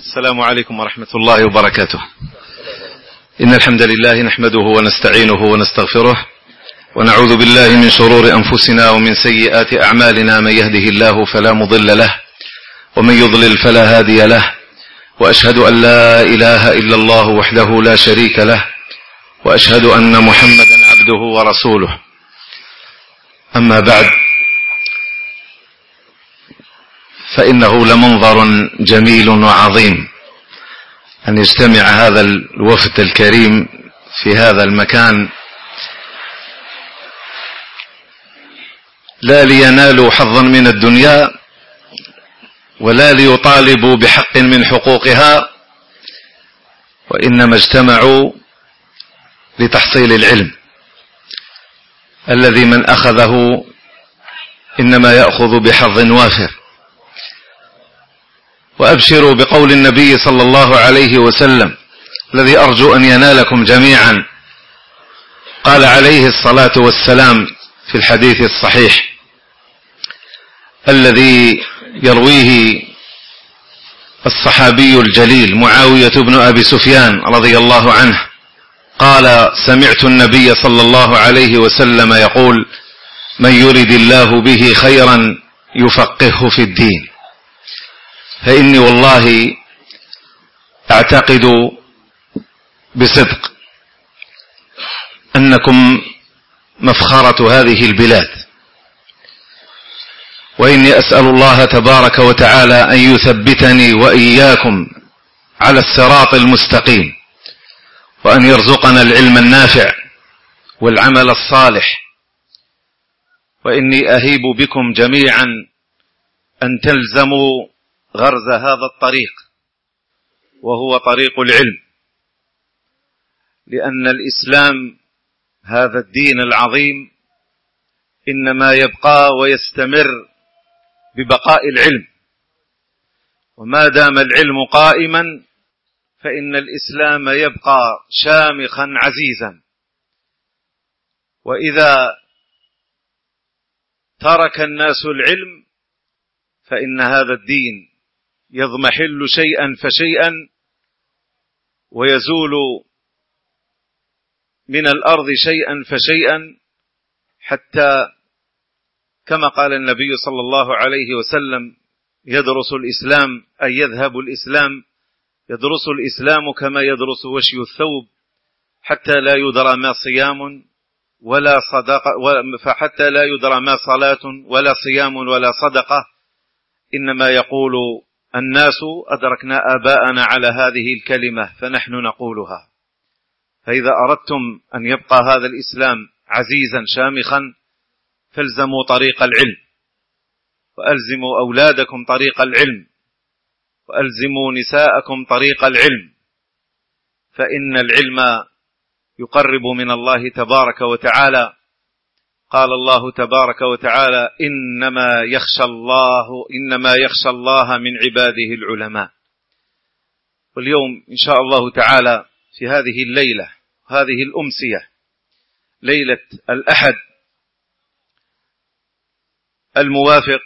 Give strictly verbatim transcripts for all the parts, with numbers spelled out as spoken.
السلام عليكم ورحمة الله وبركاته. إن الحمد لله نحمده ونستعينه ونستغفره ونعوذ بالله من شرور أنفسنا ومن سيئات أعمالنا. من يهده الله فلا مضل له ومن يضلل فلا هادي له، وأشهد أن لا إله إلا الله وحده لا شريك له، وأشهد أن محمدا عبده ورسوله. أما بعد، فإنه لمنظر جميل وعظيم أن يجتمع هذا الوفد الكريم في هذا المكان، لا لينالوا حظا من الدنيا ولا ليطالبوا بحق من حقوقها، وإنما اجتمعوا لتحصيل العلم الذي من أخذه إنما يأخذ بحظ وافر. وأبشروا بقول النبي صلى الله عليه وسلم الذي أرجو أن ينالكم جميعا. قال عليه الصلاة والسلام في الحديث الصحيح الذي يرويه الصحابي الجليل معاوية بن أبي سفيان رضي الله عنه، قال: سمعت النبي صلى الله عليه وسلم يقول: من يرد الله به خيرا يفقهه في الدين. فإني والله أعتقد بصدق أنكم مفخرة هذه البلاد، وإني أسأل الله تبارك وتعالى أن يثبتني وإياكم على الصراط المستقيم، وأن يرزقنا العلم النافع والعمل الصالح. وإني أهيب بكم جميعا أن تلزموا غرز هذا الطريق، وهو طريق العلم، لأن الإسلام هذا الدين العظيم إنما يبقى ويستمر ببقاء العلم، وما دام العلم قائما فإن الإسلام يبقى شامخا عزيزا. وإذا ترك الناس العلم فإن هذا الدين يضمحل شيئا فشيئا ويزول من الأرض شيئا فشيئا، حتى كما قال النبي صلى الله عليه وسلم: يدرس الإسلام أي يذهب الإسلام يدرس الإسلام كما يدرس وشي الثوب، حتى لا يدرى ما صيام ولا صدقة، فحتى لا يدرى ما صلاة ولا صيام ولا صدقة، إنما يقول الناس: أدركنا آباءنا على هذه الكلمة فنحن نقولها. فإذا أردتم أن يبقى هذا الإسلام عزيزا شامخا فالزموا طريق العلم، وألزموا أولادكم طريق العلم، وألزموا نساءكم طريق العلم، فإن العلم يقرب من الله تبارك وتعالى. قال الله تبارك وتعالى: إنما يخشى الله إنما يخشى الله من عباده العلماء. واليوم إن شاء الله تعالى في هذه الليلة، هذه الأمسية، ليلة الأحد الموافق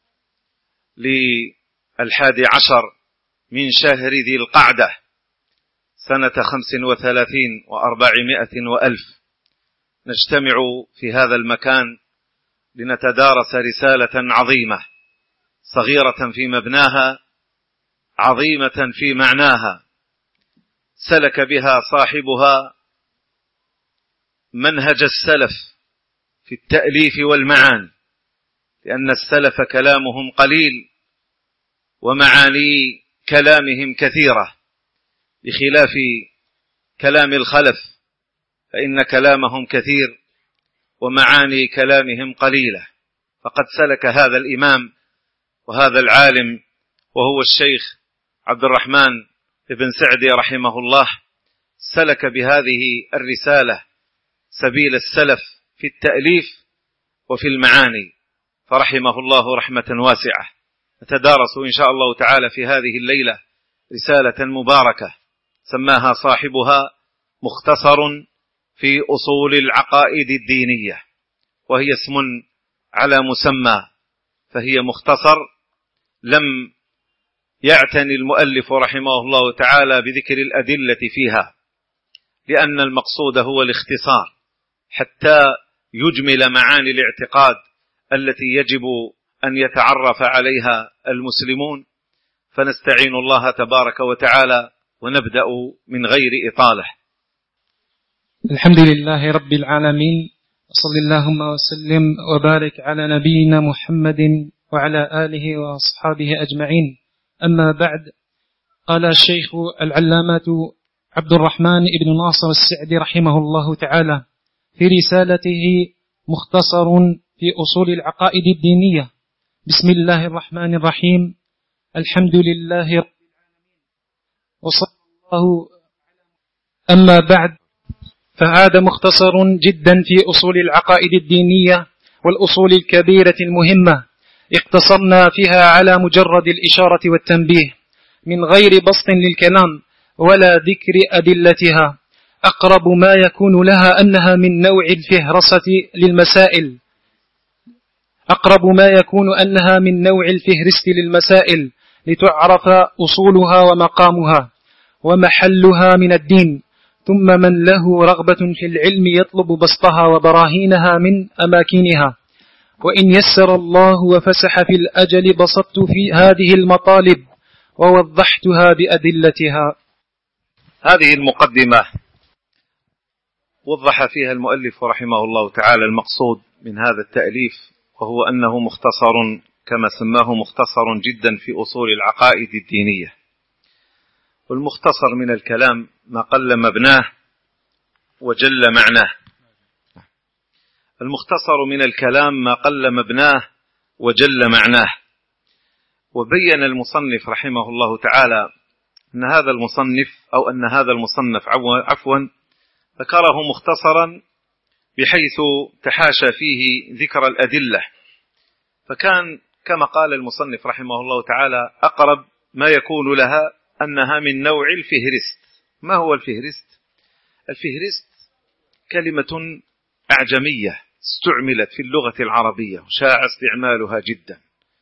للحادي عشر من شهر ذي القعدة سنة خمس وثلاثين وأربعمائة وألف، نجتمع في هذا المكان لنتدارس رسالة عظيمة، صغيرة في مبناها، عظيمة في معناها، سلك بها صاحبها منهج السلف في التأليف والمعاني، لأن السلف كلامهم قليل ومعاني كلامهم كثيرة، بخلاف كلام الخلف فإن كلامهم كثير ومعاني كلامهم قليلة. فقد سلك هذا الإمام وهذا العالم وهو الشيخ عبد الرحمن بن سعدي رحمه الله، سلك بهذه الرسالة سبيل السلف في التأليف وفي المعاني، فرحمه الله رحمة واسعة. نتدارس إن شاء الله تعالى في هذه الليلة رسالة مباركة سماها صاحبها مختصر في أصول العقائد الدينية، وهي اسم على مسمى، فهي مختصر لم يعتني المؤلف رحمه الله تعالى بذكر الأدلة فيها، لأن المقصود هو الاختصار حتى يجمل معاني الاعتقاد التي يجب أن يتعرف عليها المسلمون. فنستعين الله تبارك وتعالى ونبدأ من غير إطالة. الحمد لله رب العالمين، صلى اللهم وسلم وبارك على نبينا محمد وعلى آله وأصحابه أجمعين. أما بعد، قال الشيخ العلامة عبد الرحمن بن ناصر السعدي رحمه الله تعالى في رسالته مختصر في أصول العقائد الدينية: بسم الله الرحمن الرحيم، الحمد لله رب العالمين وصلى الله. أما بعد، فهذا مختصر جدا في أصول العقائد الدينية والأصول الكبيرة المهمة، اقتصرنا فيها على مجرد الإشارة والتنبيه من غير بسط للكلام ولا ذكر أدلتها. أقرب ما يكون لها أنها من نوع الفهرسة للمسائل أقرب ما يكون أنها من نوع الفهرست للمسائل لتعرف أصولها ومقامها ومحلها من الدين. ثم من له رغبة في العلم يطلب بسطها وبراهينها من أماكنها، وإن يسر الله وفسح في الأجل بسطت في هذه المطالب ووضحتها بأدلتها. هذه المقدمة وضح فيها المؤلف رحمه الله تعالى المقصود من هذا التأليف، وهو أنه مختصر كما سماه مختصر جدا في أصول العقائد الدينية. والمختصر من الكلام ما قل مبناه وجل معناه. المختصر من الكلام ما قل مبناه وجل معناه. وبين المصنف رحمه الله تعالى أن هذا المصنف أو أن هذا المصنف عفوا ذكره مختصرا بحيث تحاشى فيه ذكر الأدلة، فكان كما قال المصنف رحمه الله تعالى أقرب ما يكون لها أنها من نوع الفهرست. ما هو الفهرست؟ الفهرست كلمة أعجمية استعملت في اللغة العربية وشاع استعمالها جدا،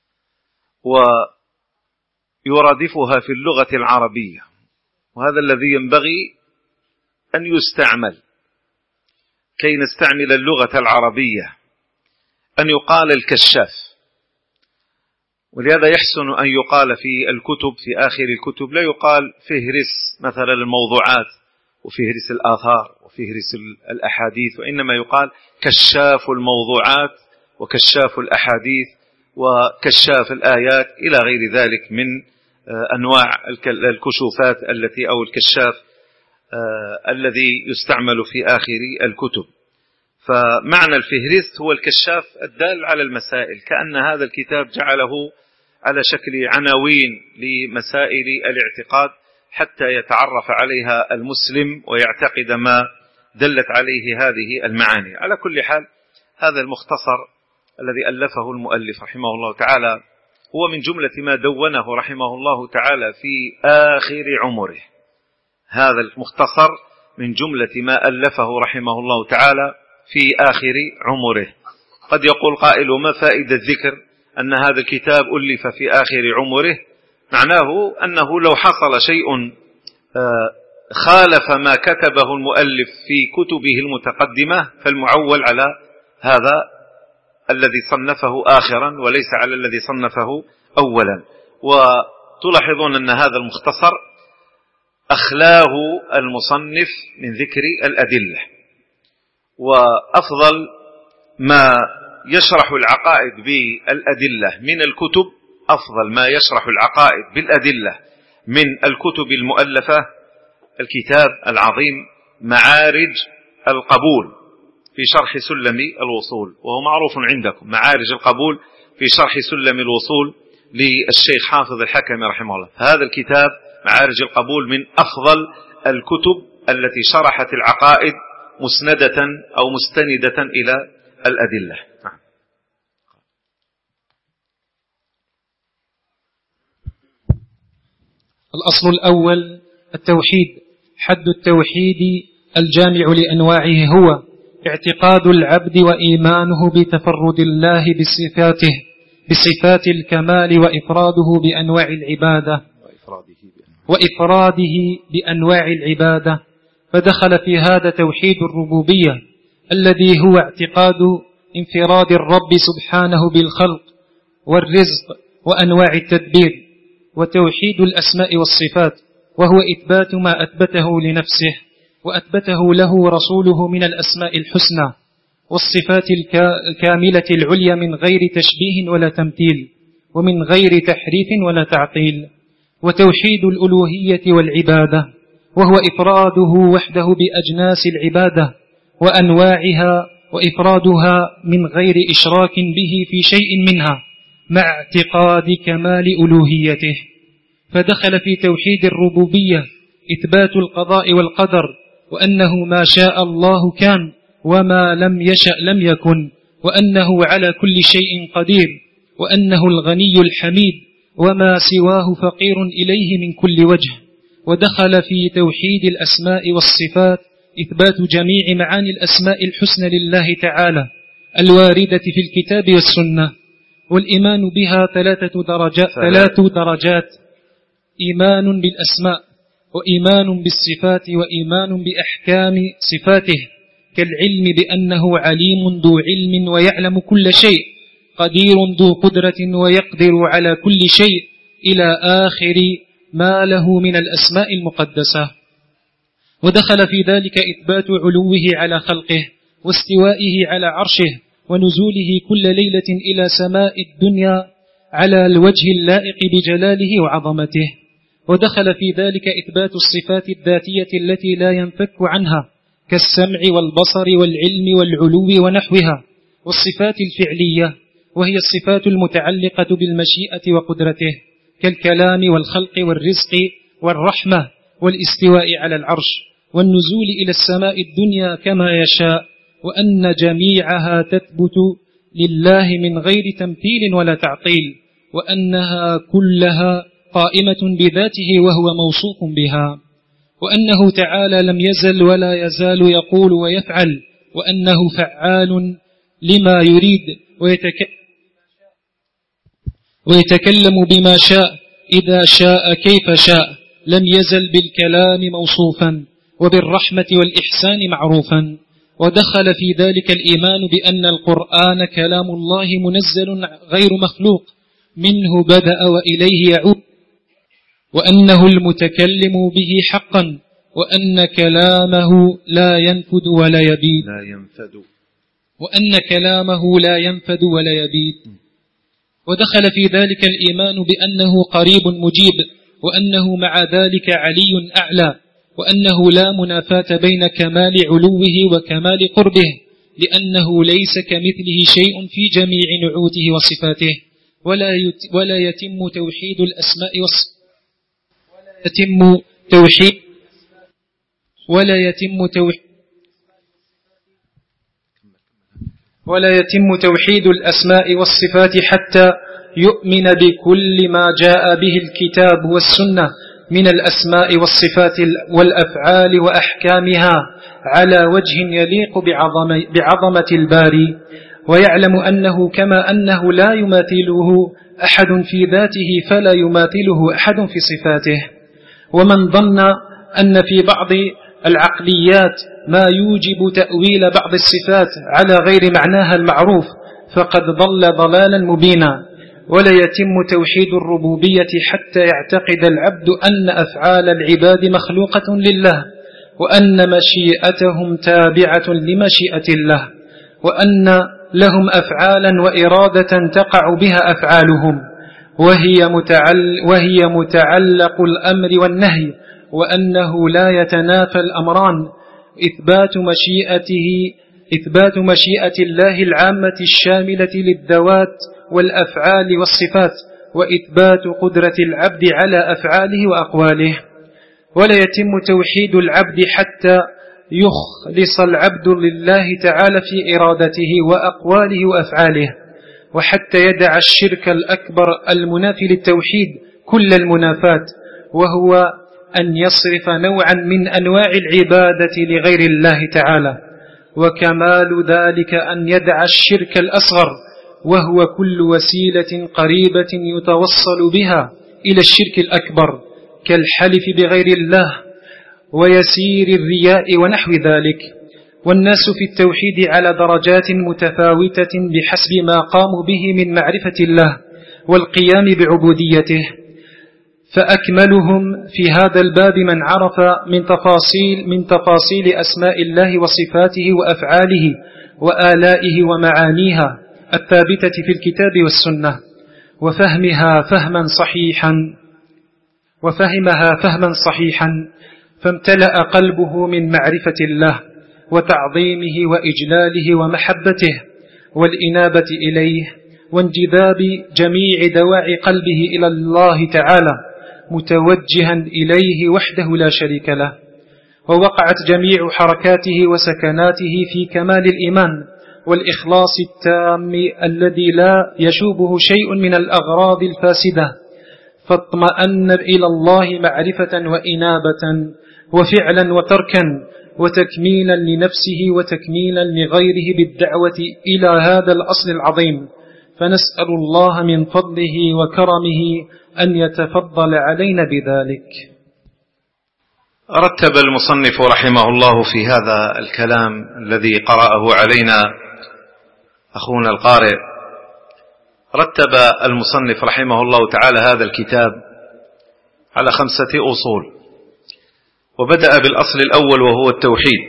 ويرادفها في اللغة العربية، وهذا الذي ينبغي أن يستعمل كي نستعمل اللغة العربية، أن يقال الكشاف. ولهذا يحسن أن يقال في الكتب في آخر الكتب لا يقال فهرس مثلا الموضوعات وفهرس الآثار وفهرس الأحاديث، وإنما يقال كشاف الموضوعات وكشاف الأحاديث وكشاف الآيات إلى غير ذلك من أنواع الكشوفات التي أو الكشاف الذي يستعمل في آخر الكتب. فمعنى الفهرست هو الكشاف الدال على المسائل، كأن هذا الكتاب جعله على شكل عناوين لمسائل الاعتقاد حتى يتعرف عليها المسلم ويعتقد ما دلت عليه هذه المعاني. على كل حال، هذا المختصر الذي ألفه المؤلف رحمه الله تعالى هو من جملة ما دونه رحمه الله تعالى في آخر عمره. هذا المختصر من جملة ما ألفه رحمه الله تعالى في آخر عمره. قد يقول قائل: ما فائدة الذكر أن هذا الكتاب ألف في آخر عمره؟ معناه أنه لو حصل شيء خالف ما كتبه المؤلف في كتبه المتقدمة فالمعول على هذا الذي صنفه آخرا وليس على الذي صنفه أولا. وتلاحظون أن هذا المختصر أخلاه المصنف من ذكر الأدلة، وأفضل ما يشرح العقائد بالأدلة من الكتب أفضل ما يشرح العقائد بالأدلة من الكتب المؤلفة الكتاب العظيم معارج القبول في شرح سلم الوصول، وهو معروف عندكم معارج القبول في شرح سلم الوصول للشيخ حافظ الحكمي رحمه الله. هذا الكتاب معارج القبول من أفضل الكتب التي شرحت العقائد مسندة أو مستندة إلى الأدلة. الأصل الأول التوحيد. حد التوحيد الجامع لأنواعه هو اعتقاد العبد وإيمانه بتفرد الله بصفاته بصفات الكمال وإفراده بأنواع العبادة وإفراده بأنواع العبادة. فدخل في هذا توحيد الربوبية الذي هو اعتقاد انفراد الرب سبحانه بالخلق والرزق وأنواع التدبير، وتوحيد الأسماء والصفات وهو إثبات ما أثبته لنفسه وأثبته له رسوله من الأسماء الحسنى والصفات الكاملة العليا من غير تشبيه ولا تمثيل ومن غير تحريف ولا تعطيل. وتوحيد الألوهية والعبادة وهو إفراده وحده بأجناس العبادة وأنواعها وإفرادها من غير إشراك به في شيء منها مع اعتقاد كمال ألوهيته. فدخل في توحيد الربوبية إثبات القضاء والقدر، وأنه ما شاء الله كان وما لم يشأ لم يكن، وأنه على كل شيء قدير، وأنه الغني الحميد وما سواه فقير إليه من كل وجه. ودخل في توحيد الأسماء والصفات إثبات جميع معاني الأسماء الحسنى لله تعالى الواردة في الكتاب والسنة، والإيمان بها ثلاثة درجات, ثلاث درجات: إيمان بالأسماء، وإيمان بالصفات، وإيمان بأحكام صفاته، كالعلم بأنه عليم ذو علم ويعلم كل شيء، قدير ذو قدرة ويقدر على كل شيء، إلى آخر ما له من الأسماء المقدسة. ودخل في ذلك إثبات علوه على خلقه واستوائه على عرشه ونزوله كل ليلة إلى سماء الدنيا على الوجه اللائق بجلاله وعظمته. ودخل في ذلك إثبات الصفات الذاتية التي لا ينفك عنها كالسمع والبصر والعلم والعلو ونحوها، والصفات الفعلية وهي الصفات المتعلقة بالمشيئة وقدرته كالكلام والخلق والرزق والرحمة والاستواء على العرش والنزول إلى السماء الدنيا كما يشاء، وأن جميعها تثبت لله من غير تمثيل ولا تعطيل، وأنها كلها قائمة بذاته وهو موصوف بها، وأنه تعالى لم يزل ولا يزال يقول ويفعل، وأنه فعال لما يريد ويتكلم بما شاء إذا شاء كيف شاء، لم يزل بالكلام موصوفا وبالرحمة والإحسان معروفا. ودخل في ذلك الإيمان بأن القرآن كلام الله منزل غير مخلوق منه بدأ وإليه يعود، وأنه المتكلم به حقا، وأن كلامه لا ينفد ولا يبيد لا ينفد وأن كلامه لا ينفد ولا يبيد. ودخل في ذلك الإيمان بأنه قريب مجيب، وأنه مع ذلك علي أعلى، وأنه لا منافاة بين كمال علوه وكمال قربه، لأنه ليس كمثله شيء في جميع نعوته وصفاته. ولا ولا يتم توحيد الأسماء والصفات ولا يتم توحيد ولا يتم توحيد ولا يتم توحيد الأسماء والصفات حتى يؤمن بكل ما جاء به الكتاب والسنة من الأسماء والصفات والأفعال وأحكامها على وجه يليق بعظمة الباري، ويعلم أنه كما أنه لا يماثله أحد في ذاته فلا يماثله أحد في صفاته. ومن ظن أن في بعض العقليات ما يوجب تأويل بعض الصفات على غير معناها المعروف فقد ضل ضلالا مبينا. ولا يتم توحيد الربوبية حتى يعتقد العبد أن أفعال العباد مخلوقة لله، وأن مشيئتهم تابعة لمشيئة الله، وأن لهم أفعالا وإرادة تقع بها أفعالهم، وهي, متعل وهي متعلق الأمر والنهي، وأنه لا يتنافى الأمران: إثبات مشيئته إثبات مشيئة الله العامة الشاملة للذوات والأفعال والصفات، وإثبات قدرة العبد على أفعاله وأقواله. ولا يتم توحيد العبد حتى يخلص العبد لله تعالى في إرادته وأقواله وأفعاله، وحتى يدع الشرك الأكبر المنافي للتوحيد كل المنافات، وهو أن يصرف نوعا من أنواع العبادة لغير الله تعالى. وكمال ذلك أن يدع الشرك الأصغر، وهو كل وسيلة قريبة يتوصل بها إلى الشرك الأكبر، كالحلف بغير الله ويسير الرياء ونحو ذلك. والناس في التوحيد على درجات متفاوتة بحسب ما قاموا به من معرفة الله والقيام بعبوديته، فأكملهم في هذا الباب من عرف من تفاصيل من تفاصيل أسماء الله وصفاته وأفعاله وآلائه ومعانيها الثابتة في الكتاب والسنة، وفهمها فهما صحيحا وفهمها فهما صحيحا فامتلأ قلبه من معرفة الله وتعظيمه وإجلاله ومحبته والإنابة إليه وانجذاب جميع دواعي قلبه إلى الله تعالى متوجها إليه وحده لا شريك له. ووقعت جميع حركاته وسكناته في كمال الإيمان والإخلاص التام الذي لا يشوبه شيء من الأغراض الفاسدة، فاطمأن إلى الله معرفة وإنابة وفعلا وتركا وتكميلا لنفسه وتكميلا لغيره بالدعوة إلى هذا الأصل العظيم. فنسأل الله من فضله وكرمه أن يتفضل علينا بذلك. رتب المصنف رحمه الله في هذا الكلام الذي قرأه علينا أخونا القارئ، رتب المصنف رحمه الله تعالى هذا الكتاب على خمسة أصول، وبدأ بالأصل الأول وهو التوحيد،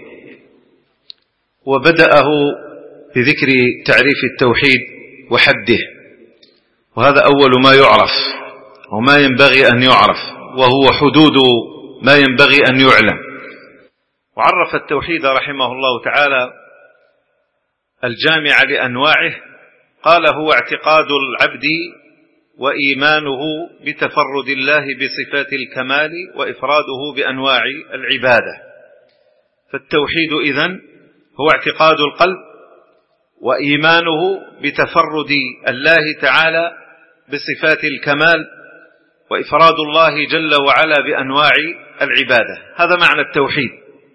وبدأه بذكر تعريف التوحيد وحده، وهذا أول ما يعرف وما ينبغي أن يعرف، وهو حدود ما ينبغي أن يعلم. وعرف التوحيد رحمه الله تعالى الجامع لأنواعه، قال هو اعتقاد العبد وإيمانه بتفرد الله بصفات الكمال وإفراده بأنواع العبادة. فالتوحيد إذن هو اعتقاد القلب وإيمانه بتفرد الله تعالى بصفات الكمال وإفراد الله جل وعلا بأنواع العبادة. هذا معنى التوحيد.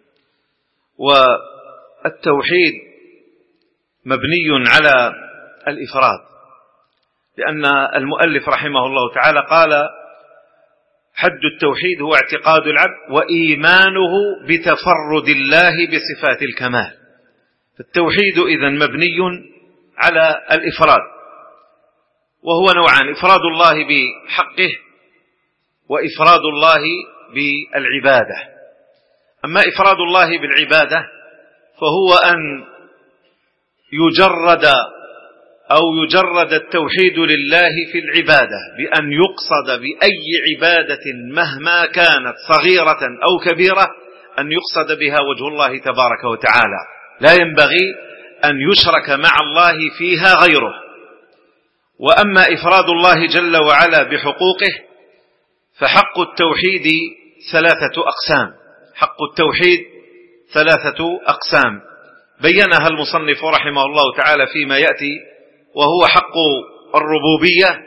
والتوحيد مبني على الإفراد، لأن المؤلف رحمه الله تعالى قال حد التوحيد هو اعتقاد العبد وإيمانه بتفرد الله بصفات الكمال. فالتوحيد إذن مبني على الإفراد، وهو نوعان: إفراد الله بحقه وإفراد الله بالعبادة. أما إفراد الله بالعبادة فهو أن يجرد أو يجرد التوحيد لله في العبادة بأن يقصد بأي عبادة مهما كانت صغيرة أو كبيرة أن يقصد بها وجه الله تبارك وتعالى، لا ينبغي أن يشرك مع الله فيها غيره. وأما إفراد الله جل وعلا بحقوقه فحق التوحيد ثلاثة أقسام. حق التوحيد ثلاثة أقسام بينها المصنف رحمه الله تعالى فيما يأتي، وهو حق الربوبية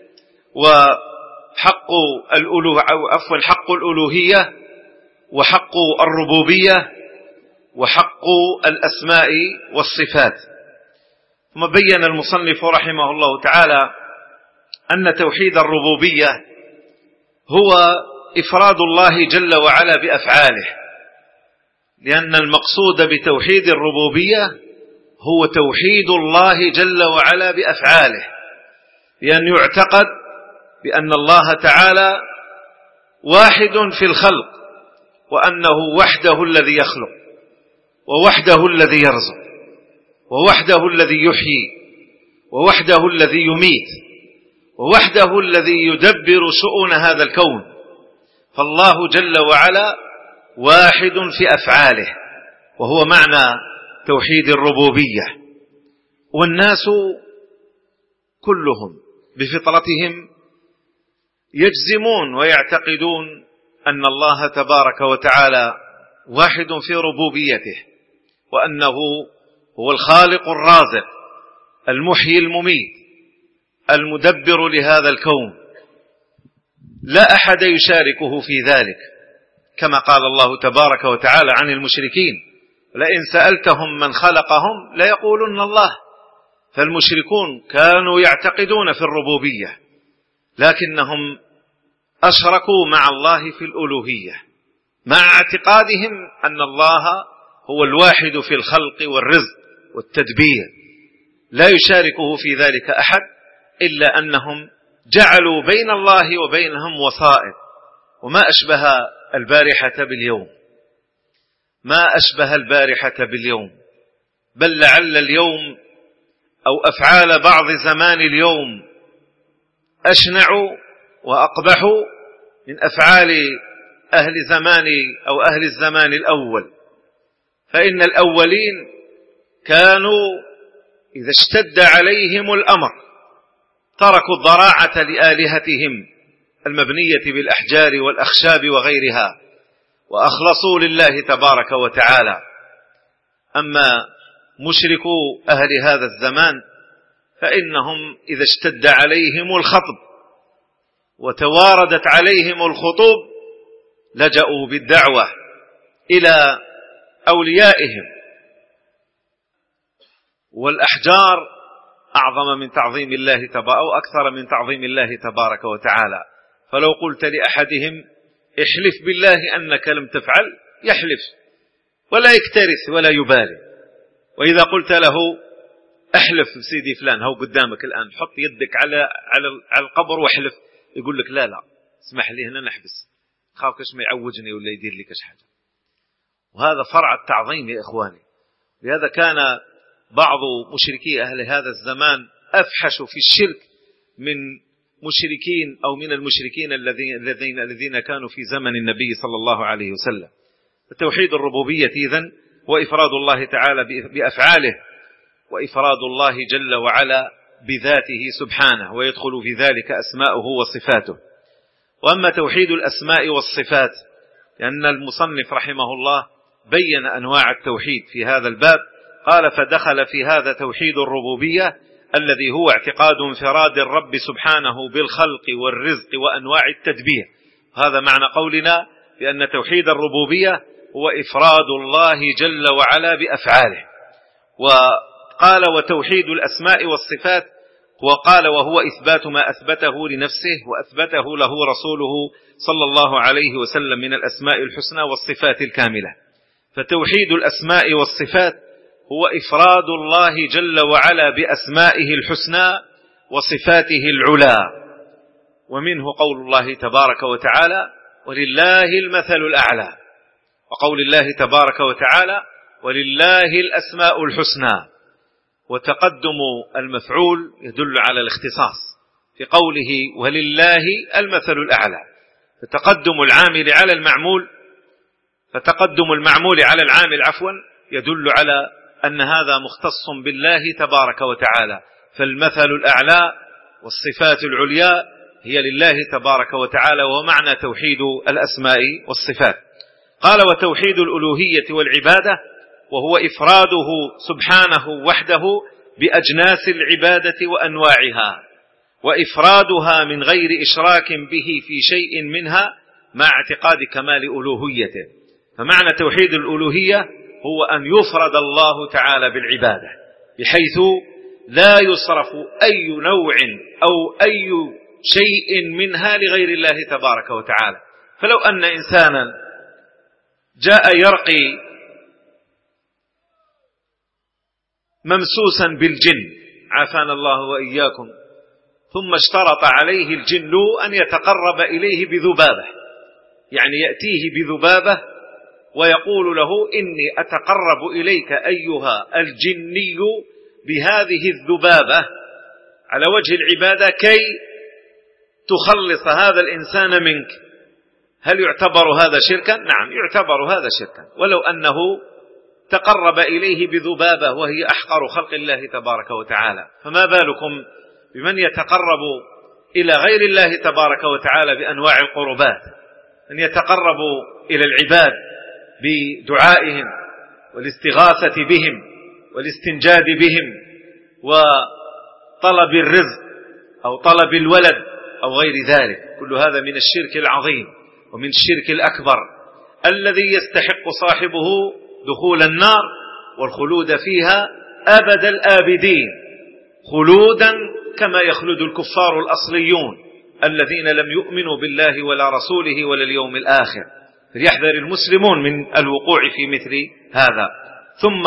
وحق الألوه أو عفوا حق الألوهية وحق الربوبية وحق الأسماء والصفات. ثم بين المصنف رحمه الله تعالى أن توحيد الربوبية هو إفراد الله جل وعلا بأفعاله، لأن المقصود بتوحيد الربوبية هو توحيد الله جل وعلا بأفعاله، لأن يعتقد بأن الله تعالى واحد في الخلق، وأنه وحده الذي يخلق ووحده الذي يرزق ووحده الذي يحيي ووحده الذي يميت ووحده الذي يدبر شؤون هذا الكون. فالله جل وعلا واحد في أفعاله، وهو معنى توحيد الربوبية. والناس كلهم بفطرتهم يجزمون ويعتقدون أن الله تبارك وتعالى واحد في ربوبيته، وأنه هو الخالق الرازق المحيي المميت المدبر لهذا الكون، لا أحد يشاركه في ذلك، كما قال الله تبارك وتعالى عن المشركين: لئن سألتهم من خلقهم ليقولن الله. فالمشركون كانوا يعتقدون في الربوبية، لكنهم أشركوا مع الله في الألوهية مع اعتقادهم أن الله هو الواحد في الخلق والرزق والتدبير، لا يشاركه في ذلك أحد، إلا أنهم جعلوا بين الله وبينهم وسائط. وما أشبه البارحة باليوم، ما أشبه البارحة باليوم، بل لعل اليوم أو أفعال بعض زمان اليوم أشنع وأقبح من أفعال أهل زمان أو أهل الزمان الأول. فإن الأولين كانوا إذا اشتد عليهم الأمر تركوا الضراعة لآلهتهم المبنية بالأحجار والأخشاب وغيرها وأخلصوا لله تبارك وتعالى. أما مشركو أهل هذا الزمان فإنهم إذا اشتد عليهم الخطب وتواردت عليهم الخطوب لجأوا بالدعوة إلى أوليائهم، والأحجار أعظم من تعظيم الله تبارك أو أكثر من تعظيم الله تبارك وتعالى. فلو قلت لأحدهم احلف بالله أنك لم تفعل يحلف ولا يكترث ولا يبالي، وإذا قلت له احلف سيدي فلان هو قدامك الآن، حط يدك على على على القبر واحلف، يقول لك لا لا اسمح لي هنا نحبس، خاف كش ما يعوجني ولا يدير لي كش حاجة. وهذا فرع التعظيم يا إخواني. لهذا كان بعض مشركي أهل هذا الزمان أفحش في الشرك من مشركين أو من المشركين الذين الذين كانوا في زمن النبي صلى الله عليه وسلم. التوحيد الربوبية إذن وإفراد الله تعالى بأفعاله، وإفراد الله جل وعلا بذاته سبحانه، ويدخل في ذلك أسماؤه وصفاته. وأما توحيد الأسماء والصفات لأن المصنف رحمه الله بين أنواع التوحيد في هذا الباب، قال فدخل في هذا توحيد الربوبية الذي هو اعتقاد انفراد الرب سبحانه بالخلق والرزق وأنواع التدبير. هذا معنى قولنا بأن توحيد الربوبية هو إفراد الله جل وعلا بأفعاله. وقال وتوحيد الأسماء والصفات وقال وهو إثبات ما أثبته لنفسه وأثبته له رسوله صلى الله عليه وسلم من الأسماء الحسنى والصفات الكاملة. فتوحيد الأسماء والصفات هو إفراد الله جل وعلا بأسمائه الحسنى وصفاته العلى، ومنه قول الله تبارك وتعالى ولله المثل الأعلى، وقول الله تبارك وتعالى ولله الأسماء الحسنى. وتقدم المفعول يدل على الاختصاص في قوله ولله المثل الأعلى، فتقدم العامل على المعمول فتقدم المعمول على العامل عفوا يدل على أن هذا مختص بالله تبارك وتعالى. فالمثل الأعلى والصفات العليا هي لله تبارك وتعالى، ومعنى توحيد الأسماء والصفات. قال وتوحيد الألوهية والعبادة وهو إفراده سبحانه وحده بأجناس العبادة وأنواعها، وإفرادها من غير إشراك به في شيء منها مع اعتقاد كمال ألوهيته. فمعنى توحيد الألوهية هو أن يفرد الله تعالى بالعبادة بحيث لا يصرف أي نوع أو أي شيء منها لغير الله تبارك وتعالى. فلو أن إنسانا جاء يرقي ممسوسا بالجن عافانا الله وإياكم، ثم اشترط عليه الجن أن يتقرب إليه بذبابة، يعني يأتيه بذبابة ويقول له إني أتقرب إليك أيها الجني بهذه الذبابة على وجه العبادة كي تخلص هذا الإنسان منك، هل يعتبر هذا شركا؟ نعم يعتبر هذا شركا، ولو أنه تقرب إليه بذبابة وهي أحقر خلق الله تبارك وتعالى. فما بالكم بمن يتقرب إلى غير الله تبارك وتعالى بأنواع القربات، أن يتقرب إلى العباد بدعائهم والاستغاثة بهم والاستنجاد بهم وطلب الرزق أو طلب الولد أو غير ذلك. كل هذا من الشرك العظيم ومن الشرك الأكبر الذي يستحق صاحبه دخول النار والخلود فيها أبد الآبدين، خلودا كما يخلد الكفار الأصليون الذين لم يؤمنوا بالله ولا رسوله ولا اليوم الآخر. فليحذر المسلمون من الوقوع في مثل هذا. ثم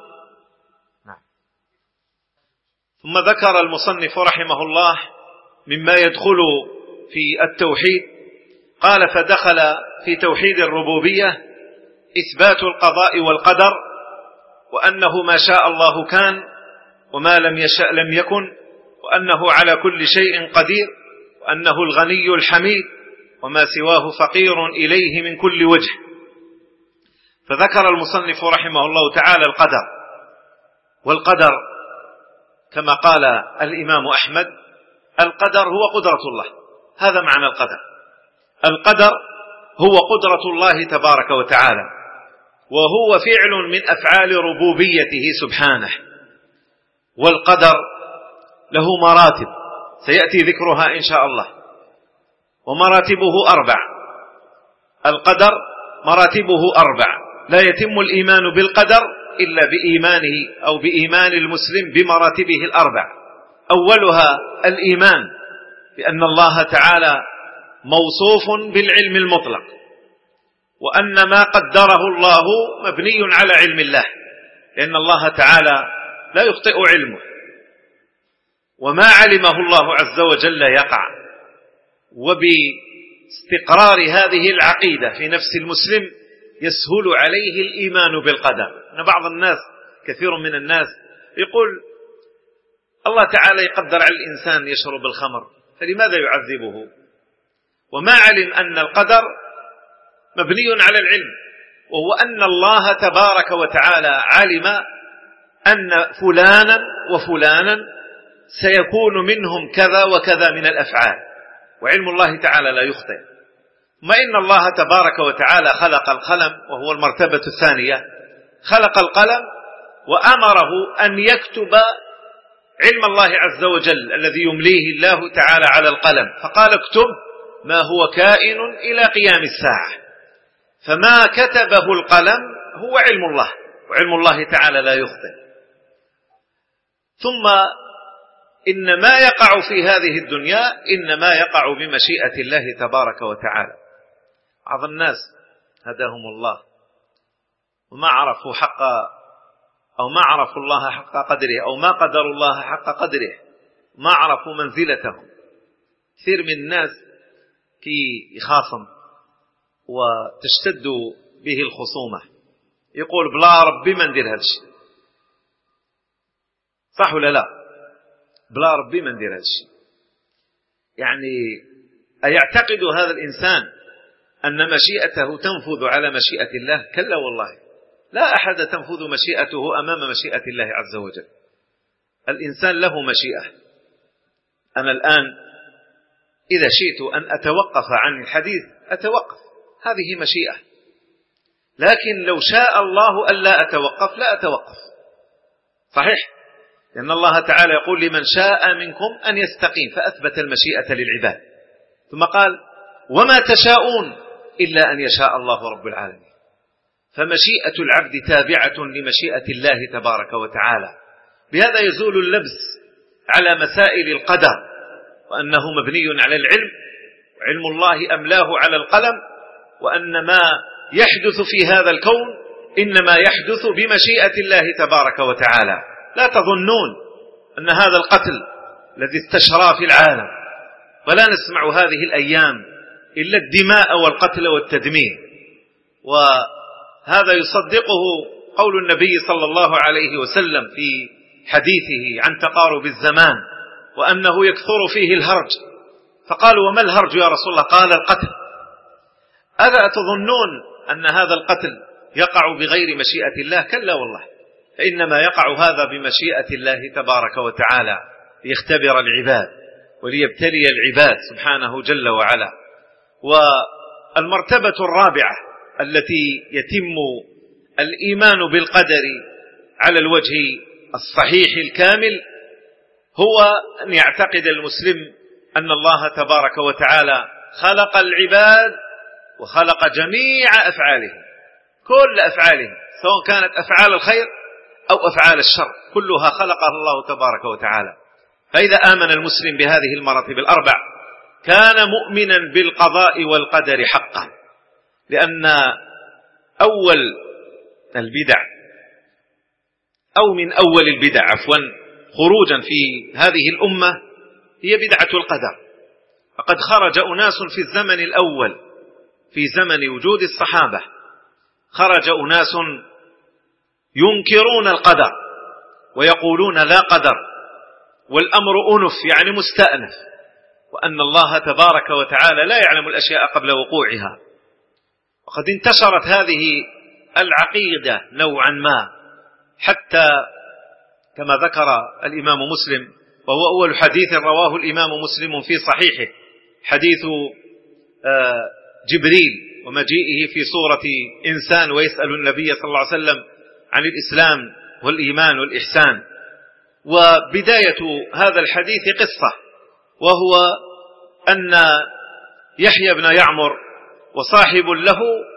ثم ذكر المصنف رحمه الله مما يدخل في التوحيد، قال: فدخل في توحيد الربوبية إثبات القضاء والقدر، وأنه ما شاء الله كان وما لم يشاء لم يكن، وأنه على كل شيء قدير، وأنه الغني الحميد وما سواه فقير إليه من كل وجه. فذكر المصنف رحمه الله تعالى القدر، والقدر كما قال الإمام أحمد: القدر هو قدرة الله. هذا معنى القدر. القدر هو قدرة الله تبارك وتعالى، وهو فعل من أفعال ربوبيته سبحانه. والقدر له مراتب سيأتي ذكرها إن شاء الله، ومراتبه أربع. القدر مراتبه أربع، لا يتم الإيمان بالقدر إلا بإيمانه أو بإيمان المسلم بمراتبه الأربع. أولها الإيمان بأن الله تعالى موصوف بالعلم المطلق، وأن ما قدره الله مبني على علم الله، لأن الله تعالى لا يخطئ علمه، وما علمه الله عز وجل يقع. وباستقرار هذه العقيدة في نفس المسلم يسهل عليه الإيمان بالقدر. أن بعض الناس، كثير من الناس، يقول: الله تعالى يقدر على الإنسان يشرب الخمر، فلماذا يعذبه؟ وما علم أن القدر مبني على العلم، وهو أن الله تبارك وتعالى علم أن فلانا وفلانا سيكون منهم كذا وكذا من الأفعال، وعلم الله تعالى لا يخطئ. ما إن الله تبارك وتعالى خلق القلم، وهو المرتبة الثانية، خلق القلم وأمره أن يكتب علم الله عز وجل الذي يمليه الله تعالى على القلم، فقال: اكتب ما هو كائن إلى قيام الساعة. فما كتبه القلم هو علم الله، وعلم الله تعالى لا يخطئ. ثم إن ما يقع في هذه الدنيا إنما يقع بمشيئة الله تبارك وتعالى. بعض الناس هداهم الله وما عرفوا حق أو ما عرفوا الله حق قدره، أو ما قدروا الله حق قدره، ما عرفوا منزلتهم. كثير من الناس كي يخاصم وتشتد به الخصومة، يقول: بلا ربي ما ندير هذا الشيء. صح ولا لا؟ بلا ربي ما ندير هذا الشيء. يعني أيعتقد هذا الإنسان أن مشيئته تنفذ على مشيئة الله؟ كلا والله، لا أحد تنفذ مشيئته أمام مشيئة الله عز وجل. الإنسان له مشيئة. أنا الآن إذا شئت أن أتوقف عن الحديث أتوقف، هذه مشيئة. لكن لو شاء الله ألا أتوقف لا أتوقف. صحيح؟ لأن الله تعالى يقول: لمن شاء منكم أن يستقيم، فأثبت المشيئة للعباد. ثم قال: وما تشاءون إلا أن يشاء الله رب العالمين. فمشيئة العبد تابعة لمشيئة الله تبارك وتعالى. بهذا يزول اللبس على مسائل القدر، وأنه مبني على العلم، وعلم الله أملاه على القلم، وأن ما يحدث في هذا الكون إنما يحدث بمشيئة الله تبارك وتعالى. لا تظنون أن هذا القتل الذي استشرى في العالم، ولا نسمع هذه الأيام إلا الدماء والقتل والتدمير، وهذا يصدقه قول النبي صلى الله عليه وسلم في حديثه عن تقارب الزمان، وأنه يكثر فيه الهرج. فقالوا: وما الهرج يا رسول الله؟ قال: القتل. ألا تظنون أن هذا القتل يقع بغير مشيئة الله؟ كلا والله، فإنما يقع هذا بمشيئة الله تبارك وتعالى، ليختبر العباد وليبتلي العباد سبحانه جل وعلا. والمرتبة الرابعة التي يتم الإيمان بالقدر على الوجه الصحيح الكامل هو أن يعتقد المسلم أن الله تبارك وتعالى خلق العباد وخلق جميع أفعالهم، كل أفعالهم، سواء كانت أفعال الخير أو أفعال الشر، كلها خلقها الله تبارك وتعالى. فإذا آمن المسلم بهذه المراتب الأربع كان مؤمنا بالقضاء والقدر حقا، لأن أول البدع أو من أول البدع عفوا خروجا في هذه الأمة هي بدعة القدر. فقد خرج أناس في الزمن الأول في زمن وجود الصحابة، خرج أناس ينكرون القدر ويقولون لا قدر والأمر أنف يعني مستأنف، وأن الله تبارك وتعالى لا يعلم الأشياء قبل وقوعها. وقد انتشرت هذه العقيدة نوعا ما، حتى كما ذكر الإمام مسلم، وهو أول حديث رواه الإمام مسلم في صحيحه، حديث جبريل ومجيئه في صورة إنسان ويسأل النبي صلى الله عليه وسلم عن الإسلام والإيمان والإحسان. وبداية هذا الحديث قصة، وهو أن يحيى بن يعمر وصاحب له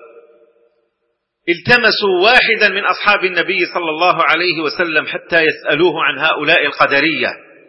التمسوا واحدا من أصحاب النبي صلى الله عليه وسلم حتى يسألوه عن هؤلاء القدرية،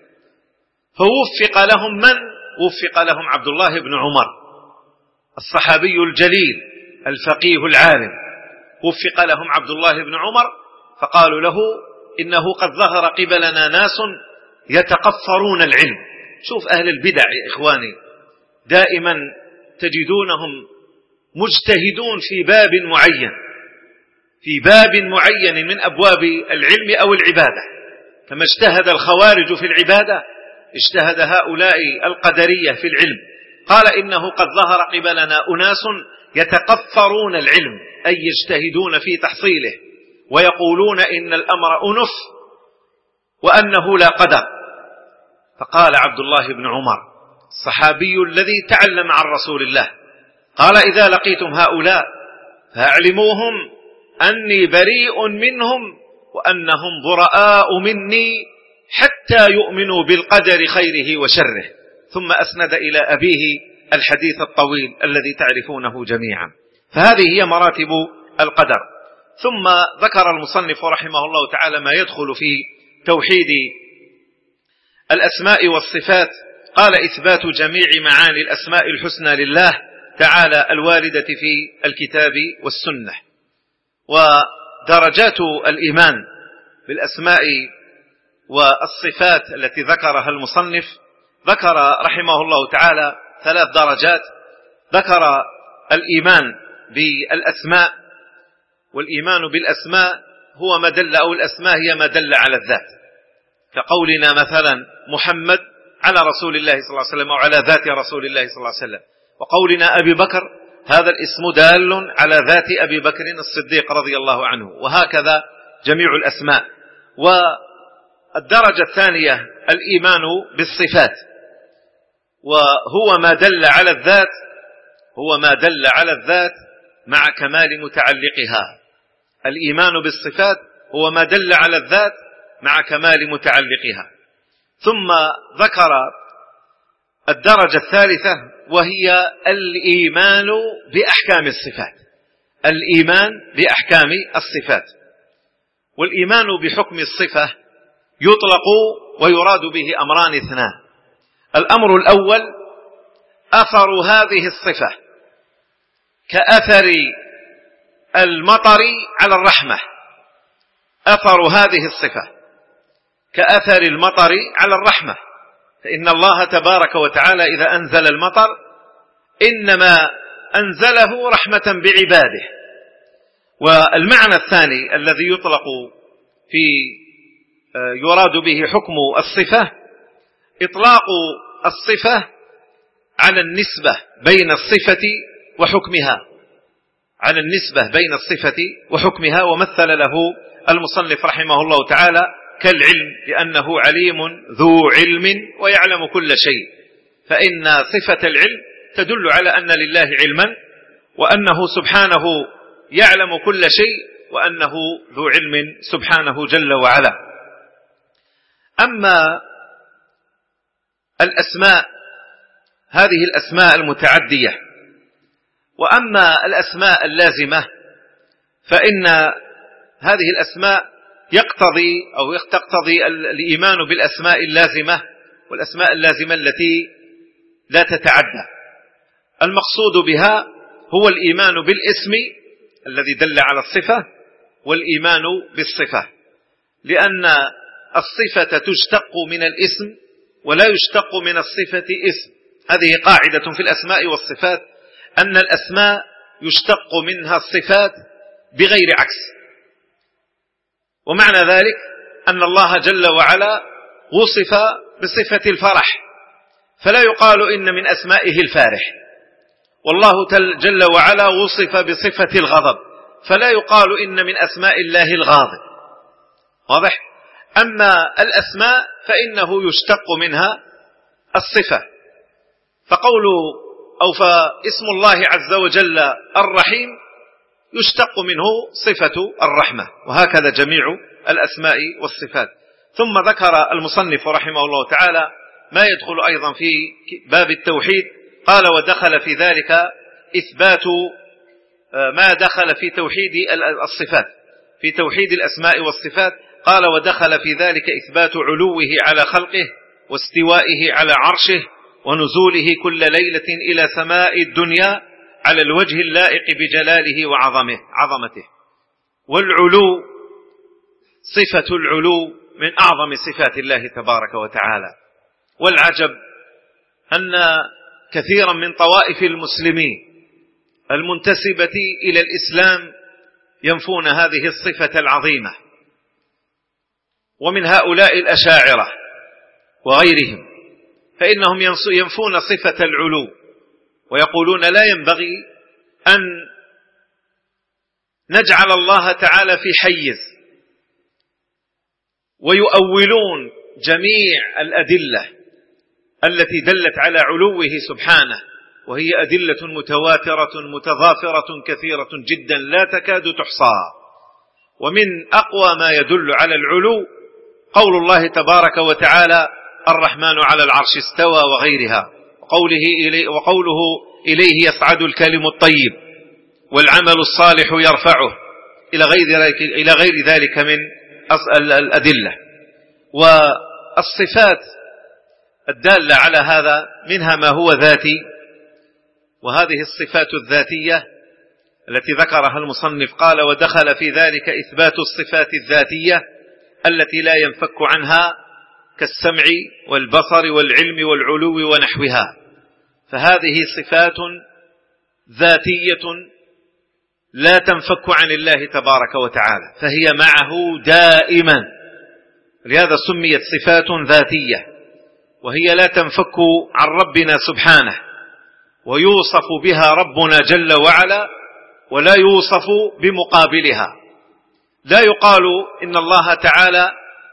فوفق لهم من؟ وفق لهم عبد الله بن عمر الصحابي الجليل الفقيه العالم، وفق لهم عبد الله بن عمر، فقالوا له إنه قد ظهر قبلنا ناس يتقفرون العلم. شوف أهل البدع يا إخواني دائما تجدونهم مجتهدون في باب معين، في باب معين من أبواب العلم أو العبادة، كما اجتهد الخوارج في العبادة اجتهد هؤلاء القدرية في العلم. قال إنه قد ظهر قبلنا أناس يتقفرون العلم، أي يجتهدون في تحصيله ويقولون إن الأمر أنف وأنه لا قدر. فقال عبد الله بن عمر الصحابي الذي تعلم عن رسول الله، قال إذا لقيتم هؤلاء فاعلموهم أني بريء منهم وأنهم براء مني حتى يؤمنوا بالقدر خيره وشره. ثم أسند إلى أبيه الحديث الطويل الذي تعرفونه جميعا. فهذه هي مراتب القدر. ثم ذكر المصنف رحمه الله تعالى ما يدخل في توحيد الأسماء والصفات. قال إثبات جميع معاني الأسماء الحسنى لله تعالى الواردة في الكتاب والسنة. ودرجات الإيمان بالأسماء والصفات التي ذكرها المصنف، ذكر رحمه الله تعالى ثلاث درجات. ذكر الإيمان بالأسماء، والإيمان بالأسماء هو ما دل، أو الأسماء هي ما دل على الذات، كقولنا مثلا محمد على رسول الله صلى الله عليه وسلم أو على ذات رسول الله صلى الله عليه وسلم، وقولنا أبي بكر هذا الاسم دال على ذات أبي بكر الصديق رضي الله عنه، وهكذا جميع الأسماء. والدرجة الثانية الإيمان بالصفات، وهو ما دل على الذات، هو ما دل على الذات مع كمال متعلقها. الإيمان بالصفات هو ما دل على الذات مع كمال متعلقها. ثم ذكر الدرجة الثالثة وهي الإيمان بأحكام الصفات، الإيمان بأحكام الصفات. والإيمان بحكم الصفة يطلق ويراد به أمران اثنان. الأمر الأول أثر هذه الصفة كأثر المطر على الرحمة، أثر هذه الصفة كأثر المطر على الرحمة، فإن الله تبارك وتعالى إذا أنزل المطر إنما أنزله رحمة بعباده. والمعنى الثاني الذي يطلق في يراد به حكم الصفة إطلاق الصفة على النسبة بين الصفة وحكمها، على النسبة بين الصفة وحكمها. ومثل له المصنف رحمه الله تعالى كالعلم، لأنه عليم ذو علم ويعلم كل شيء، فإن صفة العلم تدل على أن لله علما، وأنه سبحانه يعلم كل شيء، وأنه ذو علم سبحانه جل وعلا. أما الأسماء هذه الأسماء المتعدية، وأما الأسماء اللازمة فإن هذه الأسماء يقتضي أو تقتضي الإيمان بالأسماء اللازمة، والأسماء اللازمة التي لا تتعدى. المقصود بها هو الإيمان بالاسم الذي دل على الصفة والإيمان بالصفة، لأن الصفة تشتق من الاسم ولا يشتق من الصفة اسم. هذه قاعدة في الأسماء والصفات، أن الأسماء يشتق منها الصفات بغير عكس. ومعنى ذلك أن الله جل وعلا وصف بصفة الفرح، فلا يقال إن من أسمائه الفارح، والله جل وعلا وصف بصفة الغضب، فلا يقال إن من أسماء الله الغاضب. واضح؟ أما الأسماء فإنه يشتق منها الصفة، فقول أو فاسم الله عز وجل الرحيم يشتق منه صفة الرحمة، وهكذا جميع الأسماء والصفات. ثم ذكر المصنف رحمه الله تعالى ما يدخل أيضا في باب التوحيد، قال ودخل في ذلك إثبات ما دخل في توحيد الصفات، في توحيد الأسماء والصفات. قال ودخل في ذلك إثبات علوه على خلقه واستوائه على عرشه ونزوله كل ليلة إلى سماء الدنيا على الوجه اللائق بجلاله وعظمه عظمته. والعلو صفة العلو من أعظم صفات الله تبارك وتعالى. والعجب أن كثيرا من طوائف المسلمين المنتسبة إلى الإسلام ينفون هذه الصفة العظيمة، ومن هؤلاء الأشاعرة وغيرهم، فإنهم ينفون صفة العلو ويقولون لا ينبغي أن نجعل الله تعالى في حيز، ويؤولون جميع الأدلة التي دلت على علوه سبحانه، وهي أدلة متواترة متضافرة كثيرة جدا لا تكاد تحصى. ومن أقوى ما يدل على العلو قول الله تبارك وتعالى الرحمن على العرش استوى وغيرها، وقوله إليه وقوله إليه يصعد الكلم الطيب والعمل الصالح يرفعه إلى غير ذلك, إلى غير ذلك من الأدلة. والصفات الدالة على هذا منها ما هو ذاتي، وهذه الصفات الذاتية التي ذكرها المصنف قال ودخل في ذلك إثبات الصفات الذاتية التي لا ينفك عنها كالسمع والبصر والعلم والعلو ونحوها، فهذه صفات ذاتية لا تنفك عن الله تبارك وتعالى، فهي معه دائما، لهذا سميت صفات ذاتية، وهي لا تنفك عن ربنا سبحانه، ويوصف بها ربنا جل وعلا ولا يوصف بمقابلها. لا يقال إن الله تعالى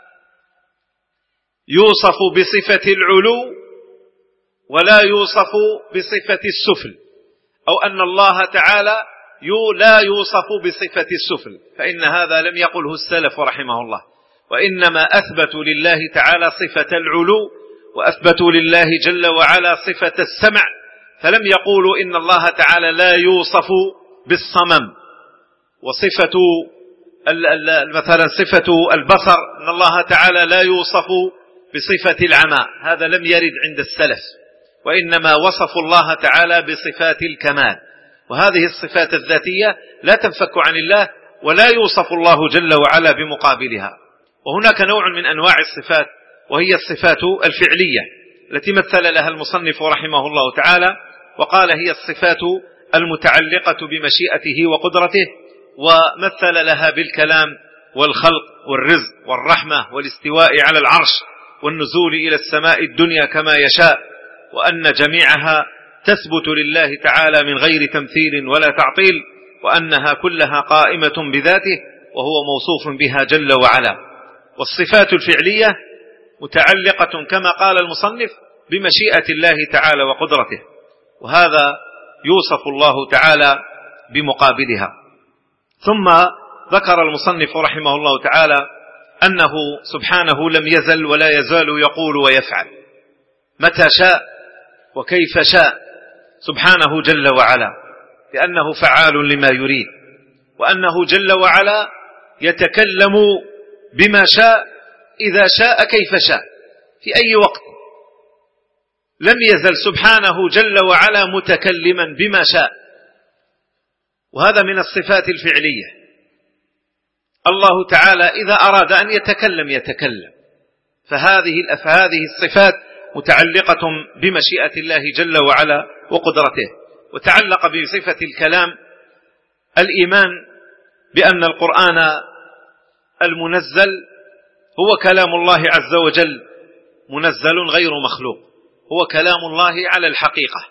يوصف بصفة العلو ولا يوصف بصفة السفل، أو أن الله تعالى لا يوصف بصفة السفل، فإن هذا لم يقله السلف رحمه الله، وإنما أثبتوا لله تعالى صفة العلو وأثبتوا لله جل وعلا صفة السمع، فلم يقولوا إن الله تعالى لا يوصف بالصمم، وصفة مثلا صفة البصر إن الله تعالى لا يوصف بصفة العمى، هذا لم يرد عند السلف، وإنما وصفوا الله تعالى بصفات الكمال. وهذه الصفات الذاتية لا تنفك عن الله ولا يوصف الله جل وعلا بمقابلها. وهناك نوع من أنواع الصفات وهي الصفات الفعلية التي مثل لها المصنف رحمه الله تعالى وقال هي الصفات المتعلقة بمشيئته وقدرته، ومثل لها بالكلام والخلق والرزق والرحمة والاستواء على العرش والنزول إلى السماء الدنيا كما يشاء، وأن جميعها تثبت لله تعالى من غير تمثيل ولا تعطيل، وأنها كلها قائمة بذاته وهو موصوف بها جل وعلا. والصفات الفعلية متعلقة كما قال المصنف بمشيئة الله تعالى وقدرته، وهذا يوصف الله تعالى بمقابلها. ثم ذكر المصنف رحمه الله تعالى أنه سبحانه لم يزل ولا يزال يقول ويفعل متى شاء وكيف شاء سبحانه جل وعلا، لأنه فعال لما يريد، وأنه جل وعلا يتكلم بما شاء إذا شاء كيف شاء في أي وقت، لم يزل سبحانه جل وعلا متكلما بما شاء، وهذا من الصفات الفعلية. الله تعالى إذا أراد أن يتكلم يتكلم، فهذه هذه الصفات متعلقة بمشيئة الله جل وعلا وقدرته. وتعلق بصفة الكلام الإيمان بأن القرآن المنزل هو كلام الله عز وجل، منزل غير مخلوق، هو كلام الله على الحقيقة،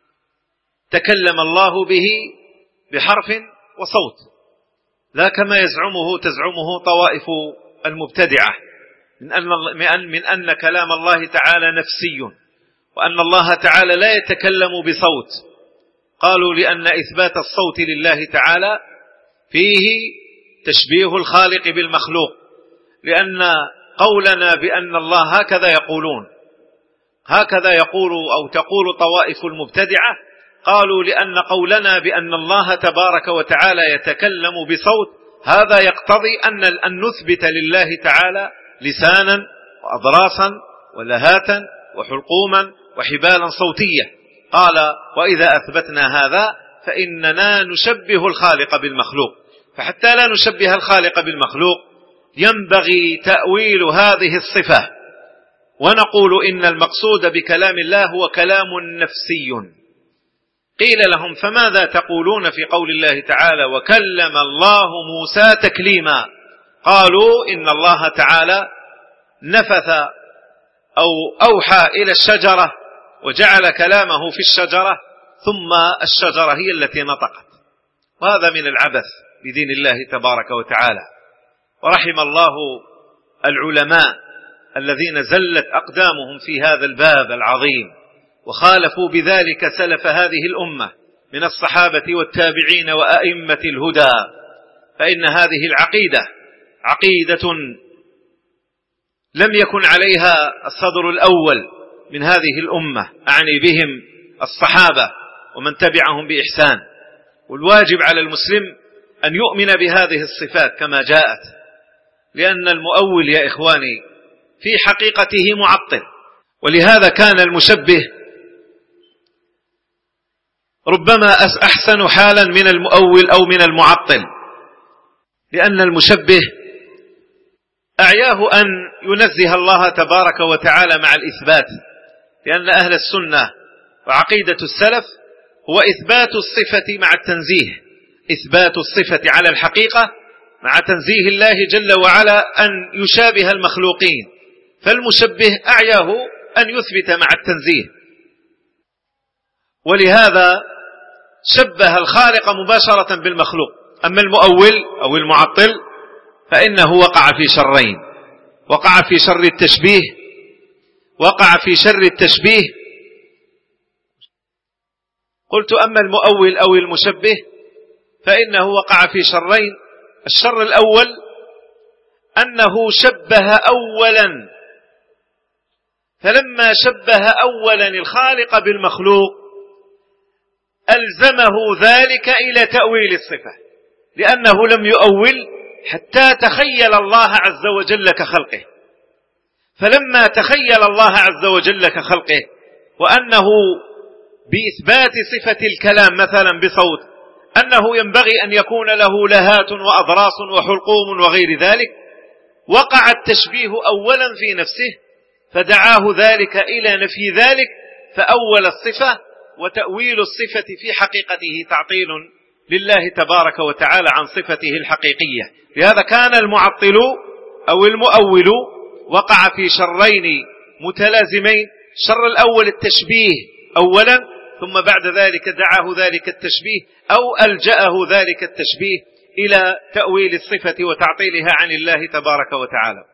تكلم الله به بحرف وصوت، لا كما يزعمه تزعمه طوائف المبتدعة من أن, من أن كلام الله تعالى نفسي، وأن الله تعالى لا يتكلم بصوت. قالوا لأن إثبات الصوت لله تعالى فيه تشبيه الخالق بالمخلوق، لأن قولنا بأن الله هكذا يقولون، هكذا يقول أو تقول طوائف المبتدعة، قالوا لأن قولنا بأن الله تبارك وتعالى يتكلم بصوت هذا يقتضي أن أن نثبت لله تعالى لسانا وأضراسا ولهاتا وحلقوما وحبالا صوتية. قال وإذا أثبتنا هذا فإننا نشبه الخالق بالمخلوق، فحتى لا نشبه الخالق بالمخلوق ينبغي تأويل هذه الصفة، ونقول إن المقصود بكلام الله هو كلام نفسي. قيل لهم فماذا تقولون في قول الله تعالى وكلم الله موسى تكليما؟ قالوا إن الله تعالى نفث أو أوحى إلى الشجرة وجعل كلامه في الشجرة، ثم الشجرة هي التي نطقت، وهذا من العبث بدين الله تبارك وتعالى. ورحم الله العلماء الذين زلت أقدامهم في هذا الباب العظيم وخالفوا بذلك سلف هذه الأمة من الصحابة والتابعين وأئمة الهدى، فإن هذه العقيدة عقيدة لم يكن عليها الصدر الأول من هذه الأمة، أعني بهم الصحابة ومن تبعهم بإحسان. والواجب على المسلم أن يؤمن بهذه الصفات كما جاءت، لأن المؤول يا إخواني في حقيقته معطل، ولهذا كان المشبه ربما أحسن حالا من المؤول أو من المعطل، لأن المشبه أعياه أن ينزه الله تبارك وتعالى مع الإثبات، لأن أهل السنة وعقيدة السلف هو إثبات الصفة مع التنزيه، إثبات الصفة على الحقيقة مع تنزيه الله جل وعلا أن يشابه المخلوقين. فالمشبه أعياه أن يثبت مع التنزيه، ولهذا شبه الخالق مباشرة بالمخلوق. أما المؤول أو المعطل فإنه وقع في شرين، وقع في شر التشبيه وقع في شر التشبيه قلت أما المؤول أو المشبه فإنه وقع في شرين. الشر الأول أنه شبه أولا، فلما شبه أولا الخالق بالمخلوق ألزمه ذلك إلى تأويل الصفة، لأنه لم يؤول حتى تخيل الله عز وجل كخلقه. فلما تخيل الله عز وجل كخلقه وأنه بإثبات صفة الكلام مثلا بصوت أنه ينبغي أن يكون له لهات وأضراس وحلقوم وغير ذلك، وقع التشبيه أولا في نفسه فدعاه ذلك إلى نفي ذلك، فأول الصفة، وتأويل الصفة في حقيقته تعطيل لله تبارك وتعالى عن صفته الحقيقية. لهذا كان المعطل أو المؤول وقع في شرين متلازمين. الشر الأول التشبيه أولا، ثم بعد ذلك دعاه ذلك التشبيه أو ألجأه ذلك التشبيه إلى تأويل الصفة وتعطيلها عن الله تبارك وتعالى.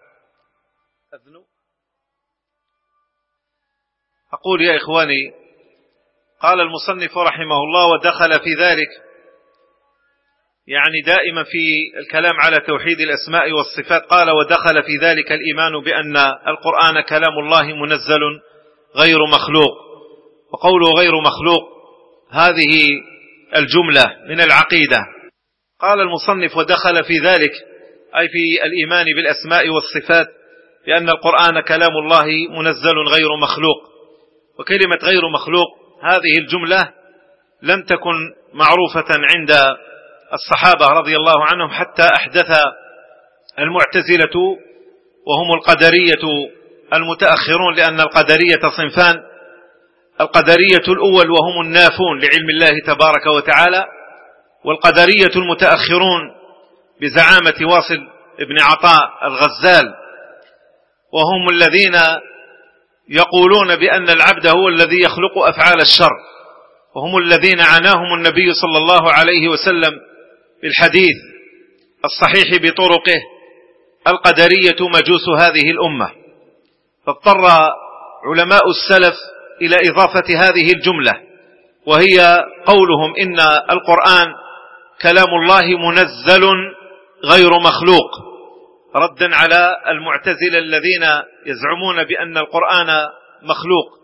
أقول يا إخواني، قال المصنف رحمه الله ودخل في ذلك، يعني دائما في الكلام على توحيد الأسماء والصفات قال ودخل في ذلك الإيمان بأن القرآن كلام الله منزل غير مخلوق. وقوله غير مخلوق هذه الجملة من العقيدة. قال المصنف ودخل في ذلك أي في الإيمان بالأسماء والصفات بأن القرآن كلام الله منزل غير مخلوق. وكلمة غير مخلوق هذه الجملة لم تكن معروفة عند الصحابة رضي الله عنهم حتى أحدث المعتزلة وهم القدرية المتأخرون، لأن القدرية صنفان: القدرية الأول وهم النافون لعلم الله تبارك وتعالى، والقدرية المتأخرون بزعامة واصل ابن عطاء الغزال، وهم الذين يقولون بأن العبد هو الذي يخلق أفعال الشر، وهم الذين عناهم النبي صلى الله عليه وسلم بالحديث الصحيح بطرقه: القدرية مجوس هذه الأمة. فاضطر علماء السلف إلى إضافة هذه الجملة، وهي قولهم إن القرآن كلام الله منزل غير مخلوق، ردا على المعتزلة الذين يزعمون بأن القرآن مخلوق.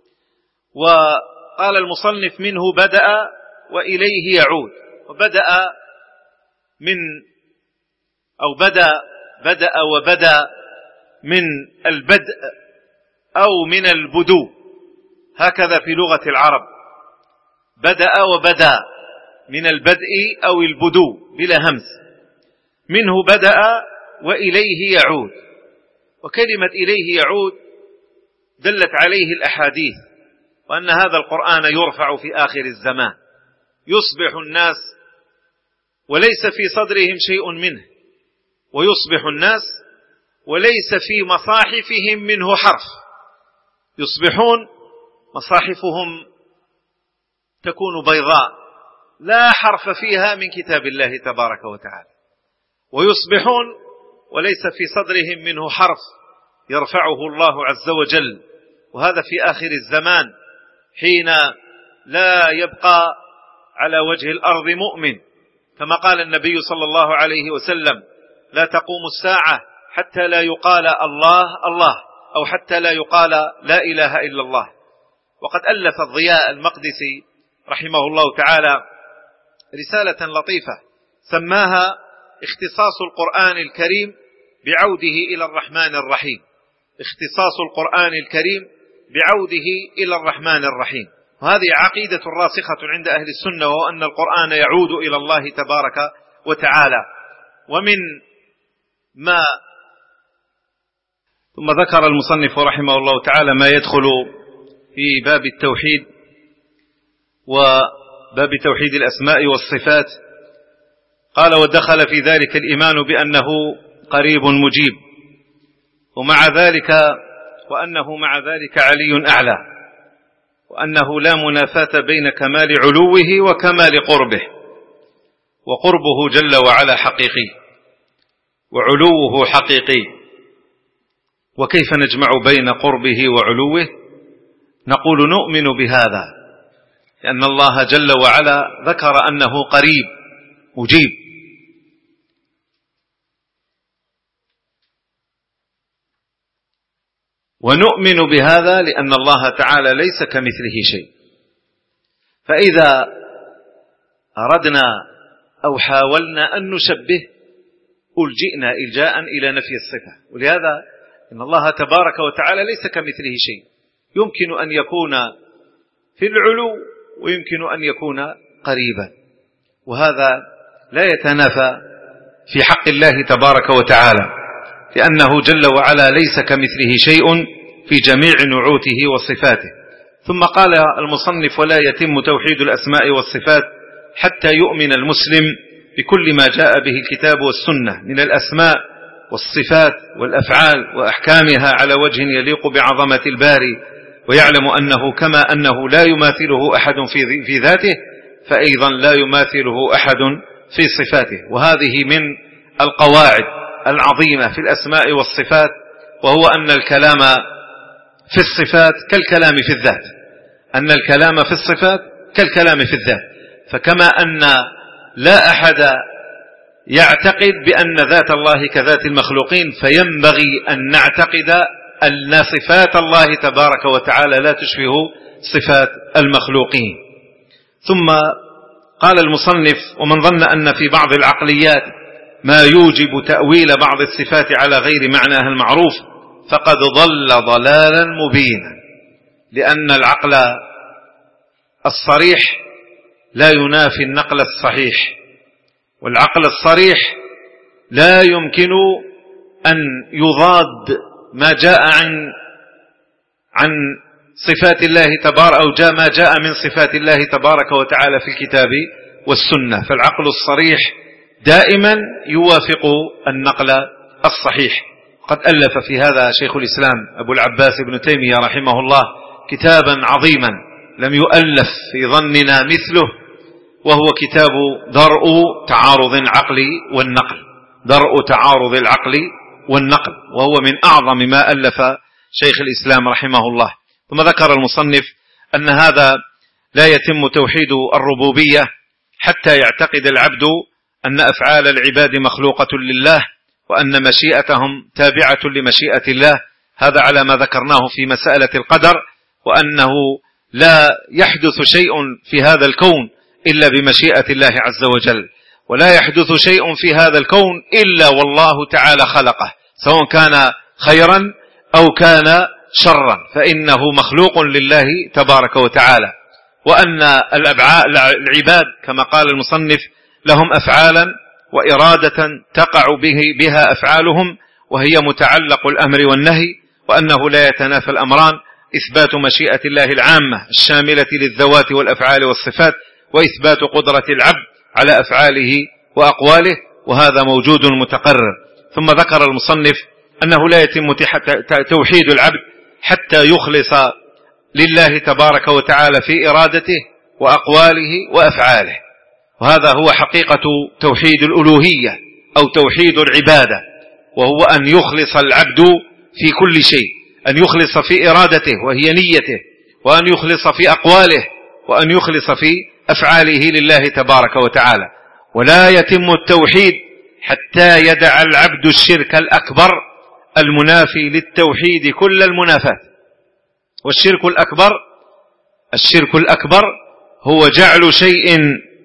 وقال المصنف: منه بدأ وإليه يعود. وبدأ من أو بدأ بدأ وبدأ من البدء أو من البدو، هكذا في لغة العرب: بدأ وبدأ، من البدء أو البدو بلا همس. منه بدأ وإليه يعود. وكلمة إليه يعود دلت عليه الأحاديث، وأن هذا القرآن يرفع في آخر الزمان، يصبح الناس وليس في صدرهم شيء منه، ويصبح الناس وليس في مصاحفهم منه حرف، يصبحون مصاحفهم تكون بيضاء لا حرف فيها من كتاب الله تبارك وتعالى، ويصبحون وليس في صدرهم منه حرف يرفعه الله عز وجل. وهذا في آخر الزمان، حين لا يبقى على وجه الأرض مؤمن، كما قال النبي صلى الله عليه وسلم: لا تقوم الساعة حتى لا يقال الله الله، أو حتى لا يقال لا إله إلا الله. وقد ألف الضياء المقدسي رحمه الله تعالى رسالة لطيفة سماها: اختصاص القرآن الكريم بعوده إلى الرحمن الرحيم. اختصاص القرآن الكريم بعوده إلى الرحمن الرحيم. وهذه عقيدة راسخة عند أهل السنة، وهو أن القرآن يعود إلى الله تبارك وتعالى. ومن ما ثم ذكر المصنف رحمه الله تعالى ما يدخل في باب التوحيد وباب توحيد الأسماء والصفات. قال: ودخل في ذلك الإيمان بأنه قريب مجيب، ومع ذلك وأنه مع ذلك علي أعلى، وأنه لا منافاة بين كمال علوه وكمال قربه، وقربه جل وعلا حقيقي، وعلوه حقيقي. وكيف نجمع بين قربه وعلوه؟ نقول: نؤمن بهذا، لأن الله جل وعلا ذكر أنه قريب مجيب. ونؤمن بهذا لأن الله تعالى ليس كمثله شيء. فإذا أردنا أو حاولنا أن نشبه ألجئنا إلجاء إلى نفي الصفة. ولهذا إن الله تبارك وتعالى ليس كمثله شيء، يمكن أن يكون في العلو ويمكن أن يكون قريبا، وهذا لا يتنافى في حق الله تبارك وتعالى، لأنه جل وعلا ليس كمثله شيء في جميع نعوته وصفاته. ثم قال المصنف: ولا يتم توحيد الأسماء والصفات حتى يؤمن المسلم بكل ما جاء به الكتاب والسنة من الأسماء والصفات والأفعال وأحكامها على وجه يليق بعظمة الباري، ويعلم أنه كما أنه لا يماثله أحد في ذاته، فأيضا لا يماثله أحد في صفاته. وهذه من القواعد العظيمة في الأسماء والصفات، وهو أن الكلام في الصفات كالكلام في الذات، أن الكلام في الصفات كالكلام في الذات. فكما أن لا أحد يعتقد بأن ذات الله كذات المخلوقين، فينبغي أن نعتقد أن صفات الله تبارك وتعالى لا تشبه صفات المخلوقين. ثم قال المصنف: ومن ظن أن في بعض العقليات ما يوجب تأويل بعض الصفات على غير معناها المعروف فقد ضل ضلالا مبينا. لأن العقل الصريح لا ينافي النقل الصحيح، والعقل الصريح لا يمكن أن يضاد ما جاء عن عن صفات الله تبارك أو جاء ما جاء من صفات الله تبارك وتعالى في الكتاب والسنة. فالعقل الصريح دائما يوافق النقل الصحيح. قد ألف في هذا شيخ الإسلام أبو العباس ابن تيمية رحمه الله كتابا عظيما لم يؤلف في ظننا مثله، وهو كتاب درء تعارض العقل والنقل، درء تعارض العقل والنقل، وهو من أعظم ما ألف شيخ الإسلام رحمه الله. ثم ذكر المصنف أن هذا لا يتم توحيد الربوبية حتى يعتقد العبد أن أفعال العباد مخلوقة لله، وأن مشيئتهم تابعة لمشيئة الله، هذا على ما ذكرناه في مسألة القدر، وأنه لا يحدث شيء في هذا الكون إلا بمشيئة الله عز وجل، ولا يحدث شيء في هذا الكون إلا والله تعالى خلقه، سواء كان خيرا أو كان شرا فإنه مخلوق لله تبارك وتعالى. وأن العباد كما قال المصنف لهم أفعالا وإرادة تقع به بها أفعالهم، وهي متعلق الأمر والنهي، وأنه لا يتنافى الأمران: إثبات مشيئة الله العامة الشاملة للذوات والأفعال والصفات، وإثبات قدرة العبد على أفعاله وأقواله، وهذا موجود متقرر. ثم ذكر المصنف أنه لا يتم توحيد العبد حتى يخلص لله تبارك وتعالى في إرادته وأقواله وأفعاله، وهذا هو حقيقة توحيد الألوهية أو توحيد العبادة، وهو أن يخلص العبد في كل شيء، أن يخلص في إرادته وهي نيته، وأن يخلص في أقواله، وأن يخلص في أفعاله لله تبارك وتعالى. ولا يتم التوحيد حتى يدع العبد الشرك الأكبر المنافي للتوحيد كل المنافاة. والشرك الأكبر الشرك الأكبر هو جعل شيء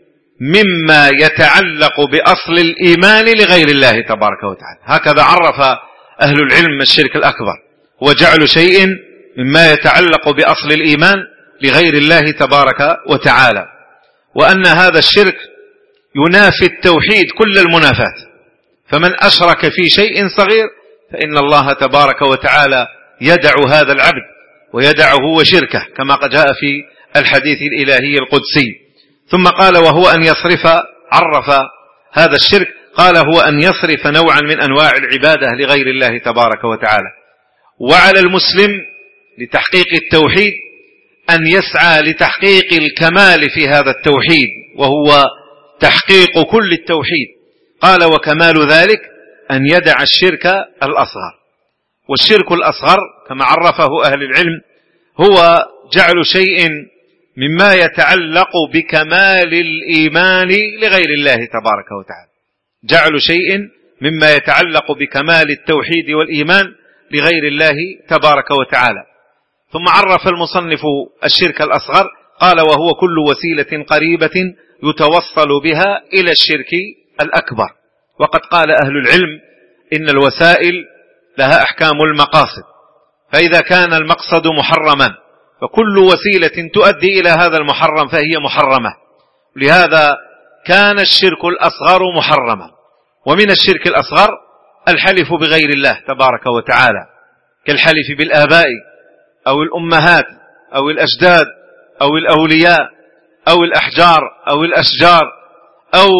مما يتعلق بأصل الإيمان لغير الله تبارك وتعالى. هكذا عرف أهل العلم الشرك الأكبر، هو جعل شيء مما يتعلق بأصل الإيمان لغير الله تبارك وتعالى، وأن هذا الشرك ينافي التوحيد كل المنافاة. فمن أشرك في شيء صغير فإن الله تبارك وتعالى يدع هذا العبد ويدعه وشركه، كما جاء في الحديث الإلهي القدسي. ثم قال: وهو أن يصرف، عرف هذا الشرك قال: هو أن يصرف نوعا من أنواع العبادة لغير الله تبارك وتعالى. وعلى المسلم لتحقيق التوحيد أن يسعى لتحقيق الكمال في هذا التوحيد، وهو تحقيق كل التوحيد. قال: وكمال ذلك أن يدع الشرك الأصغر. والشرك الأصغر كما عرفه أهل العلم هو جعل شيء مما يتعلق بكمال الإيمان لغير الله تبارك وتعالى، جعل شيء مما يتعلق بكمال التوحيد والإيمان لغير الله تبارك وتعالى. ثم عرف المصنف الشرك الأصغر قال: وهو كل وسيلة قريبة يتوصل بها إلى الشرك الأكبر. وقد قال أهل العلم إن الوسائل لها أحكام المقاصد، فإذا كان المقصد محرما فكل وسيلة تؤدي إلى هذا المحرم فهي محرمة. لهذا كان الشرك الأصغر محرما. ومن الشرك الأصغر الحلف بغير الله تبارك وتعالى، كالحلف بالآباء أو الأمهات أو الأجداد أو الأولياء أو الأحجار أو الأشجار أو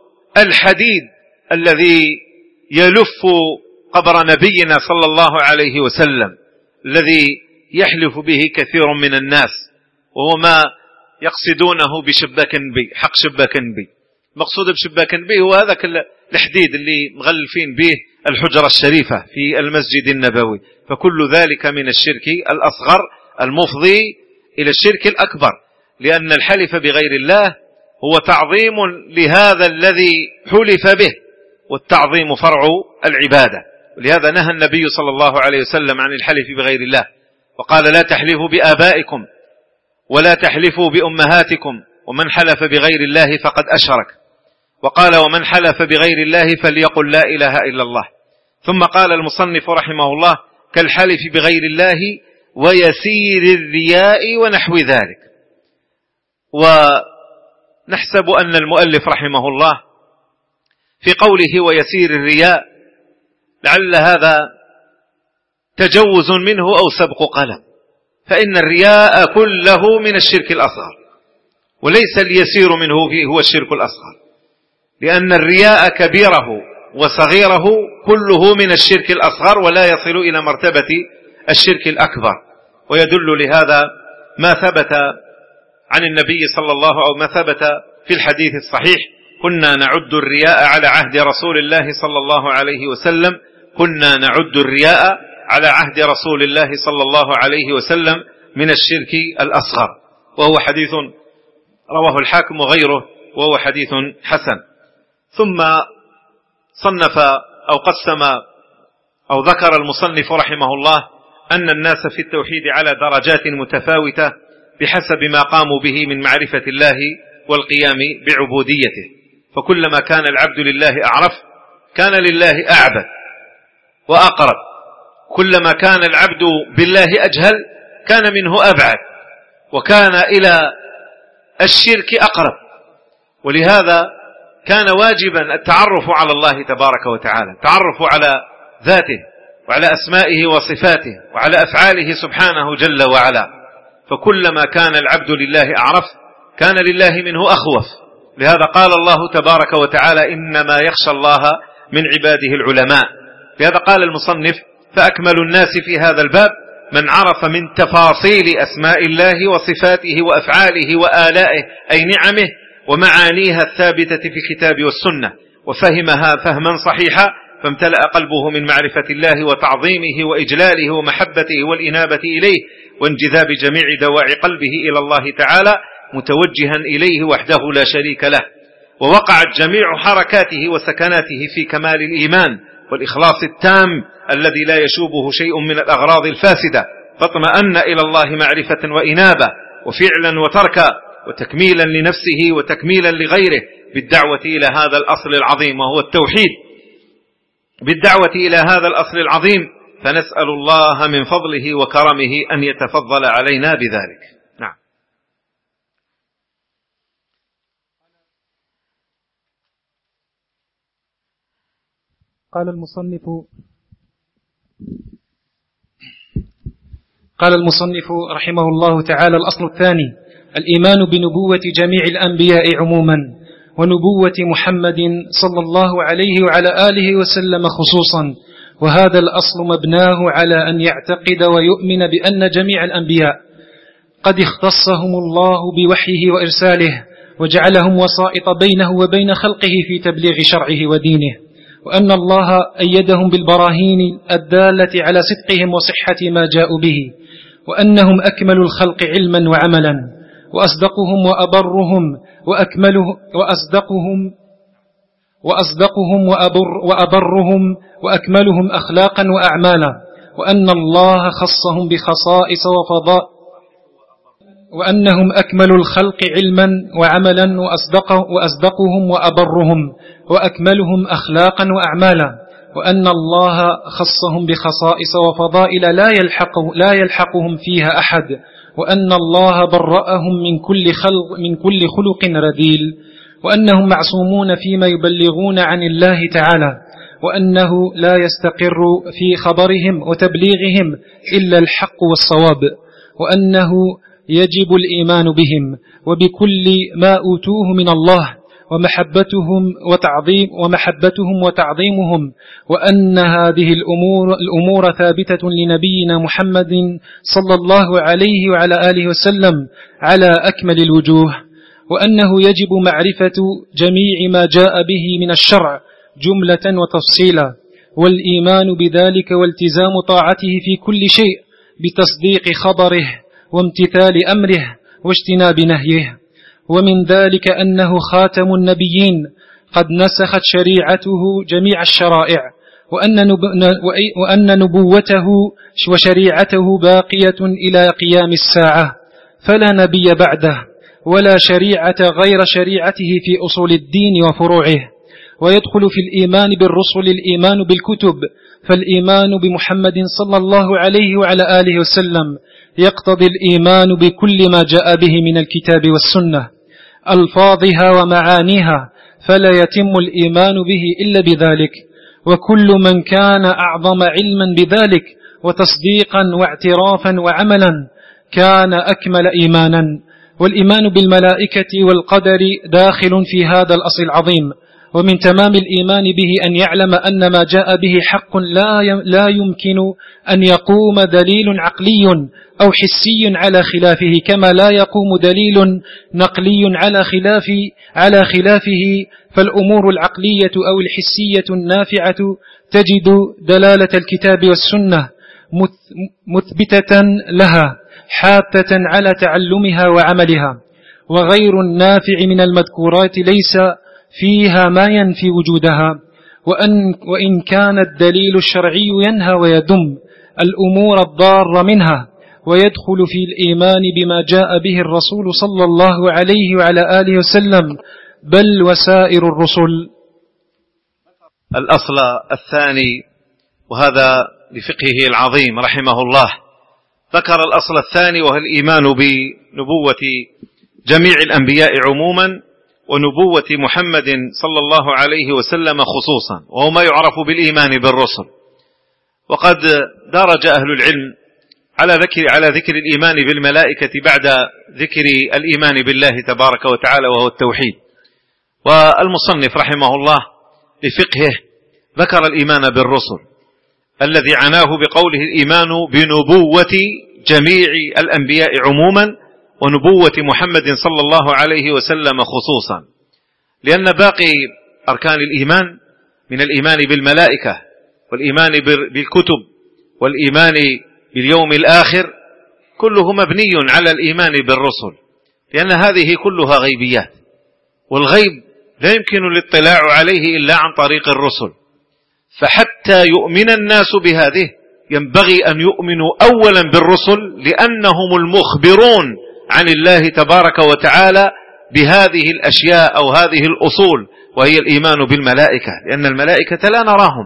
الحديد الذي يلف قبر نبينا صلى الله عليه وسلم، الذي يحلف به كثير من الناس، وهو ما يقصدونه بشباك بي، حق شباك بي. مقصود بشباك بي هو هذا الحديد اللي مغلفين به الحجرة الشريفة في المسجد النبوي. فكل ذلك من الشرك الأصغر المفضي إلى الشرك الأكبر، لأن الحلف بغير الله هو تعظيم لهذا الذي حلف به، والتعظيم فرع العبادة. ولهذا نهى النبي صلى الله عليه وسلم عن الحلف بغير الله، وقال: لا تحلفوا بآبائكم ولا تحلفوا بأمهاتكم، ومن حلف بغير الله فقد أشرك. وقال: ومن حلف بغير الله فليقل لا إله إلا الله. ثم قال المصنف رحمه الله: كالحلف بغير الله ويسير الرياء ونحو ذلك. ونحسب أن المؤلف رحمه الله في قوله ويسير الرياء لعل هذا تجوز منه أو سبق قلم، فإن الرياء كله من الشرك الأصغر، وليس اليسير منه هو الشرك الأصغر، لأن الرياء كبيره وصغيره كله من الشرك الأصغر ولا يصل إلى مرتبة الشرك الأكبر. ويدل لهذا ما ثبت عن النبي صلى الله عليه وسلم أو ما ثبت في الحديث الصحيح: كنا نعد الرياء على عهد رسول الله صلى الله عليه وسلم كنا نعد الرياء على عهد رسول الله صلى الله عليه وسلم من الشرك الأصغر، وهو حديث رواه الحاكم وغيره، وهو حديث حسن. ثم صنف أو قسم أو ذكر المصنف رحمه الله أن الناس في التوحيد على درجات متفاوتة بحسب ما قاموا به من معرفة الله والقيام بعبوديته، فكلما كان العبد لله أعرف كان لله أعبد وأقرب، كلما كان العبد بالله أجهل كان منه أبعد وكان إلى الشرك أقرب. ولهذا كان واجبا التعرف على الله تبارك وتعالى، التعرف على ذاته وعلى أسمائه وصفاته وعلى أفعاله سبحانه جل وعلا، فكلما كان العبد لله أعرف كان لله منه أخوف. لهذا قال الله تبارك وتعالى: إنما يخشى الله من عباده العلماء. لهذا قال المصنف: فأكمل الناس في هذا الباب من عرف من تفاصيل أسماء الله وصفاته وأفعاله وآلائه أي نعمه ومعانيها الثابتة في الكتاب والسنة، وفهمها فهما صحيحا، فامتلأ قلبه من معرفة الله وتعظيمه وإجلاله ومحبته والإنابة إليه وانجذاب جميع دواعي قلبه إلى الله تعالى متوجها إليه وحده لا شريك له، ووقعت جميع حركاته وسكناته في كمال الإيمان والإخلاص التام الذي لا يشوبه شيء من الأغراض الفاسدة، فاطمأن إلى الله معرفة وإنابة وفعلا وتركا وتكميلا لنفسه وتكميلا لغيره بالدعوة إلى هذا الأصل العظيم وهو التوحيد، بالدعوة إلى هذا الأصل العظيم. فنسأل الله من فضله وكرمه أن يتفضل علينا بذلك. نعم. قال المصنف قال المصنف رحمه الله تعالى: الأصل الثاني الإيمان بنبوة جميع الأنبياء عموما، ونبوة محمد صلى الله عليه وعلى آله وسلم خصوصا، وهذا الأصل مبناه على أن يعتقد ويؤمن بأن جميع الأنبياء قد اختصهم الله بوحيه وإرساله وجعلهم وسائط بينه وبين خلقه في تبليغ شرعه ودينه، وأن الله أيدهم بالبراهين الدالة على صدقهم وصحة ما جاءوا به، وأنهم أكمل الخلق علما وعملا، وأصدقهم وأبرهم وأكمله وأصدقهم وأصدقهم وأبر وأبرهم وأكملهم أخلاقا وأعمالا، وأن الله خصهم بخصائص وفضاء وأنهم أكمل الخلق علما وعملا وأصدقهم وأبرهم وأكملهم أخلاقا وأعمالا، وأن الله خصهم بخصائص وفضائل لا يلحق لا يلحقهم فيها أحد، وأن الله برأهم من كل خلق من كل خلق رذيل، وأنهم معصومون فيما يبلغون عن الله تعالى، وأنه لا يستقر في خبرهم وتبليغهم إلا الحق والصواب، وأنه يجب الإيمان بهم وبكل ما أوتوه من الله ومحبتهم وتعظيم ومحبتهم وتعظيمهم، وأن هذه الأمور الأمور ثابتة لنبينا محمد صلى الله عليه وعلى آله وسلم على أكمل الوجوه، وأنه يجب معرفة جميع ما جاء به من الشرع جملة وتفصيلا، والإيمان بذلك والتزام طاعته في كل شيء بتصديق خبره وامتثال أمره واجتناب نهيه. ومن ذلك أنه خاتم النبيين قد نسخت شريعته جميع الشرائع، وأن نبوته وشريعته باقية إلى قيام الساعة، فلا نبي بعده ولا شريعة غير شريعته في أصول الدين وفروعه. ويدخل في الإيمان بالرسل الإيمان بالكتب، فالإيمان بمحمد صلى الله عليه وعلى آله وسلم يقتضي الإيمان بكل ما جاء به من الكتاب والسنة ألفاظها ومعانيها، فلا يتم الإيمان به إلا بذلك. وكل من كان أعظم علما بذلك وتصديقا واعترافا وعملا كان أكمل إيمانا. والإيمان بالملائكة والقدر داخل في هذا الأصل العظيم. ومن تمام الإيمان به أن يعلم أن ما جاء به حق لا يمكن أن يقوم دليل عقلي أو حسي على خلافه، كما لا يقوم دليل نقلي على خلاف على خلافه. فالأمور العقلية أو الحسية النافعة تجد دلالة الكتاب والسنة مثبتة لها حاثة على تعلمها وعملها، وغير النافع من المذكورات ليس فيها ما ينفي وجودها. وأن وإن كان الدليل الشرعي ينهى ويذم الأمور الضارة منها، ويدخل في الإيمان بما جاء به الرسول صلى الله عليه وعلى آله وسلم بل وسائر الرسل. الأصل الثاني، وهذا لفقهه العظيم رحمه الله، ذكر الأصل الثاني وهو الإيمان بنبوة جميع الأنبياء عموما ونبوة محمد صلى الله عليه وسلم خصوصا، وهو ما يعرف بالإيمان بالرسل. وقد درج أهل العلم على ذكر على ذكر الإيمان بالملائكة بعد ذكر الإيمان بالله تبارك وتعالى وهو التوحيد. والمصنف رحمه الله لفقهه ذكر الإيمان بالرسل الذي عناه بقوله الإيمان بنبوة جميع الأنبياء عموما ونبوة محمد صلى الله عليه وسلم خصوصا، لأن باقي أركان الإيمان من الإيمان بالملائكة والإيمان بالكتب والإيمان باليوم الآخر كله مبني على الإيمان بالرسل، لأن هذه كلها غيبيات، والغيب لا يمكن الاطلاع عليه إلا عن طريق الرسل. فحتى يؤمن الناس بهذه ينبغي أن يؤمنوا أولا بالرسل، لأنهم المخبرون عن الله تبارك وتعالى بهذه الأشياء أو هذه الأصول، وهي الإيمان بالملائكة، لأن الملائكة لا نراهم.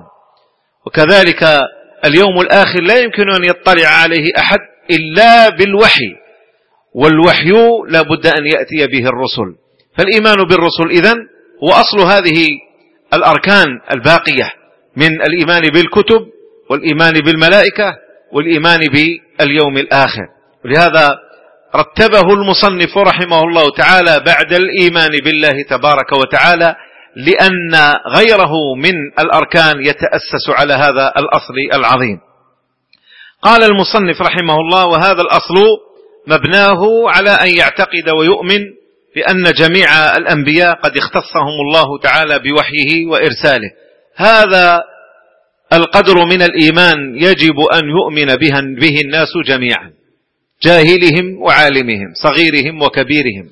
وكذلك اليوم الآخر لا يمكن أن يطلع عليه أحد إلا بالوحي، والوحي لا بد أن يأتي به الرسل. فالإيمان بالرسل إذن هو أصل هذه الأركان الباقية من الإيمان بالكتب والإيمان بالملائكة والإيمان باليوم الآخر. ولهذا رتبه المصنف رحمه الله تعالى بعد الإيمان بالله تبارك وتعالى، لأن غيره من الأركان يتأسس على هذا الأصل العظيم. قال المصنف رحمه الله: وهذا الأصل مبناه على أن يعتقد ويؤمن بأن جميع الأنبياء قد اختصهم الله تعالى بوحيه وإرساله. هذا القدر من الإيمان يجب أن يؤمن به الناس جميعا، جاهلهم وعالمهم، صغيرهم وكبيرهم.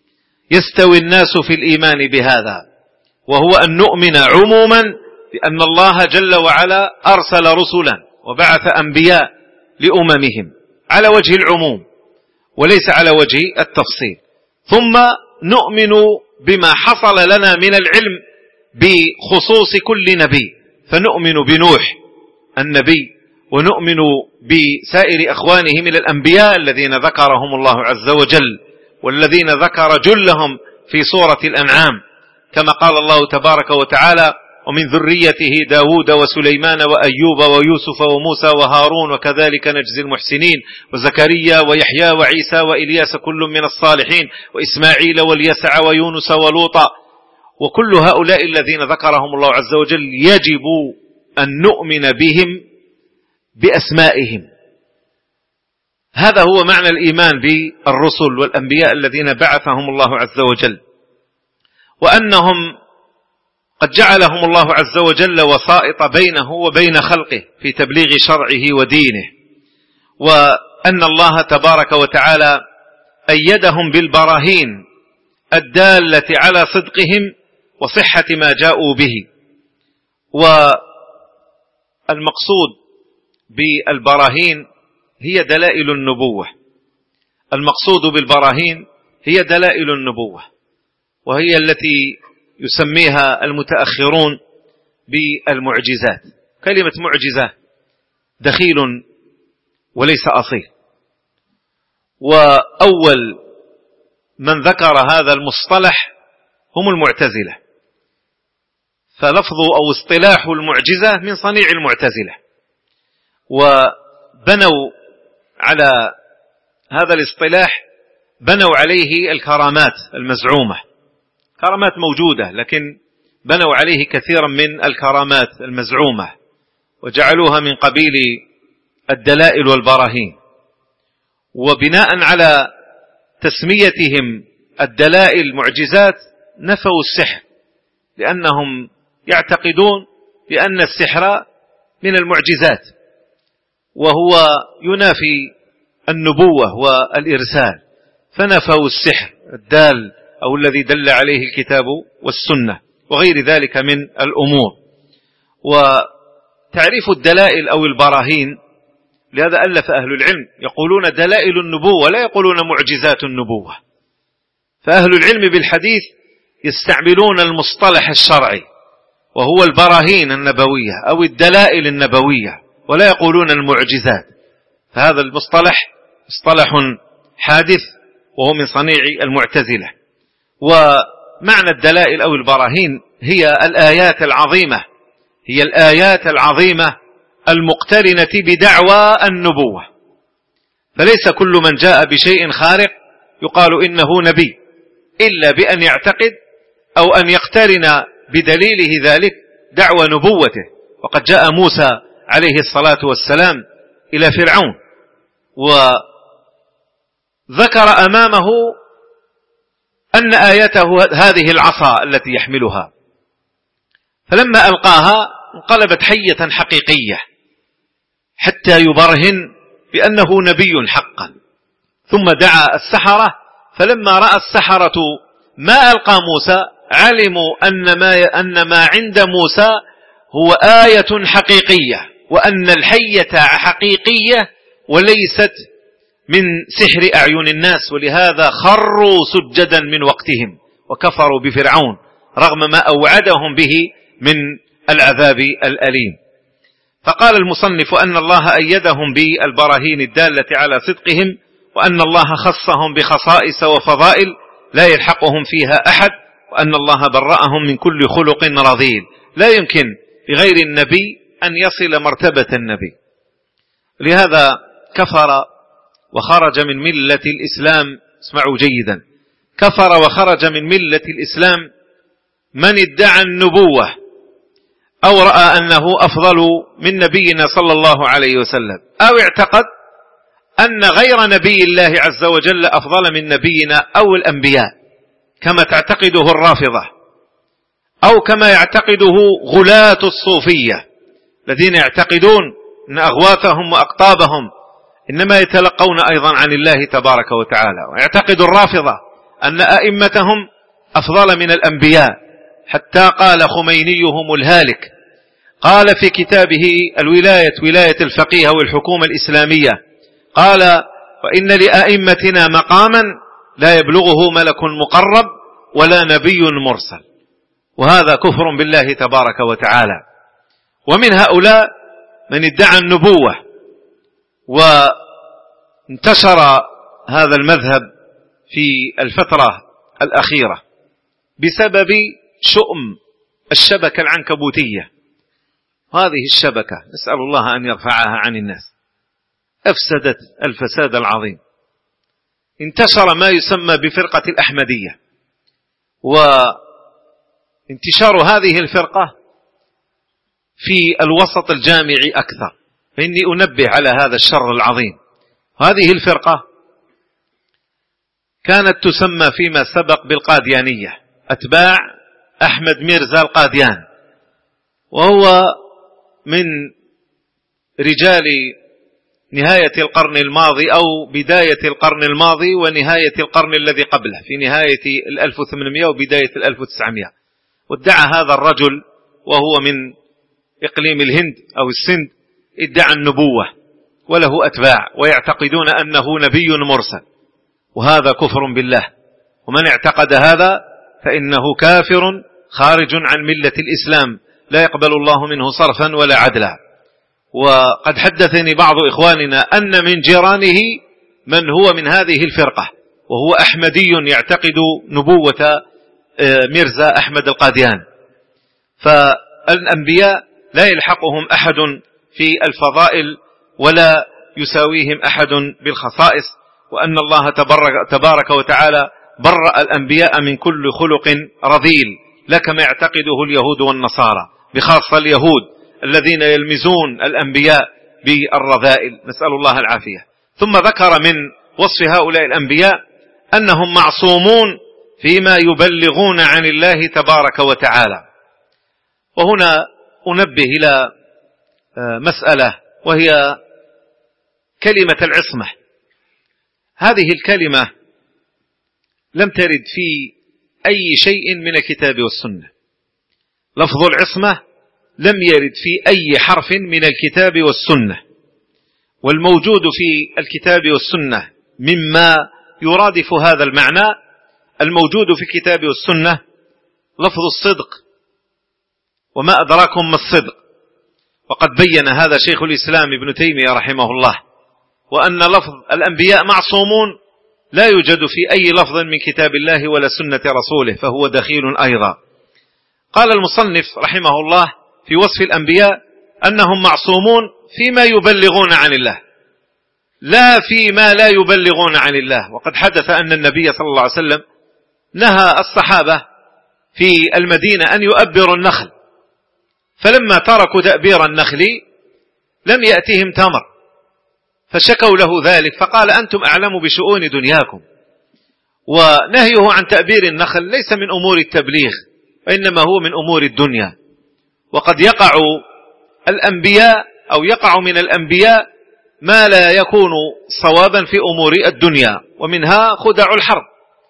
يستوي الناس في الإيمان بهذا، وهو أن نؤمن عموما بأن الله جل وعلا أرسل رسلا وبعث أنبياء لأممهم على وجه العموم وليس على وجه التفصيل. ثم نؤمن بما حصل لنا من العلم بخصوص كل نبي، فنؤمن بنوح النبي، ونؤمن بسائر أخوانه من الأنبياء الذين ذكرهم الله عز وجل، والذين ذكر جلهم في سورة الأنعام، كما قال الله تبارك وتعالى: ومن ذريته داود وسليمان وأيوب ويوسف وموسى وهارون وكذلك نجزي المحسنين، وزكريا ويحيى وعيسى وإلياس كل من الصالحين، وإسماعيل واليسع ويونس ولوطا. وكل هؤلاء الذين ذكرهم الله عز وجل يجب أن نؤمن بهم بأسمائهم. هذا هو معنى الإيمان بالرسل والأنبياء الذين بعثهم الله عز وجل، وأنهم قد جعلهم الله عز وجل وسائط بينه وبين خلقه في تبليغ شرعه ودينه، وأن الله تبارك وتعالى أيدهم بالبراهين الدالة على صدقهم وصحة ما جاءوا به. والمقصود بالبراهين هي دلائل النبوة، المقصود بالبراهين هي دلائل النبوة، وهي التي يسميها المتأخرون بالمعجزات. كلمة معجزة دخيل وليس أصيل، وأول من ذكر هذا المصطلح هم المعتزلة، فلفظ أو اصطلاح المعجزة من صنيع المعتزلة، وبنوا على هذا الاصطلاح بنوا عليه الكرامات المزعومة، كرامات موجودة لكن بنوا عليه كثيرا من الكرامات المزعومة وجعلوها من قبيل الدلائل والبراهين، وبناء على تسميتهم الدلائل معجزات نفوا السحر، لأنهم يعتقدون بأن السحر من المعجزات وهو ينافي النبوة والإرسال، فنفوا السحر الدال أو الذي دل عليه الكتاب والسنة وغير ذلك من الأمور. وتعريف الدلائل أو البراهين، لهذا ألف أهل العلم يقولون دلائل النبوة لا يقولون معجزات النبوة، فأهل العلم بالحديث يستعملون المصطلح الشرعي وهو البراهين النبوية أو الدلائل النبوية ولا يقولون المعجزات، فهذا المصطلح مصطلح حادث وهو من صنيع المعتزلة. ومعنى الدلائل أو البراهين هي الآيات العظيمة، هي الآيات العظيمة المقترنة بدعوى النبوة، فليس كل من جاء بشيء خارق يقال إنه نبي إلا بأن يعتقد أو أن يقترن بدليله ذلك دعوى نبوته. وقد جاء موسى عليه الصلاة والسلام إلى فرعون وذكر أمامه أن آيته هذه العصا التي يحملها، فلما ألقاها انقلبت حية حقيقية حتى يبرهن بأنه نبي حقا، ثم دعا السحرة، فلما رأى السحرة ما ألقى موسى علموا أن ما, أن ما عند موسى هو آية حقيقية وأن الحية حقيقية وليست من سحر أعين الناس، ولهذا خروا سجدا من وقتهم وكفروا بفرعون رغم ما أوعدهم به من العذاب الأليم. فقال المصنف أن الله أيدهم بالبراهين الدالة على صدقهم، وأن الله خصهم بخصائص وفضائل لا يلحقهم فيها أحد، وأن الله برأهم من كل خلق رذيل، لا يمكن لغير النبي أن يصل مرتبة النبي. لهذا كفر وخرج من ملة الإسلام، اسمعوا جيدا، كفر وخرج من ملة الإسلام من ادعى النبوة أو رأى أنه أفضل من نبينا صلى الله عليه وسلم، أو اعتقد أن غير نبي الله عز وجل أفضل من نبينا أو الأنبياء كما تعتقده الرافضة، أو كما يعتقده غلاة الصوفية الذين يعتقدون أن أغواثهم وأقطابهم إنما يتلقون أيضا عن الله تبارك وتعالى، ويعتقد الرافضة أن أئمتهم أفضل من الأنبياء، حتى قال خمينيهم الهالك قال في كتابه الولاية ولاية الفقيه والحكومة الإسلامية، قال وإن لأئمتنا مقاما لا يبلغه ملك مقرب ولا نبي مرسل، وهذا كفر بالله تبارك وتعالى. ومن هؤلاء من ادعى النبوة، وانتشر هذا المذهب في الفترة الأخيرة بسبب شؤم الشبكة العنكبوتية. هذه الشبكة نسأل الله أن يرفعها عن الناس، أفسدت الفساد العظيم. انتشر ما يسمى بفرقة الأحمدية، وانتشار هذه الفرقة في الوسط الجامعي أكثر، فإني أنبه على هذا الشر العظيم. هذه الفرقة كانت تسمى فيما سبق بالقاديانية، أتباع أحمد ميرزا القاديان، وهو من رجال نهاية القرن الماضي أو بداية القرن الماضي ونهاية القرن الذي قبله، في نهاية الألف وثمانمائة وبداية الألف وتسعمائة. وادعى هذا الرجل وهو من إقليم الهند أو السند، ادعى النبوة وله أتباع ويعتقدون أنه نبي مرسل، وهذا كفر بالله. ومن اعتقد هذا فإنه كافر خارج عن ملة الإسلام، لا يقبل الله منه صرفا ولا عدلا. وقد حدثني بعض إخواننا أن من جيرانه من هو من هذه الفرقة، وهو أحمدي يعتقد نبوة ميرزا أحمد القاديان. فالأنبياء لا يلحقهم أحد في الفضائل ولا يساويهم أحد بالخصائص، وأن الله تبارك وتعالى برأ الأنبياء من كل خلق رذيل، لا كما يعتقده اليهود والنصارى، بخاصة اليهود الذين يلمزون الأنبياء بالرذائل، نسأل الله العافية. ثم ذكر من وصف هؤلاء الأنبياء أنهم معصومون فيما يبلغون عن الله تبارك وتعالى. وهنا أنبه إلى مسألة، وهي كلمة العصمة. هذه الكلمة لم ترد في أي شيء من الكتاب والسنة. لفظ العصمة لم يرد في أي حرف من الكتاب والسنة، والموجود في الكتاب والسنة مما يرادف هذا المعنى الموجود في الكتاب والسنة لفظ الصدق، وما أدراكم ما الصدق، وقد بين هذا شيخ الإسلام ابن تيمية رحمه الله، وأن لفظ الأنبياء معصومون لا يوجد في أي لفظ من كتاب الله ولا سنة رسوله، فهو دخيل أيضا. قال المصنف رحمه الله في وصف الأنبياء أنهم معصومون فيما يبلغون عن الله، لا فيما لا يبلغون عن الله. وقد حدث أن النبي صلى الله عليه وسلم نهى الصحابة في المدينة أن يؤبروا النخل، فلما تركوا تأبير النخل لم يأتهم تمر، فشكوا له ذلك، فقال أنتم أعلم بشؤون دنياكم. ونهيه عن تأبير النخل ليس من أمور التبليغ، وإنما هو من أمور الدنيا. وقد يقع الأنبياء أو يقع من الأنبياء ما لا يكون صوابا في أمور الدنيا، ومنها خدع الحرب.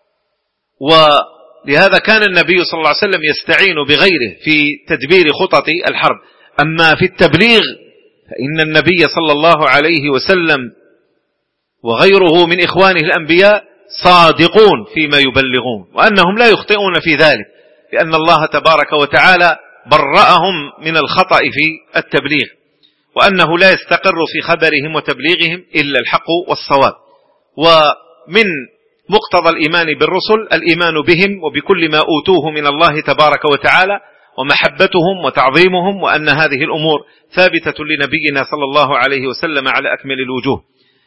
ولهذا كان النبي صلى الله عليه وسلم يستعين بغيره في تدبير خطط الحرب. أما في التبليغ فإن النبي صلى الله عليه وسلم وغيره من إخوانه الأنبياء صادقون فيما يبلغون، وأنهم لا يخطئون في ذلك، لأن الله تبارك وتعالى برأهم من الخطأ في التبليغ، وأنه لا يستقر في خبرهم وتبليغهم إلا الحق والصواب. ومن مقتضى الإيمان بالرسل الإيمان بهم وبكل ما أوتوه من الله تبارك وتعالى، ومحبتهم وتعظيمهم، وأن هذه الأمور ثابتة لنبينا صلى الله عليه وسلم على أكمل الوجوه.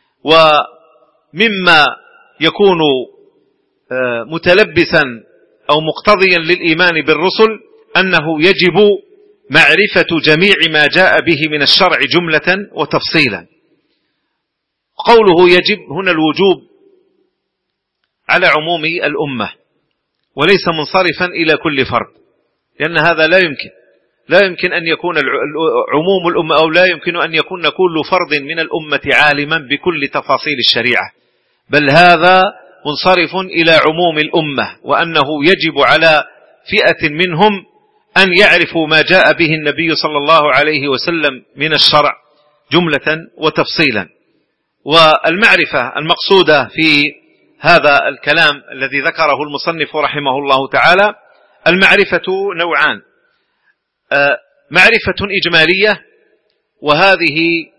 ومما يكون متلبسا أو مقتضيا للإيمان بالرسل أنه يجب معرفة جميع ما جاء به من الشرع جملة وتفصيلا. قوله يجب هنا الوجوب على عموم الأمة، وليس منصرفا إلى كل فرد، لأن هذا لا يمكن لا يمكن أن يكون عموم الأمة، أو لا يمكن أن يكون كل فرد من الأمة عالما بكل تفاصيل الشريعة، بل هذا منصرف إلى عموم الأمة، وأنه يجب على فئة منهم أن يعرفوا ما جاء به النبي صلى الله عليه وسلم من الشرع جملة وتفصيلا. والمعرفة المقصودة في هذا الكلام الذي ذكره المصنف رحمه الله تعالى المعرفة نوعان: معرفة إجمالية، وهذه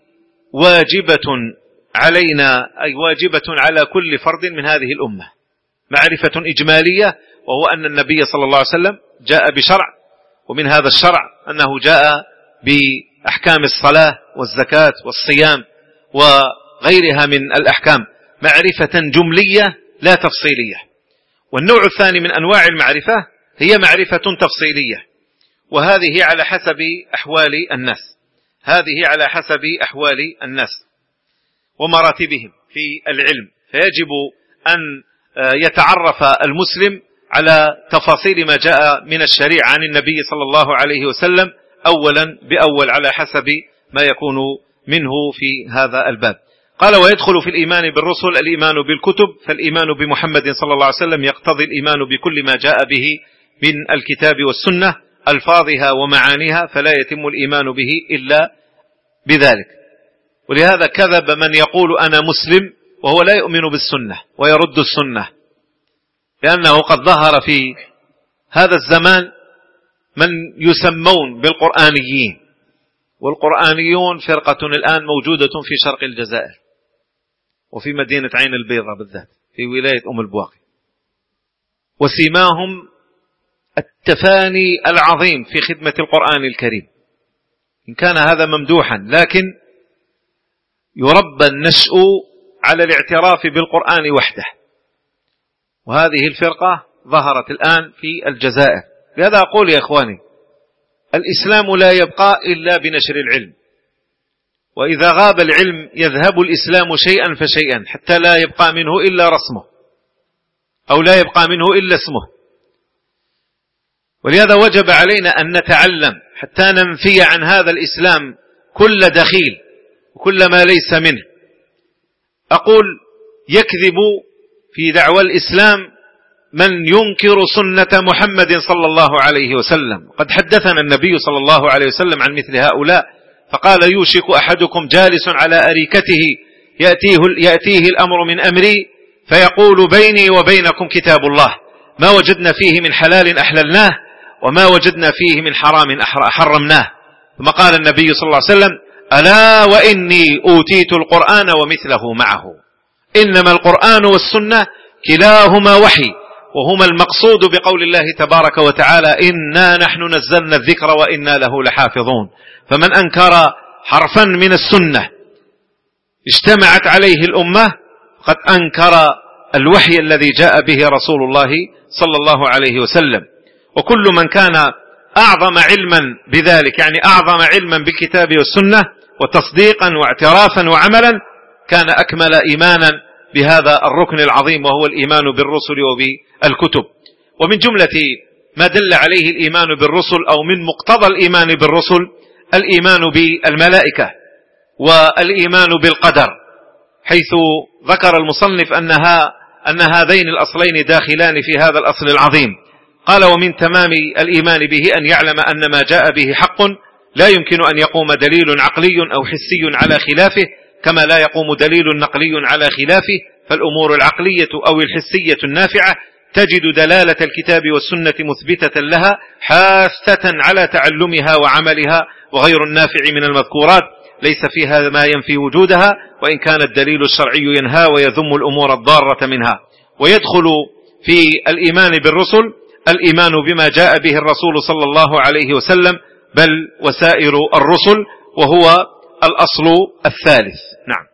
واجبة علينا، أي واجبة على كل فرد من هذه الأمة. معرفة إجمالية، وهو أن النبي صلى الله عليه وسلم جاء بشرع، ومن هذا الشرع أنه جاء بأحكام الصلاة والزكاة والصيام وغيرها من الأحكام، معرفة جملية لا تفصيلية. والنوع الثاني من أنواع المعرفة هي معرفة تفصيلية، وهذه على حسب أحوال الناس هذه على حسب أحوال الناس ومراتبهم في العلم. فيجب أن يتعرف المسلم على تفاصيل ما جاء من الشريعة عن النبي صلى الله عليه وسلم أولا بأول على حسب ما يكون منه في هذا الباب. قال: ويدخل في الإيمان بالرسل الإيمان بالكتب، فالإيمان بمحمد صلى الله عليه وسلم يقتضي الإيمان بكل ما جاء به من الكتاب والسنة ألفاظها ومعانيها، فلا يتم الإيمان به إلا بذلك. ولهذا كذب من يقول أنا مسلم وهو لا يؤمن بالسنة ويرد السنة، لأنه قد ظهر في هذا الزمان من يسمون بالقرآنيين، والقرآنيون فرقة الآن موجودة في شرق الجزائر، وفي مدينة عين البيضاء بالذات في ولاية أم البواقي. وسيماهم التفاني العظيم في خدمة القرآن الكريم، إن كان هذا ممدوحا، لكن يربى النشء على الاعتراف بالقرآن وحده. وهذه الفرقة ظهرت الآن في الجزائر. لهذا أقول يا إخواني، الإسلام لا يبقى إلا بنشر العلم، وإذا غاب العلم يذهب الإسلام شيئا فشيئا حتى لا يبقى منه إلا رسمه أو لا يبقى منه إلا اسمه. ولهذا وجب علينا أن نتعلم حتى ننفي عن هذا الإسلام كل دخيل وكل ما ليس منه. أقول يكذب في دعوى الإسلام من ينكر سنة محمد صلى الله عليه وسلم. قد حدثنا النبي صلى الله عليه وسلم عن مثل هؤلاء فقال: يوشك أحدكم جالس على أريكته يأتيه, يأتيه الأمر من أمري فيقول: بيني وبينكم كتاب الله، ما وجدنا فيه من حلال أحللناه وما وجدنا فيه من حرام حرمناه. ثم قال النبي صلى الله عليه وسلم: ألا وإني أوتيت القرآن ومثله معه. إنما القرآن والسنة كلاهما وحي، وهما المقصود بقول الله تبارك وتعالى: إنا نحن نزلنا الذكر وإنا له لحافظون. فمن أنكر حرفا من السنة اجتمعت عليه الأمة قد أنكر الوحي الذي جاء به رسول الله صلى الله عليه وسلم. وكل من كان أعظم علما بذلك، يعني أعظم علما بالكتاب والسنة وتصديقا واعترافا وعملا، كان أكمل إيمانا بهذا الركن العظيم وهو الإيمان بالرسل وبالكتب. ومن جملة ما دل عليه الإيمان بالرسل أو من مقتضى الإيمان بالرسل الإيمان بالملائكة والإيمان بالقدر، حيث ذكر المصنف أنها أن هذين الأصلين داخلان في هذا الأصل العظيم. قال: ومن تمام الإيمان به أن يعلم أن ما جاء به حق لا يمكن أن يقوم دليل عقلي أو حسي على خلافه، كما لا يقوم دليل نقلي على خلافه. فالأمور العقلية أو الحسية النافعة تجد دلالة الكتاب والسنة مثبتة لها حاثة على تعلمها وعملها، وغير النافع من المذكورات ليس فيها ما ينفي وجودها، وإن كان الدليل الشرعي ينهى ويذم الأمور الضارة منها. ويدخل في الإيمان بالرسل الإيمان بما جاء به الرسول صلى الله عليه وسلم، بل وسائر الرسل، وهو الأصل الثالث. نعم.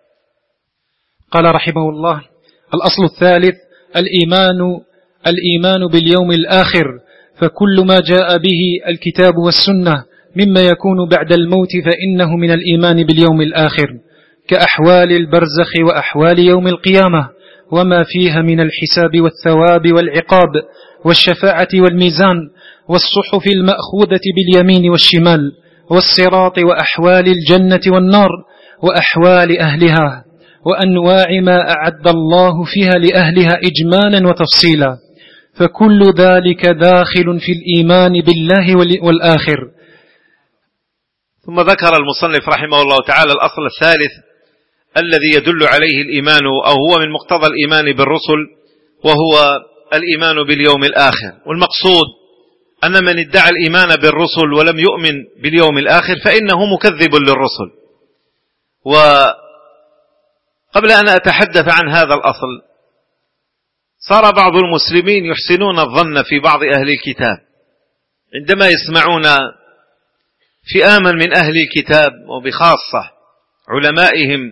قال رحمه الله: الأصل الثالث الإيمان الإيمان باليوم الآخر، فكل ما جاء به الكتاب والسنة مما يكون بعد الموت فإنه من الإيمان باليوم الآخر، كأحوال البرزخ وأحوال يوم القيامة وما فيها من الحساب والثواب والعقاب والشفاعة والميزان والصحف المأخوذة باليمين والشمال والصراط وأحوال الجنة والنار وأحوال أهلها وأنواع ما أعد الله فيها لأهلها إجمالا وتفصيلا، فكل ذلك داخل في الإيمان بالله والآخر. ثم ذكر المصنف رحمه الله تعالى الأصل الثالث الذي يدل عليه الإيمان أو هو من مقتضى الإيمان بالرسل، وهو الإيمان باليوم الآخر. والمقصود أن من ادعى الإيمان بالرسل ولم يؤمن باليوم الآخر فإنه مكذب للرسل. وقبل أن أتحدث عن هذا الأصل، صار بعض المسلمين يحسنون الظن في بعض أهل الكتاب عندما يسمعون فئاما من أهل الكتاب وبخاصة علمائهم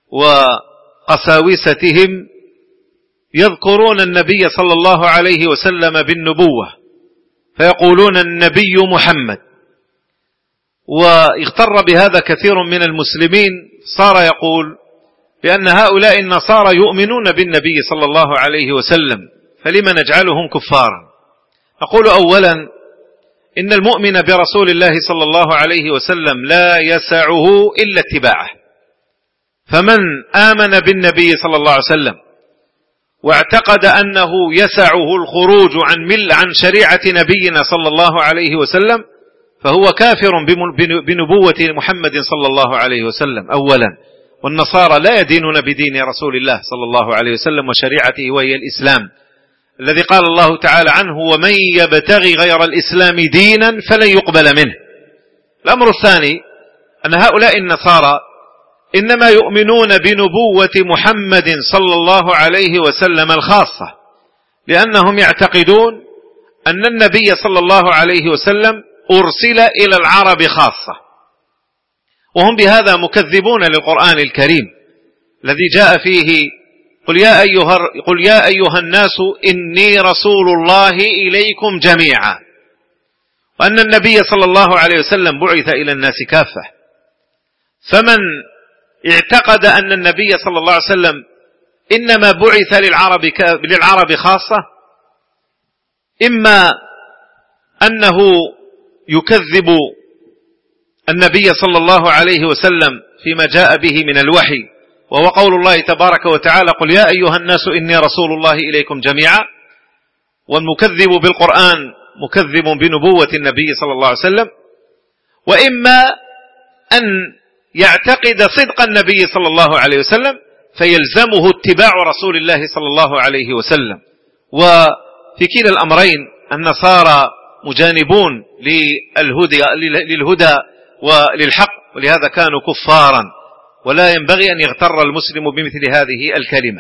وقساوستهم يذكرون النبي صلى الله عليه وسلم بالنبوة، فيقولون النبي محمد. واغتر بهذا كثير من المسلمين، صار يقول بأن هؤلاء النصارى يؤمنون بالنبي صلى الله عليه وسلم، فلما نجعلهم كفارا؟ نقول أولا إن المؤمن برسول الله صلى الله عليه وسلم لا يسعه إلا اتباعه، فمن آمن بالنبي صلى الله عليه وسلم واعتقد أنه يسعه الخروج عن مل عن شريعة نبينا صلى الله عليه وسلم فهو كافر بنبوة محمد صلى الله عليه وسلم أولا. والنصارى لا يدينون بدين رسول الله صلى الله عليه وسلم وشريعته وهي الإسلام الذي قال الله تعالى عنه: ومن يبتغي غير الإسلام دينا فلن يقبل منه. الأمر الثاني أن هؤلاء النصارى إنما يؤمنون بنبوة محمد صلى الله عليه وسلم الخاصة، لأنهم يعتقدون أن النبي صلى الله عليه وسلم أرسل إلى العرب خاصة، وهم بهذا مكذبون للقرآن الكريم الذي جاء فيه قل يا أيها, قل يا أيها الناس إني رسول الله إليكم جميعا، وأن النبي صلى الله عليه وسلم بعث إلى الناس كافة. فمن اعتقد أن النبي صلى الله عليه وسلم إنما بعث للعرب, للعرب خاصة، إما أنه يكذب النبي صلى الله عليه وسلم فيما جاء به من الوحي، وهو قول الله تبارك وتعالى قل يا أيها الناس إني رسول الله إليكم جميعا، والمكذب بالقرآن مكذب بنبوة النبي صلى الله عليه وسلم، وإما أن يعتقد صدق النبي صلى الله عليه وسلم فيلزمه اتباع رسول الله صلى الله عليه وسلم. وفي كلا الأمرين النصارى مجانبون للهدى, للهدى وللحق، ولهذا كانوا كفارا، ولا ينبغي أن يغتر المسلم بمثل هذه الكلمة.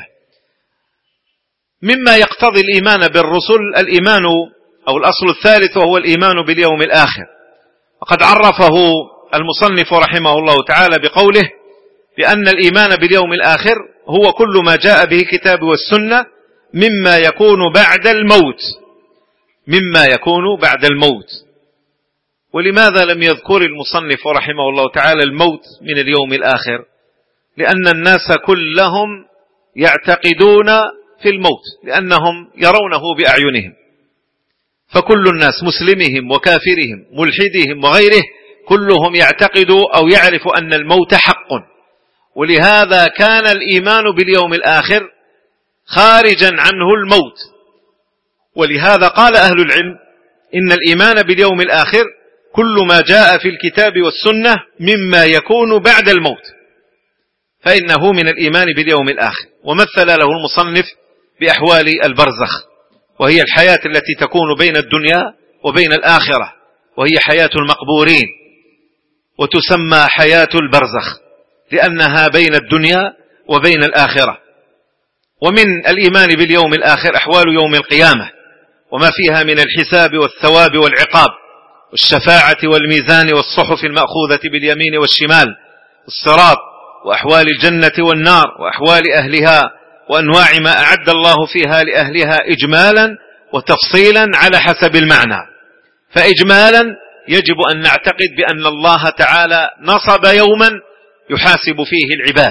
مما يقتضي الإيمان بالرسل الإيمان أو الأصل الثالث، وهو الإيمان باليوم الآخر، وقد عرفه المصنف رحمه الله تعالى بقوله بأن الإيمان باليوم الآخر هو كل ما جاء به الكتاب والسنة مما يكون بعد الموت مما يكون بعد الموت. ولماذا لم يذكر المصنف رحمه الله تعالى الموت من اليوم الآخر؟ لأن الناس كلهم يعتقدون في الموت، لأنهم يرونه بأعينهم، فكل الناس مسلمهم وكافرهم ملحدهم وغيره كلهم يعتقد أو يعرف أن الموت حق، ولهذا كان الإيمان باليوم الآخر خارجا عنه الموت. ولهذا قال أهل العلم إن الإيمان باليوم الآخر كل ما جاء في الكتاب والسنة مما يكون بعد الموت، فإنه من الإيمان باليوم الآخر. ومثل له المصنف بأحوال البرزخ، وهي الحياة التي تكون بين الدنيا وبين الآخرة، وهي حياة المقبورين، وتسمى حياة البرزخ لأنها بين الدنيا وبين الآخرة. ومن الإيمان باليوم الآخر أحوال يوم القيامة وما فيها من الحساب والثواب والعقاب والشفاعة والميزان والصحف المأخوذة باليمين والشمال والصراط، وأحوال الجنة والنار وأحوال أهلها، وأنواع ما أعد الله فيها لأهلها إجمالا وتفصيلا على حسب المعنى. فإجمالا يجب أن نعتقد بأن الله تعالى نصب يوما يحاسب فيه العباد،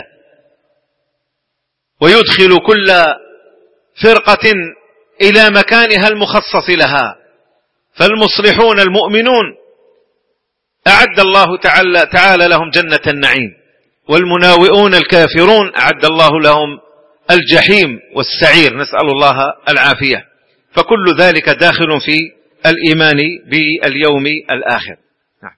ويدخل كل فرقة إلى مكانها المخصص لها. فالمصلحون المؤمنون أعد الله تعالى, تعالى لهم جنة النعيم، والمناوئون الكافرون أعد الله لهم الجحيم والسعير، نسأل الله العافية. فكل ذلك داخل في الإيمان باليوم الآخر. نعم.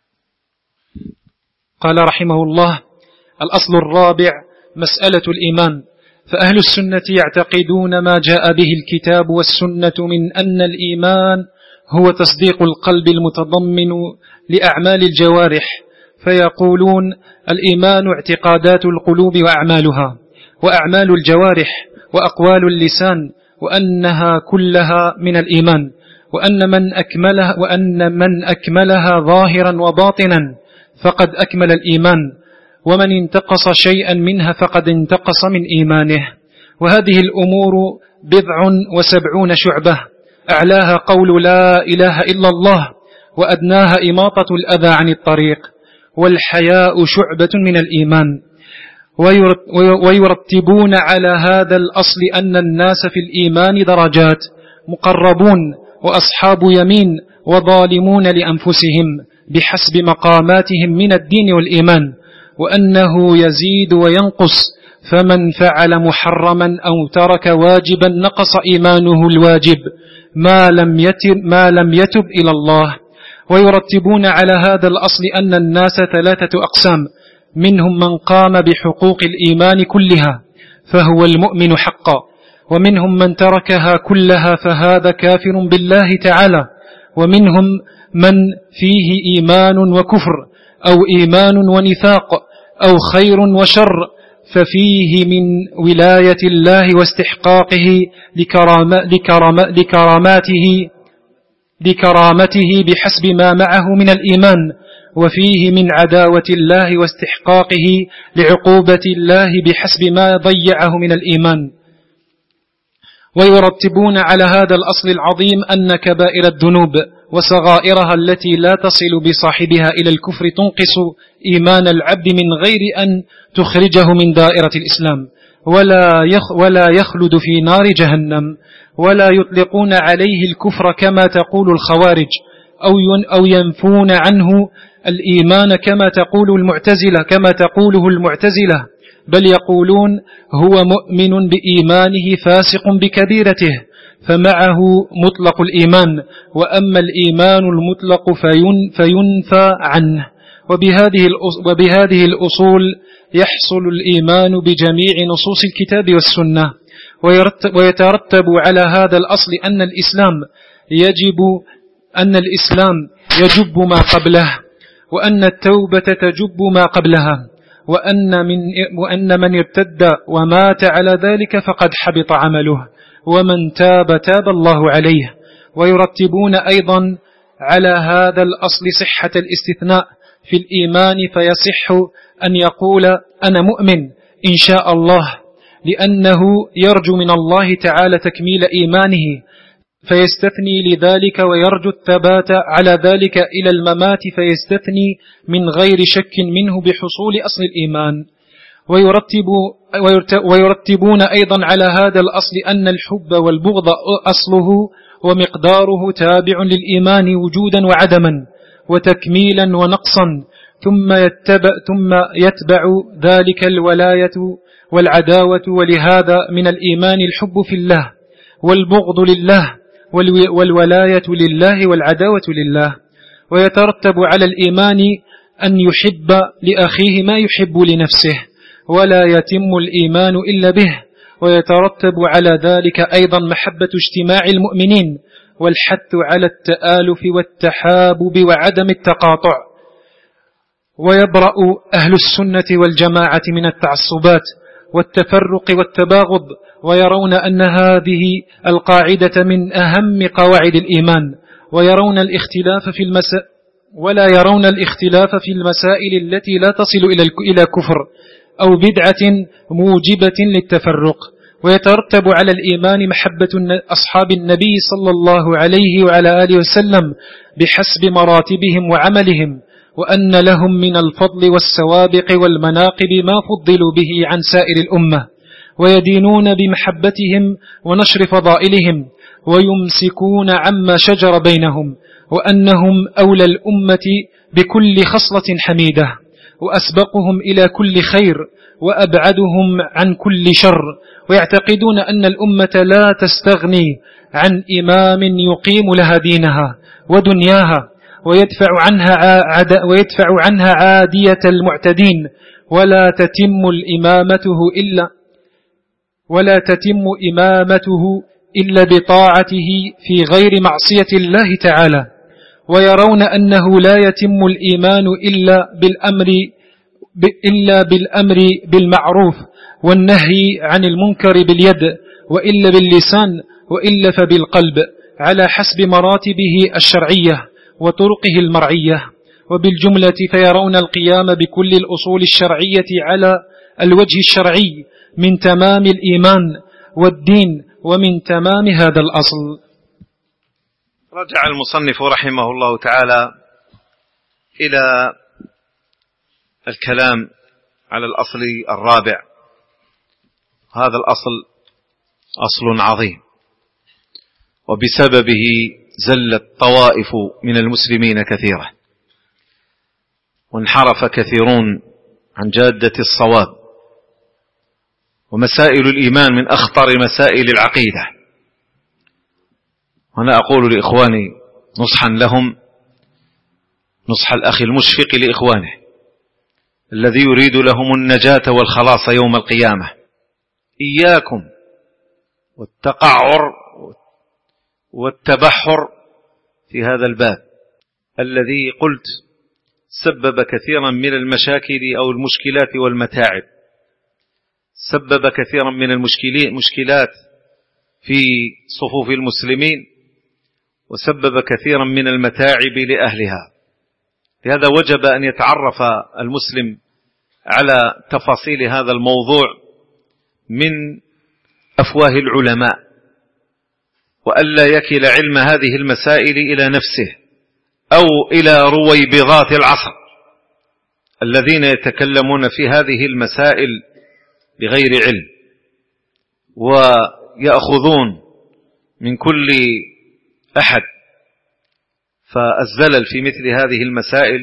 قال رحمه الله: الأصل الرابع مسألة الإيمان. فأهل السنة يعتقدون ما جاء به الكتاب والسنة من أن الإيمان هو تصديق القلب المتضمن لأعمال الجوارح، فيقولون الإيمان اعتقادات القلوب وأعمالها، وأعمال الجوارح وأقوال اللسان، وأنها كلها من الإيمان، وأن من أكملها, وأن من أكملها ظاهرا وباطنا فقد أكمل الإيمان، ومن انتقص شيئا منها فقد انتقص من إيمانه. وهذه الأمور بضع وسبعون شعبة، أعلاها قول لا إله إلا الله، وأدناها إماطة الأذى عن الطريق. والحياء شعبة من الإيمان. ويرتبون على هذا الأصل أن الناس في الإيمان درجات، مقربون وأصحاب يمين وظالمون لأنفسهم بحسب مقاماتهم من الدين والإيمان، وأنه يزيد وينقص، فمن فعل محرما أو ترك واجبا نقص إيمانه الواجب ما لم يتب, ما لم يتب إلى الله. ويرتبون على هذا الأصل أن الناس ثلاثة أقسام، منهم من قام بحقوق الإيمان كلها فهو المؤمن حقا، ومنهم من تركها كلها فهذا كافر بالله تعالى، ومنهم من فيه إيمان وكفر أو إيمان ونفاق أو خير وشر، ففيه من ولاية الله واستحقاقه لكرام لكرام لكراماته لكرامته بحسب ما معه من الإيمان، وفيه من عداوة الله واستحقاقه لعقوبة الله بحسب ما ضيعه من الإيمان. ويرتبون على هذا الأصل العظيم أن كبائر الذنوب وصغائرها التي لا تصل بصاحبها إلى الكفر تنقص إيمان العبد من غير أن تخرجه من دائرة الإسلام، ولا ولا يخلد في نار جهنم، ولا يطلقون عليه الكفر كما تقول الخوارج، أو ينفون عنه الإيمان كما تقول المعتزلة كما تقوله المعتزلة، بل يقولون هو مؤمن بإيمانه فاسق بكبيرته، فمعه مطلق الإيمان، وأما الإيمان المطلق فينفى عنه. وبهذه وبهذه الأصول يحصل الإيمان بجميع نصوص الكتاب والسنة. ويترتب على هذا الأصل أن الإسلام يجب أن الإسلام يجب ما قبله، وأن التوبة تجب ما قبلها، وأن من وأن من ارتد ومات على ذلك فقد حبط عمله، ومن تاب تاب الله عليه. ويرتبون أيضا على هذا الأصل صحة الاستثناء في الإيمان، فيصح أن يقول أنا مؤمن إن شاء الله، لأنه يرجو من الله تعالى تكميل إيمانه فيستثني لذلك، ويرجو الثبات على ذلك إلى الممات فيستثني من غير شك منه بحصول أصل الإيمان. ويرتب ويرتبون أيضا على هذا الأصل أن الحب والبغض أصله ومقداره تابع للإيمان وجودا وعدما وتكميلا ونقصا، ثم يتبع, ثم يتبع ذلك الولاية والعداوة. ولهذا من الإيمان الحب في الله والبغض لله والولاية لله والعداوة لله. ويترتب على الإيمان أن يحب لأخيه ما يحب لنفسه، ولا يتم الإيمان إلا به. ويترتب على ذلك أيضا محبة اجتماع المؤمنين والحث على التآلف والتحابب وعدم التقاطع. ويبرأ أهل السنة والجماعة من التعصبات والتفرق والتباغض، ويرون أن هذه القاعدة من أهم قواعد الإيمان، ويرون الاختلاف في المسائل ولا يرون الاختلاف في المسائل التي لا تصل إلى كفر أو بدعة موجبة للتفرق. ويترتب على الإيمان محبة أصحاب النبي صلى الله عليه وعلى آله وسلم بحسب مراتبهم وعملهم، وأن لهم من الفضل والسوابق والمناقب ما فضلوا به عن سائر الأمة، ويدينون بمحبتهم ونشر فضائلهم، ويمسكون عما شجر بينهم، وأنهم أولى الأمة بكل خصلة حميدة، وأسبقهم إلى كل خير، وأبعدهم عن كل شر. ويعتقدون أن الأمة لا تستغني عن إمام يقيم لها دينها ودنياها، ويدفع عنها عاد ويدفع عنها عادية المعتدين، ولا تتم الإمامته إلا ولا تتم إمامته إلا بطاعته في غير معصية الله تعالى. ويرون أنه لا يتم الإيمان إلا بالأمر إلا بالأمر بالمعروف والنهي عن المنكر باليد، وإلا باللسان، وإلا فبالقلب، على حسب مراتبه الشرعية وطرقه المرعية. وبالجملة فيرون القيام بكل الأصول الشرعية على الوجه الشرعي من تمام الإيمان والدين، ومن تمام هذا الأصل. رجع المصنف رحمه الله تعالى إلى الكلام على الأصل الرابع. هذا الأصل أصل عظيم، وبسببه زلت طوائف من المسلمين كثيرة، وانحرف كثيرون عن جادة الصواب. ومسائل الإيمان من أخطر مسائل العقيدة. وأنا أقول لإخواني نصحا لهم، نصح الأخ المشفق لإخوانه الذي يريد لهم النجاة والخلاص يوم القيامة: إياكم والتقعر والتبحر في هذا الباب الذي قلت سبب كثيرا من المشاكل أو المشكلات والمتاعب، سبب كثيرا من المشكلات في صفوف المسلمين، وسبب كثيرا من المتاعب لأهلها. لهذا وجب أن يتعرف المسلم على تفاصيل هذا الموضوع من أفواه العلماء، وألا يكل علم هذه المسائل إلى نفسه أو إلى رويبضات العصر الذين يتكلمون في هذه المسائل بغير علم، ويأخذون من كل أحد. فالزلل في مثل هذه المسائل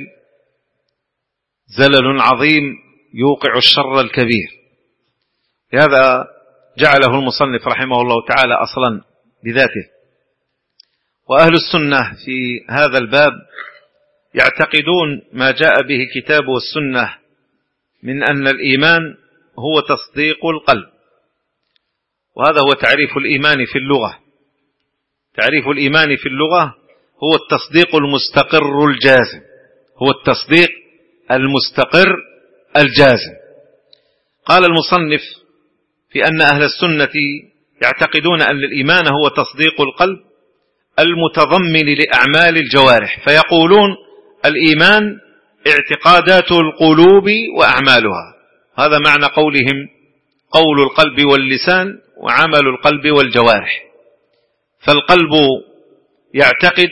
زلل عظيم يوقع الشر الكبير. لهذا جعله المصنف رحمه الله تعالى أصلا بذاته. وأهل السنة في هذا الباب يعتقدون ما جاء به الكتاب والسنة من أن الإيمان هو تصديق القلب، وهذا هو تعريف الإيمان في اللغة. تعريف الإيمان في اللغة هو التصديق المستقر الجازم، هو التصديق المستقر الجازم. قال المصنف في أن أهل السنة يعتقدون أن الإيمان هو تصديق القلب المتضمن لأعمال الجوارح، فيقولون الإيمان اعتقادات القلوب وأعمالها. هذا معنى قولهم قول القلب واللسان وعمل القلب والجوارح. فالقلب يعتقد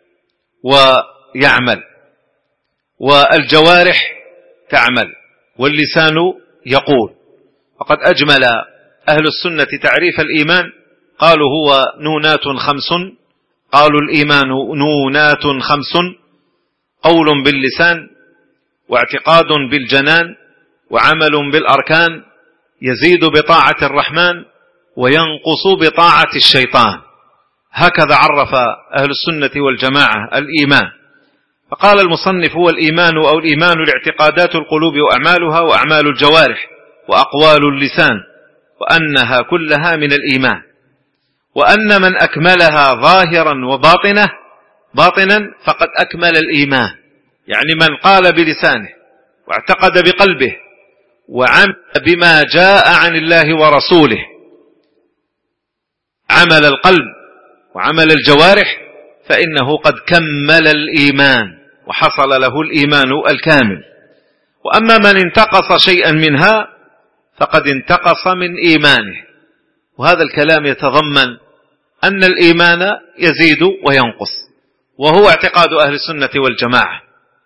ويعمل، والجوارح تعمل، واللسان يقول. وقد أجمل أهل السنة تعريف الإيمان، قالوا هو نونات خمس، قالوا الإيمان نونات خمس: قول باللسان، واعتقاد بالجنان، وعمل بالأركان، يزيد بطاعة الرحمن وينقص بطاعة الشيطان. هكذا عرف أهل السنة والجماعة الإيمان. فقال المصنف هو الإيمان أو الإيمان الاعتقادات القلوب وأعمالها وأعمال الجوارح وأقوال اللسان، وأنها كلها من الإيمان، وأن من أكملها ظاهرا وباطنة باطنا فقد أكمل الإيمان. يعني من قال بلسانه واعتقد بقلبه وعمل بما جاء عن الله ورسوله، عمل القلب وعمل الجوارح، فإنه قد كمل الإيمان وحصل له الإيمان الكامل. وأما من انتقص شيئا منها فقد انتقص من إيمانه. وهذا الكلام يتضمن أن الإيمان يزيد وينقص، وهو اعتقاد أهل السنة والجماعة.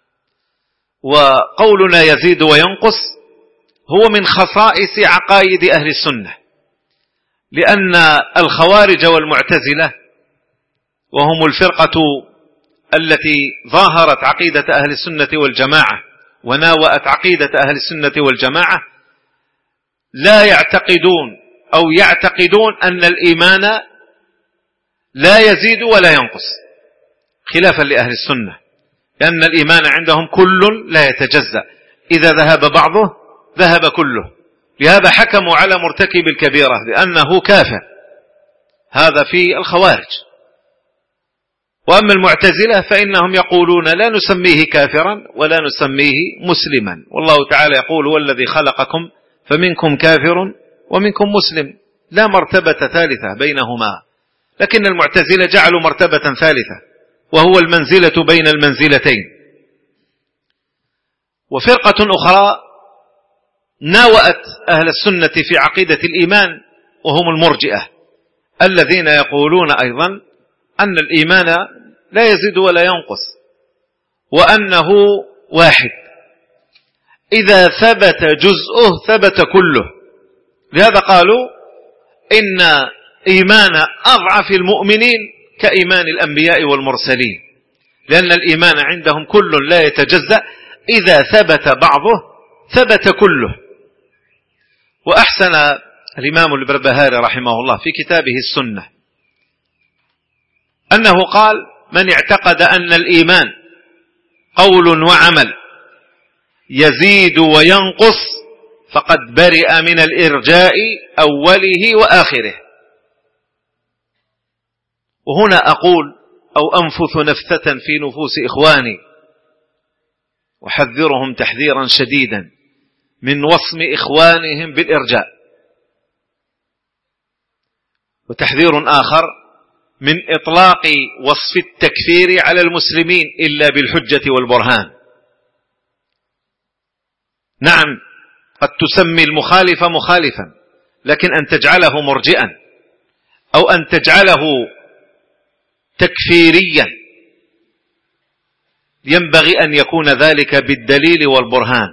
وقولنا يزيد وينقص هو من خصائص عقائد أهل السنة، لأن الخوارج والمعتزلة وهم الفرقة التي ظاهرت عقيدة أهل السنة والجماعة وناوأت عقيدة أهل السنة والجماعة لا يعتقدون أو يعتقدون أن الإيمان لا يزيد ولا ينقص، خلافا لأهل السنة، لأن الإيمان عندهم كل لا يتجزأ، إذا ذهب بعضه ذهب كله. لهذا حكموا على مرتكب الكبيرة بأنه كافر، هذا في الخوارج. وأما المعتزلة فإنهم يقولون لا نسميه كافرا ولا نسميه مسلما، والله تعالى يقول والذي خلقكم فمنكم كافر ومنكم مسلم، لا مرتبة ثالثة بينهما. لكن المعتزلة جعلوا مرتبة ثالثة، وهو المنزلة بين المنزلتين. وفرقة أخرى ناوأت أهل السنة في عقيدة الإيمان، وهم المرجئة، الذين يقولون أيضا أن الإيمان لا يزيد ولا ينقص، وأنه واحد، إذا ثبت جزءه ثبت كله. لهذا قالوا إن إيمان أضعف المؤمنين كإيمان الأنبياء والمرسلين، لأن الإيمان عندهم كل لا يتجزأ، إذا ثبت بعضه ثبت كله. وأحسن الإمام البربهاري رحمه الله في كتابه السنة أنه قال من اعتقد أن الإيمان قول وعمل يزيد وينقص فقد برئ من الإرجاء أوله وآخره. وهنا أقول أو أنفث نفثة في نفوس إخواني أحذرهم تحذيرا شديدا من وصم إخوانهم بالإرجاء، وتحذير آخر من إطلاق وصف التكفير على المسلمين إلا بالحجة والبرهان. نعم قد تسمي المخالف مخالفا، لكن أن تجعله مرجئا أو أن تجعله تكفيريا ينبغي أن يكون ذلك بالدليل والبرهان.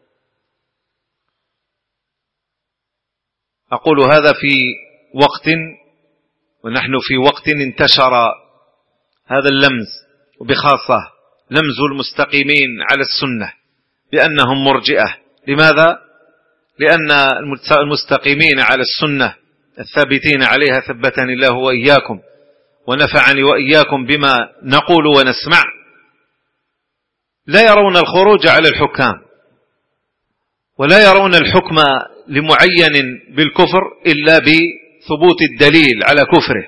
أقول هذا في وقت، ونحن في وقت انتشر هذا اللمز، وبخاصة لمز المستقيمين على السنة بأنهم مرجئة. لماذا؟ لأن المستقيمين على السنة الثابتين عليها ثبتني الله وإياكم ونفعني وإياكم بما نقول ونسمع، لا يرون الخروج على الحكام ولا يرون الحكم لمعين بالكفر إلا بثبوت الدليل على كفره.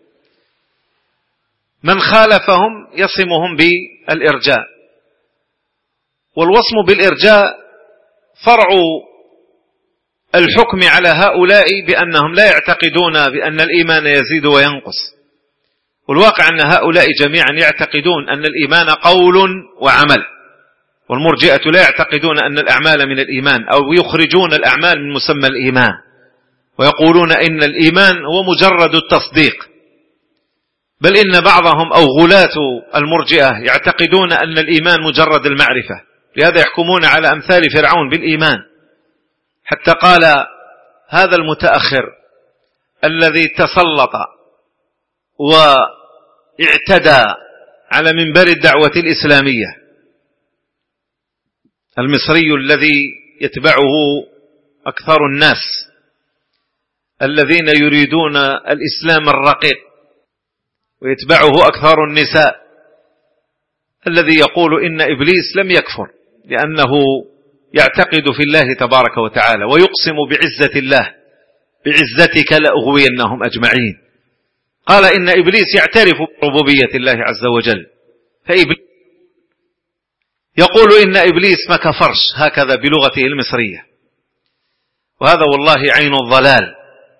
من خالفهم يصمهم بالإرجاء، والوصم بالإرجاء فرع الحكم على هؤلاء بأنهم لا يعتقدون بأن الإيمان يزيد وينقص. والواقع أن هؤلاء جميعا يعتقدون أن الإيمان قول وعمل، والمرجئة لا يعتقدون أن الأعمال من الإيمان، أو يخرجون الأعمال من مسمى الإيمان، ويقولون إن الإيمان هو مجرد التصديق. بل إن بعضهم أو غلاة المرجئة يعتقدون أن الإيمان مجرد المعرفة، لهذا يحكمون على أمثال فرعون بالإيمان. حتى قال هذا المتأخر الذي تسلط واعتدى على منبر الدعوة الإسلامية، المصري الذي يتبعه أكثر الناس الذين يريدون الإسلام الرقيق، ويتبعه أكثر النساء، الذي يقول إن إبليس لم يكفر لأنه يعتقد في الله تبارك وتعالى ويقسم بعزة الله بعزتك لأغوينهم أجمعين. قال إن إبليس يعترف بربوبية الله عز وجل، فإبليس يقول إن إبليس ما كفرش، هكذا بلغته المصرية. وهذا والله عين الضلال.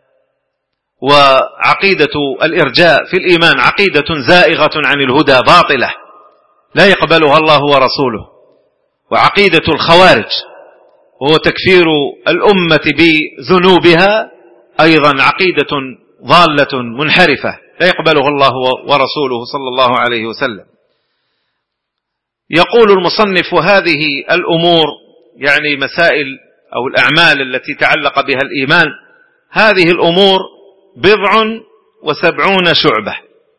وعقيدة الإرجاء في الإيمان عقيدة زائغة عن الهدى باطلة لا يقبلها الله ورسوله. وعقيدة الخوارج وهو تكفير الأمة بذنوبها أيضا عقيدة ضالة منحرفة لا يقبلها الله ورسوله صلى الله عليه وسلم. يقول المصنف وهذه الأمور يعني مسائل أو الأعمال التي تعلق بها الإيمان، هذه الأمور بضع وسبعون شعبة.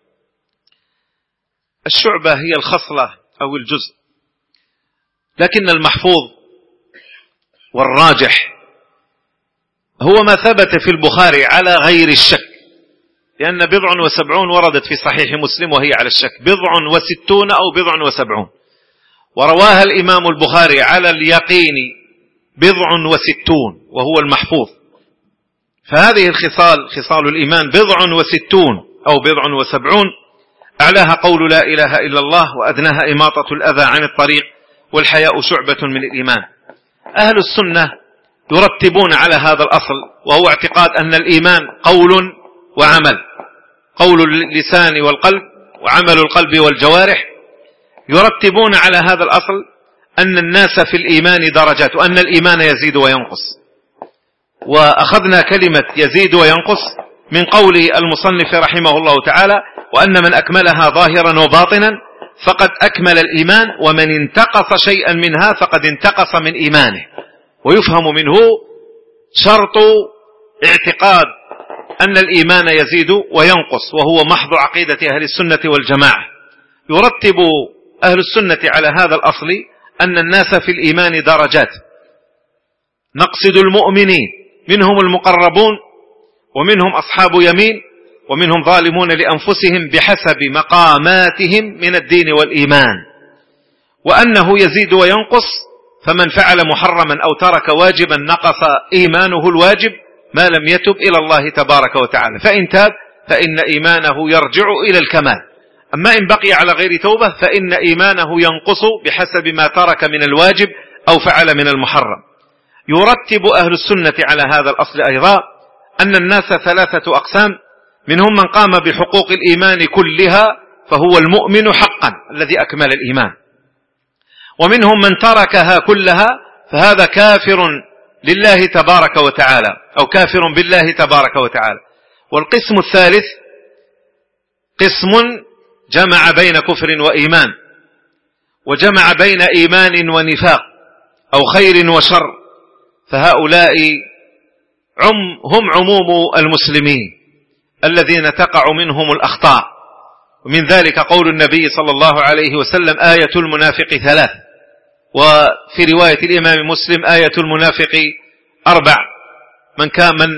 الشعبة هي الخصلة أو الجزء، لكن المحفوظ والراجح هو ما ثبت في البخاري على غير الشك، لأن بضع وسبعون وردت في صحيح مسلم وهي على الشك، بضع وستون أو بضع وسبعون، ورواها الإمام البخاري على اليقين بضع وستون وهو المحفوظ. فهذه الخصال خصال الإيمان بضع وستون أو بضع وسبعون، أعلاها قول لا إله إلا الله، وأدناها إماطة الأذى عن الطريق، والحياء شعبة من الإيمان. أهل السنة يرتبون على هذا الأصل، وهو اعتقاد أن الإيمان قول وعمل، قول اللسان والقلب وعمل القلب والجوارح. يرتبون على هذا الأصل أن الناس في الإيمان درجات، وأن الإيمان يزيد وينقص. وأخذنا كلمة يزيد وينقص من قول المصنف رحمه الله تعالى: وأن من أكملها ظاهرا وباطنا فقد أكمل الإيمان، ومن انتقص شيئا منها فقد انتقص من إيمانه. ويفهم منه شرط اعتقاد أن الإيمان يزيد وينقص، وهو محض عقيدة أهل السنة والجماعة. يرتب أهل السنة على هذا الأصل أن الناس في الإيمان درجات، نقصد المؤمنين منهم المقربون، ومنهم أصحاب يمين، ومنهم ظالمون لأنفسهم بحسب مقاماتهم من الدين والإيمان. وأنه يزيد وينقص، فمن فعل محرما أو ترك واجبا نقص إيمانه الواجب ما لم يتب إلى الله تبارك وتعالى، فإن تاب فإن إيمانه يرجع إلى الكمال. أما إن بقي على غير توبة فإن إيمانه ينقص بحسب ما ترك من الواجب أو فعل من المحرم. يرتب أهل السنة على هذا الأصل أيضا أن الناس ثلاثة أقسام: منهم من قام بحقوق الإيمان كلها فهو المؤمن حقا الذي أكمل الإيمان، ومنهم من تركها كلها فهذا كافر لله تبارك وتعالى أو كافر بالله تبارك وتعالى. والقسم الثالث قسم جمع بين كفر وإيمان، وجمع بين إيمان ونفاق أو خير وشر، فهؤلاء هم عموم المسلمين الذين تقع منهم الأخطاء. ومن ذلك قول النبي صلى الله عليه وسلم: آية المنافق ثلاث، وفي رواية الإمام مسلم: آية المنافق أربع، من كان من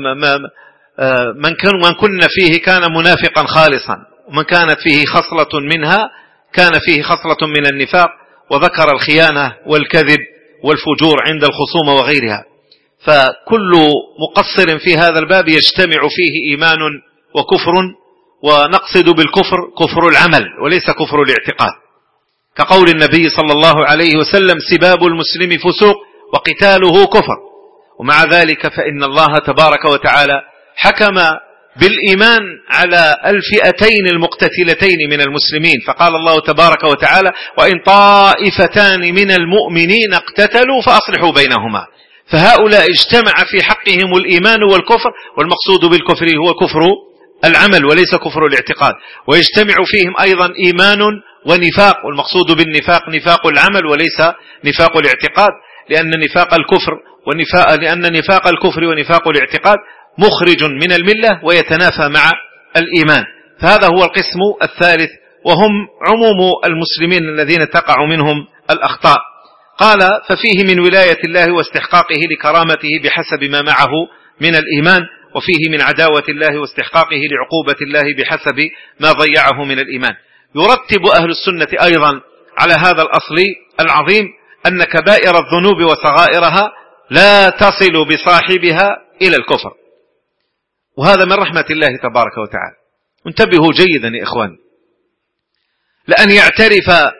من كان من كن فيه كان منافقا خالصا، ومن كانت فيه خصلة منها كان فيه خصلة من النفاق، وذكر الخيانة والكذب والفجور عند الخصومة وغيرها. فكل مقصر في هذا الباب يجتمع فيه إيمان وكفر، ونقصد بالكفر كفر العمل وليس كفر الاعتقاد، كقول النبي صلى الله عليه وسلم: سباب المسلم فسوق وقتاله كفر. ومع ذلك فإن الله تبارك وتعالى حكم بالإيمان على الفئتين المقتتلتين من المسلمين، فقال الله تبارك وتعالى: وإن طائفتان من المؤمنين اقتتلوا فأصلحوا بينهما. فهؤلاء اجتمع في حقهم الإيمان والكفر، والمقصود بالكفر هو كفر العمل وليس كفر الاعتقاد، ويجتمع فيهم أيضا إيمان ونفاق، والمقصود بالنفاق نفاق العمل وليس نفاق الاعتقاد، لأن نفاق الكفر ونفاق لأن نفاق الكفر ونفاق الاعتقاد مخرج من الملة ويتنافى مع الإيمان. فهذا هو القسم الثالث، وهم عموم المسلمين الذين تقع منهم الأخطاء. قال: ففيه من ولاية الله واستحقاقه لكرامته بحسب ما معه من الإيمان، وفيه من عداوة الله واستحقاقه لعقوبة الله بحسب ما ضيعه من الإيمان. يرتب أهل السنة أيضا على هذا الأصل العظيم أن كبائر الذنوب وصغائرها لا تصل بصاحبها إلى الكفر، وهذا من رحمة الله تبارك وتعالى. انتبهوا جيدا يا إخوان، لأن يعترف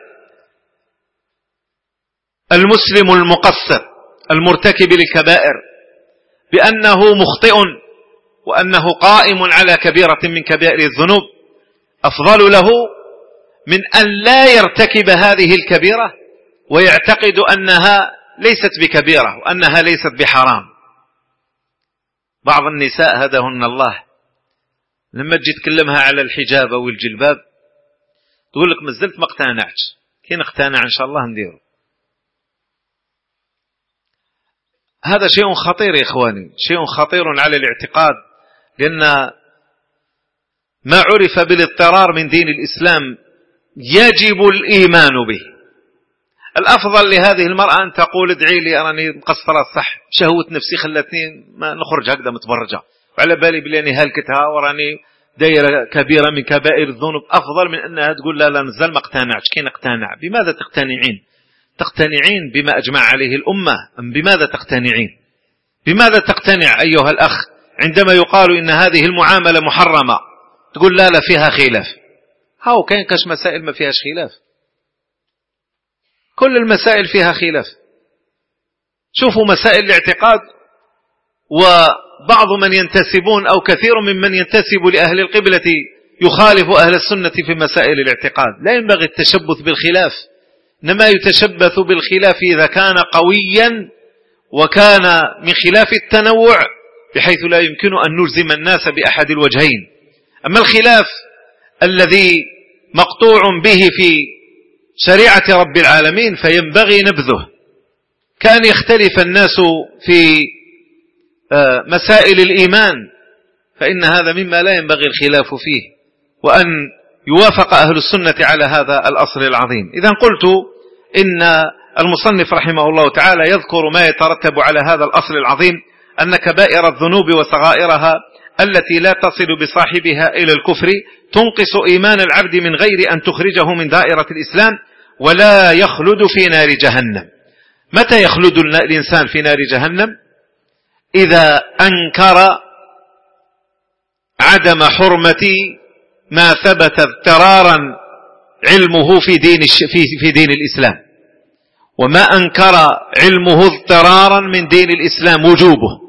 المسلم المقصر المرتكب للكبائر بأنه مخطئ وأنه قائم على كبيرة من كبائر الذنوب أفضل له من أن لا يرتكب هذه الكبيرة ويعتقد أنها ليست بكبيرة وأنها ليست بحرام. بعض النساء هداهن الله لما تجي تكلمها على الحجاب أو الجلباب تقول لك مازلت ما اقتنعتش، كي نقتنع إن شاء الله نديره. هذا شيء خطير يا إخواني، شيء خطير على الاعتقاد، لأن ما عرف بالاضطرار من دين الإسلام يجب الإيمان به. الأفضل لهذه المرأة أن تقول: ادعي لي أراني مقصرة صح، شهوة نفسي خلتني ما نخرج هكذا متبرجة، وعلى بالي بلاني هلكتها وراني دايرة كبيرة من كبائر الذنوب. أفضل من أنها تقول: لا لا نزل ما اقتنعتش. كي نقتنع؟ بماذا تقتنعين؟ تقتنعين بما أجمع عليه الأمة أم بماذا تقتنعين؟ بماذا تقتنع أيها الأخ عندما يقال إن هذه المعاملة محرمة تقول: لا لا فيها خلاف؟ هاو كاين كاش مسائل ما فيهاش خلاف، كل المسائل فيها خلاف. شوفوا مسائل الاعتقاد، وبعض من ينتسبون أو كثير ممن ينتسب لأهل القبلة يخالف أهل السنة في مسائل الاعتقاد. لا ينبغي التشبث بالخلاف، إنما يتشبث بالخلاف إذا كان قويا وكان من خلاف التنوع بحيث لا يمكن أن نلزم الناس بأحد الوجهين. أما الخلاف الذي مقطوع به في شريعة رب العالمين فينبغي نبذه. كان يختلف الناس في مسائل الإيمان، فإن هذا مما لا ينبغي الخلاف فيه، وأن يوافق أهل السنة على هذا الأصل العظيم. إذن قلت إن المصنف رحمه الله تعالى يذكر ما يترتب على هذا الأصل العظيم، أن كبائر الذنوب وصغائرها التي لا تصل بصاحبها إلى الكفر تنقص إيمان العبد من غير أن تخرجه من دائرة الإسلام، ولا يخلد في نار جهنم. متى يخلد الإنسان في نار جهنم؟ إذا أنكر عدم حرمة ما ثبت اضطرارا علمه في دين, في, في دين الإسلام، وما أنكر علمه اضطرارا من دين الإسلام وجوبه.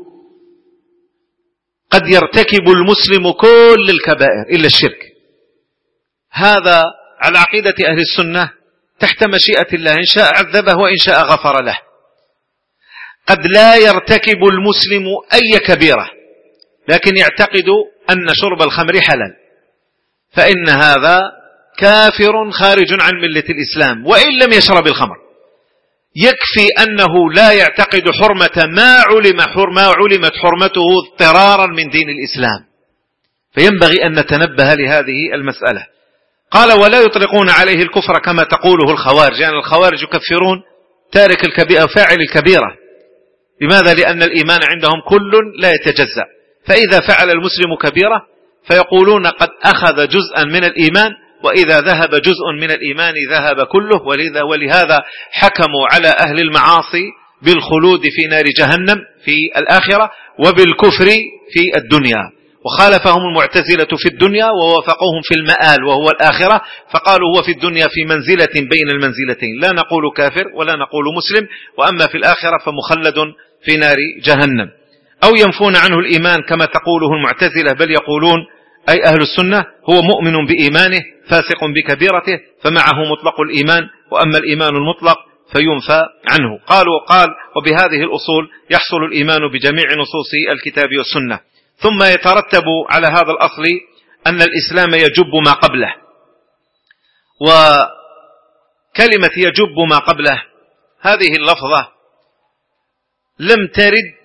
قد يرتكب المسلم كل الكبائر إلا الشرك، هذا على عقيدة أهل السنة تحت مشيئة الله، إن شاء عذبه وإن شاء غفر له. قد لا يرتكب المسلم أي كبيرة لكن يعتقد أن شرب الخمر حلال، فإن هذا كافر خارج عن ملة الإسلام وإن لم يشرب الخمر. يكفي أنه لا يعتقد حرمة ما علم ما علمت حرمته اضطرارا من دين الإسلام، فينبغي أن نتنبه لهذه المسألة. قال ولا يطلقون عليه الكفر كما تقوله الخوارج، يعني الخوارج يكفرون تارك الكبيرة فاعل الكبيرة. لماذا؟ لأن الإيمان عندهم كل لا يتجزأ، فإذا فعل المسلم كبيرة فيقولون قد أخذ جزءا من الإيمان، وإذا ذهب جزء من الإيمان ذهب كله. ولذا ولهذا حكموا على أهل المعاصي بالخلود في نار جهنم في الآخرة وبالكفر في الدنيا، وخالفهم المعتزلة في الدنيا ووافقوهم في المآل وهو الآخرة، فقالوا هو في الدنيا في منزلة بين المنزلتين، لا نقول كافر ولا نقول مسلم، وأما في الآخرة فمخلد في نار جهنم. أو ينفون عنه الإيمان كما تقوله المعتزلة، بل يقولون أي أهل السنة هو مؤمن بإيمانه فاسق بكبيرته، فمعه مطلق الإيمان، وأما الإيمان المطلق فينفى عنه. قالوا قال وبهذه الأصول يحصل الإيمان بجميع نصوص الكتاب والسنة. ثم يترتب على هذا الأصل أن الإسلام يجب ما قبله، وكلمة يجب ما قبله هذه اللفظة لم ترد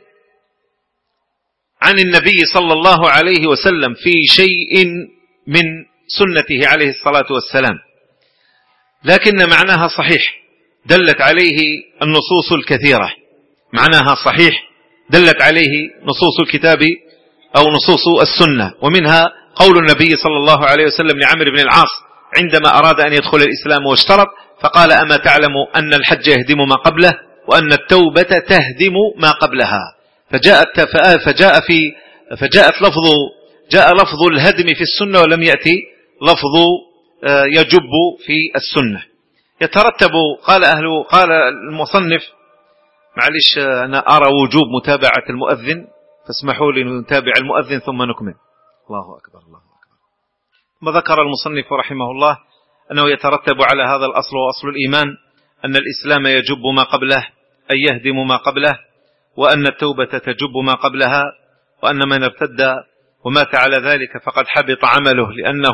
عن النبي صلى الله عليه وسلم في شيء من سنته عليه الصلاة والسلام، لكن معناها صحيح دلت عليه النصوص الكثيرة، معناها صحيح دلت عليه نصوص الكتاب أو نصوص السنة. ومنها قول النبي صلى الله عليه وسلم لعمرو بن العاص عندما أراد أن يدخل الإسلام واشترط، فقال أما تعلم أن الحج يهدم ما قبله وأن التوبة تهدم ما قبلها. فجاءت فجاء في فجاءت لفظ جاء لفظ الهدم في السنة ولم يأتي لفظ يجب في السنة. يترتب قال أهل قال المصنف معلش أنا أرى وجوب متابعة المؤذن، فاسمحوا لي نتابع المؤذن ثم نكمل. الله أكبر الله أكبر. ما ذكر المصنف رحمه الله أنه يترتب على هذا الأصل وأصل الإيمان أن الإسلام يجب ما قبله أي يهدم ما قبله، وأن التوبة تجب ما قبلها، وأن من ارتد ومات على ذلك فقد حبط عمله لأنه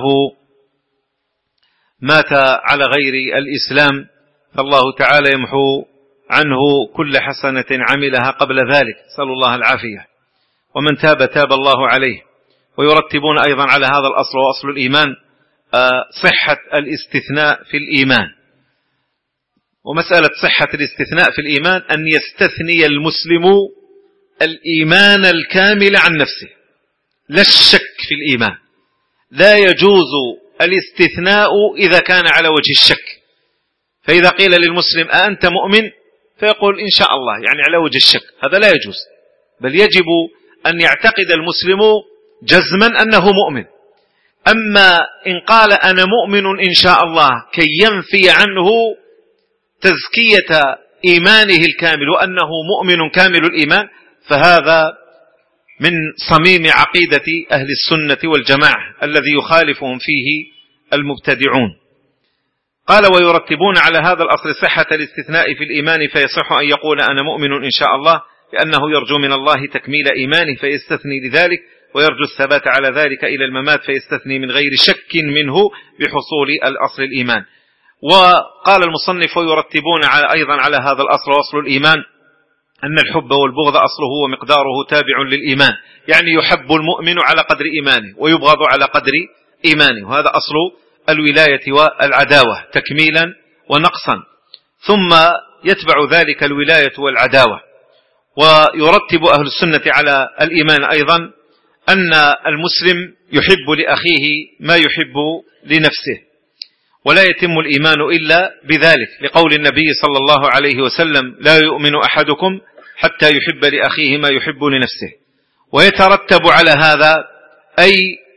مات على غير الإسلام، فالله تعالى يمحو عنه كل حسنة عملها قبل ذلك، نسأل الله العافية. ومن تاب تاب الله عليه. ويرتبون أيضا على هذا الأصل وأصل الإيمان صحة الاستثناء في الإيمان. ومسألة صحة الاستثناء في الإيمان أن يستثني المسلم الإيمان الكامل عن نفسه، لا الشك في الإيمان. لا يجوز الاستثناء إذا كان على وجه الشك، فإذا قيل للمسلم أأنت مؤمن فيقول إن شاء الله، يعني على وجه الشك، هذا لا يجوز، بل يجب أن يعتقد المسلم جزما أنه مؤمن. أما إن قال أنا مؤمن إن شاء الله كي ينفي عنه تزكية إيمانه الكامل وأنه مؤمن كامل الإيمان، فهذا من صميم عقيدة أهل السنة والجماعة الذي يخالفهم فيه المبتدعون. قال ويرتبون على هذا الأصل صحة الاستثناء في الإيمان، فيصح أن يقول أنا مؤمن إن شاء الله لأنه يرجو من الله تكميل إيمانه فيستثني لذلك، ويرجو الثبات على ذلك إلى الممات فيستثني من غير شك منه بحصول الأصل الإيمان. وقال المصنف ويرتبون على أيضا على هذا الأصل وأصل الإيمان أن الحب والبغض أصله ومقداره تابع للإيمان، يعني يحب المؤمن على قدر إيمانه ويبغض على قدر إيمانه، وهذا أصل الولاية والعداوة تكميلا ونقصا، ثم يتبع ذلك الولاية والعداوة. ويرتب أهل السنة على الإيمان أيضا أن المسلم يحب لأخيه ما يحب لنفسه، ولا يتم الإيمان إلا بذلك، لقول النبي صلى الله عليه وسلم لا يؤمن أحدكم حتى يحب لأخيه ما يحب لنفسه. ويترتب على هذا أي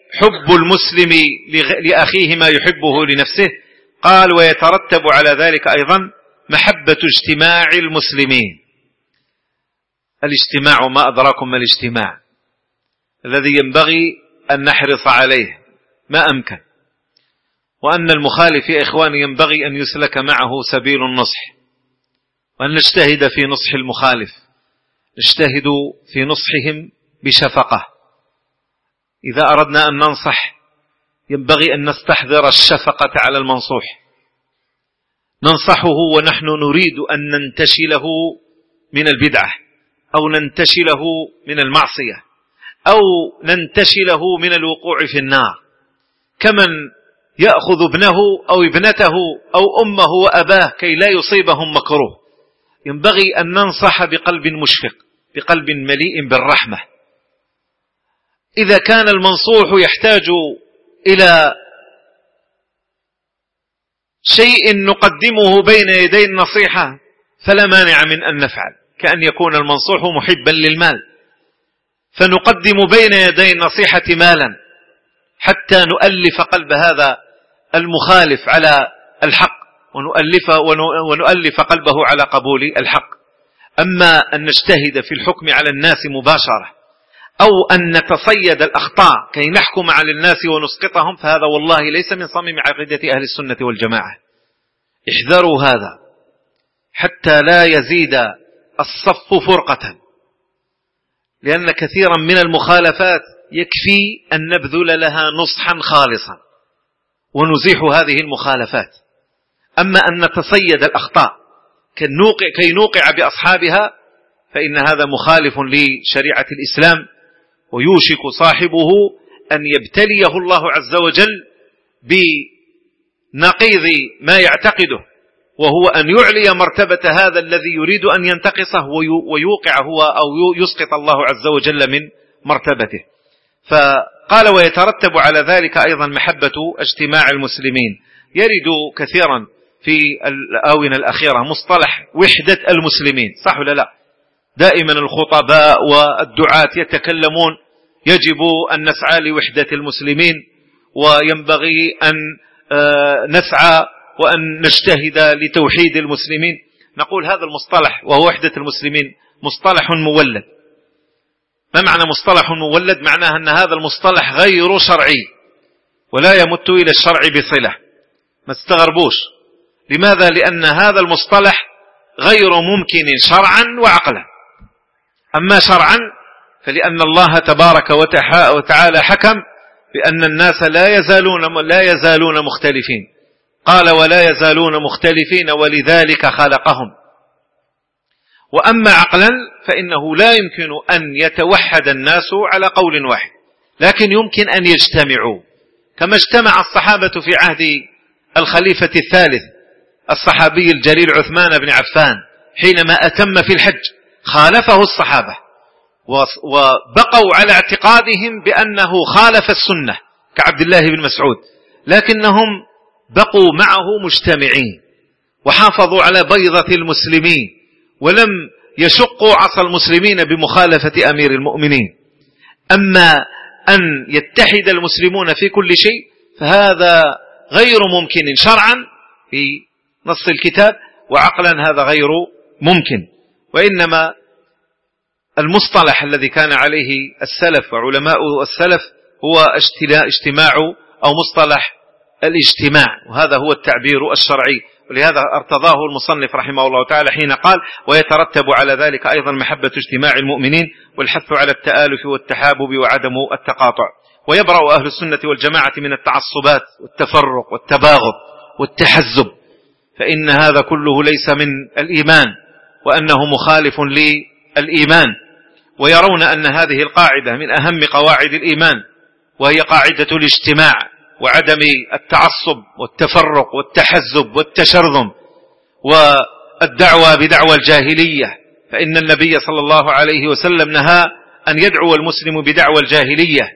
حب المسلم لأخيه ما يحبه لنفسه. قال ويترتب على ذلك أيضا محبة اجتماع المسلمين. الاجتماع ما أدراكم ما الاجتماع الذي ينبغي أن نحرص عليه ما أمكن، وأن المخالف يا إخواني ينبغي أن يسلك معه سبيل النصح، وأن نجتهد في نصح المخالف، نجتهد في نصحهم بشفقة. إذا أردنا أن ننصح ينبغي أن نستحضر الشفقة على المنصوح، ننصحه ونحن نريد أن ننتشله من البدعة أو ننتشله من المعصية أو ننتشله من الوقوع في النار، كمن يأخذ ابنه أو ابنته أو أمه وأباه كي لا يصيبهم مكروه. ينبغي أن ننصح بقلب مشفق، بقلب مليء بالرحمة. إذا كان المنصوح يحتاج إلى شيء نقدمه بين يدي النصيحة فلا مانع من أن نفعل، كأن يكون المنصوح محبا للمال فنقدم بين يدي النصيحة مالا حتى نؤلف قلب هذا المخالف على الحق ونؤلف, ونؤلف قلبه على قبول الحق. أما أن نجتهد في الحكم على الناس مباشرة أو أن نتصيد الأخطاء كي نحكم على الناس ونسقطهم فهذا والله ليس من صميم عقيدة أهل السنة والجماعة. احذروا هذا حتى لا يزيد الصف فرقة، لأن كثيرا من المخالفات يكفي أن نبذل لها نصحا خالصا ونزيح هذه المخالفات. أما أن نتصيد الأخطاء كي نوقع بأصحابها فإن هذا مخالف لشريعة الإسلام، ويوشك صاحبه أن يبتليه الله عز وجل بنقيض ما يعتقده، وهو أن يعلي مرتبة هذا الذي يريد أن ينتقصه ويوقع هو أو يسقط الله عز وجل من مرتبته. فقال ويترتب على ذلك أيضا محبة اجتماع المسلمين. يرد كثيرا في الآونة الأخيرة مصطلح وحدة المسلمين، صح ولا لا؟ دائما الخطباء والدعاة يتكلمون يجب أن نسعى لوحدة المسلمين، وينبغي أن نسعى وأن نجتهد لتوحيد المسلمين. نقول هذا المصطلح وهو وحدة المسلمين مصطلح مولد. ما معنى مصطلح مولد؟ معناه أن هذا المصطلح غير شرعي ولا يمت إلى الشرع بصلة. ما استغربوش. لماذا؟ لأن هذا المصطلح غير ممكن شرعا وعقلا. أما شرعا فلأن الله تبارك وتعالى حكم بأن الناس لا يزالون لا يزالون مختلفين، قال ولا يزالون مختلفين ولذلك خلقهم. وأما عقلا فإنه لا يمكن أن يتوحد الناس على قول واحد، لكن يمكن أن يجتمعوا كما اجتمع الصحابة في عهد الخليفة الثالث الصحابي الجليل عثمان بن عفان حينما أتم في الحج، خالفه الصحابة وبقوا على اعتقادهم بأنه خالف السنة كعبد الله بن مسعود، لكنهم بقوا معه مجتمعين وحافظوا على بيضة المسلمين ولم يشقوا عصا المسلمين بمخالفة أمير المؤمنين. أما أن يتحد المسلمون في كل شيء فهذا غير ممكن شرعا في نص الكتاب، وعقلا هذا غير ممكن. وإنما المصطلح الذي كان عليه السلف وعلماء السلف هو اجتماع أو مصطلح الاجتماع، وهذا هو التعبير الشرعي، ولهذا ارتضاه المصنف رحمه الله تعالى حين قال ويترتب على ذلك أيضا محبة اجتماع المؤمنين والحث على التآلف والتحابب وعدم التقاطع. ويبرأ أهل السنة والجماعة من التعصبات والتفرق والتباغض والتحزب، فإن هذا كله ليس من الإيمان وأنه مخالف للإيمان. ويرون أن هذه القاعدة من أهم قواعد الإيمان، وهي قاعدة الاجتماع وعدم التعصب والتفرق والتحزب والتشرذم والدعوة بدعوى الجاهلية، فإن النبي صلى الله عليه وسلم نهى أن يدعو المسلم بدعوى الجاهلية.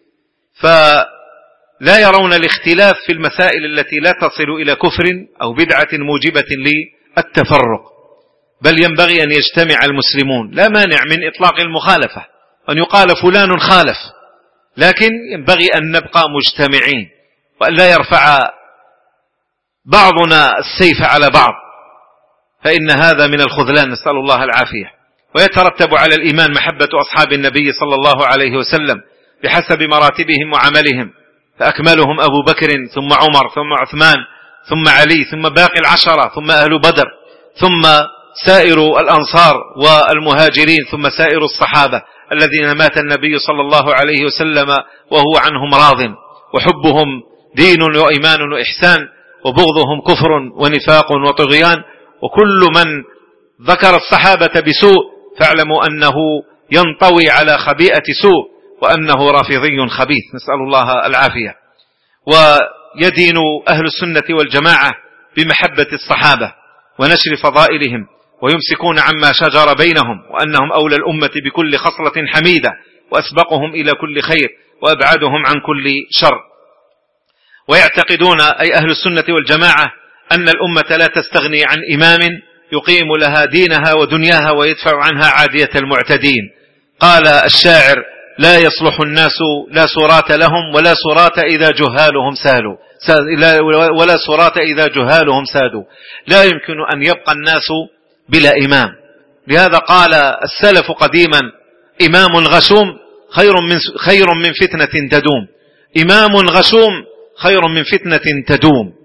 فلا يرون الاختلاف في المسائل التي لا تصل إلى كفر أو بدعة موجبة للتفرق، بل ينبغي أن يجتمع المسلمون. لا مانع من إطلاق المخالفة، أن يقال فلان خالف لكن ينبغي أن نبقى مجتمعين وأن لا يرفع بعضنا السيف على بعض، فإن هذا من الخذلان، نسأل الله العافية. ويترتب على الإيمان محبة أصحاب النبي صلى الله عليه وسلم بحسب مراتبهم وعملهم، فأكملهم أبو بكر ثم عمر ثم عثمان ثم علي ثم باقي العشرة ثم أهل بدر ثم سائر الأنصار والمهاجرين ثم سائر الصحابة الذين مات النبي صلى الله عليه وسلم وهو عنهم راض، وحبهم دين وإيمان وإحسان، وبغضهم كفر ونفاق وطغيان. وكل من ذكر الصحابة بسوء فاعلموا أنه ينطوي على خبيئة سوء وأنه رافضي خبيث، نسأل الله العافية. ويدين أهل السنة والجماعة بمحبة الصحابة ونشر فضائلهم، ويمسكون عما شجر بينهم، وأنهم أولى الأمة بكل خصلة حميدة، وأسبقهم إلى كل خير، وأبعدهم عن كل شر. ويعتقدون أي أهل السنة والجماعة أن الأمة لا تستغني عن إمام يقيم لها دينها ودنياها ويدفع عنها عادية المعتدين. قال الشاعر: لا يصلح الناس لا صرات لهم ولا صرات إذا جهالهم سالوا ولا صرات إذا جهالهم سادوا. لا يمكن أن يبقى الناس بلا إمام. لهذا قال السلف قديما: إمام غشوم خير من خير من فتنة تدوم. إمام غشوم خير من فتنة تدوم.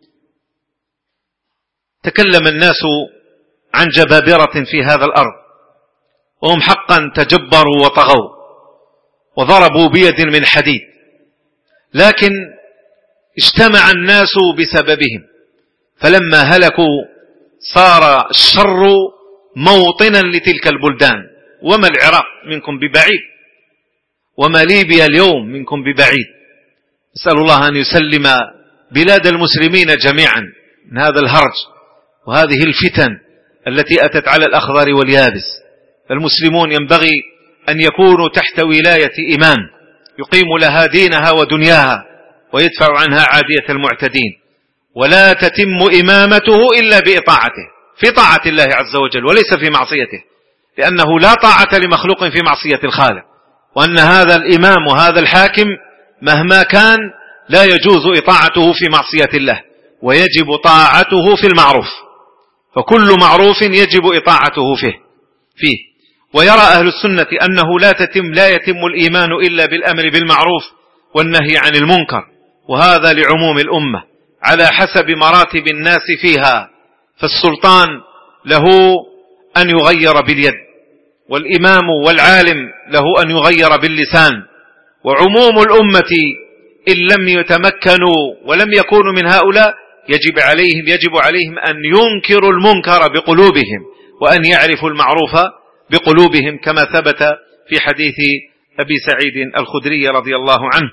تكلم الناس عن جبابرة في هذا الأرض، وهم حقا تجبروا وطغوا وضربوا بيد من حديد، لكن اجتمع الناس بسببهم، فلما هلكوا صار الشر موطنا لتلك البلدان. وما العراق منكم ببعيد، وما ليبيا اليوم منكم ببعيد. نسأل الله أن يسلم بلاد المسلمين جميعا من هذا الهرج وهذه الفتن التي أتت على الأخضر واليابس. المسلمون ينبغي أن يكونوا تحت ولاية إمام يقيم لها دينها ودنياها ويدفع عنها عادية المعتدين، ولا تتم إمامته إلا بإطاعته، في طاعة الله عز وجل وليس في معصيته، لأنه لا طاعة لمخلوق في معصية الخالق، وأن هذا الإمام وهذا الحاكم مهما كان لا يجوز إطاعته في معصية الله، ويجب طاعته في المعروف، فكل معروف يجب إطاعته فيه فيه ويرى أهل السنة أنه لا تتم لا يتم الإيمان إلا بالأمر بالمعروف والنهي عن المنكر، وهذا لعموم الأمة على حسب مراتب الناس فيها. فالسلطان له أن يغير باليد، والإمام والعالم له أن يغير باللسان، وعموم الأمة إن لم يتمكنوا ولم يكونوا من هؤلاء يجب عليهم يجب عليهم أن ينكروا المنكر بقلوبهم، وأن يعرفوا المعروف بقلوبهم، كما ثبت في حديث أبي سعيد الخدري رضي الله عنه.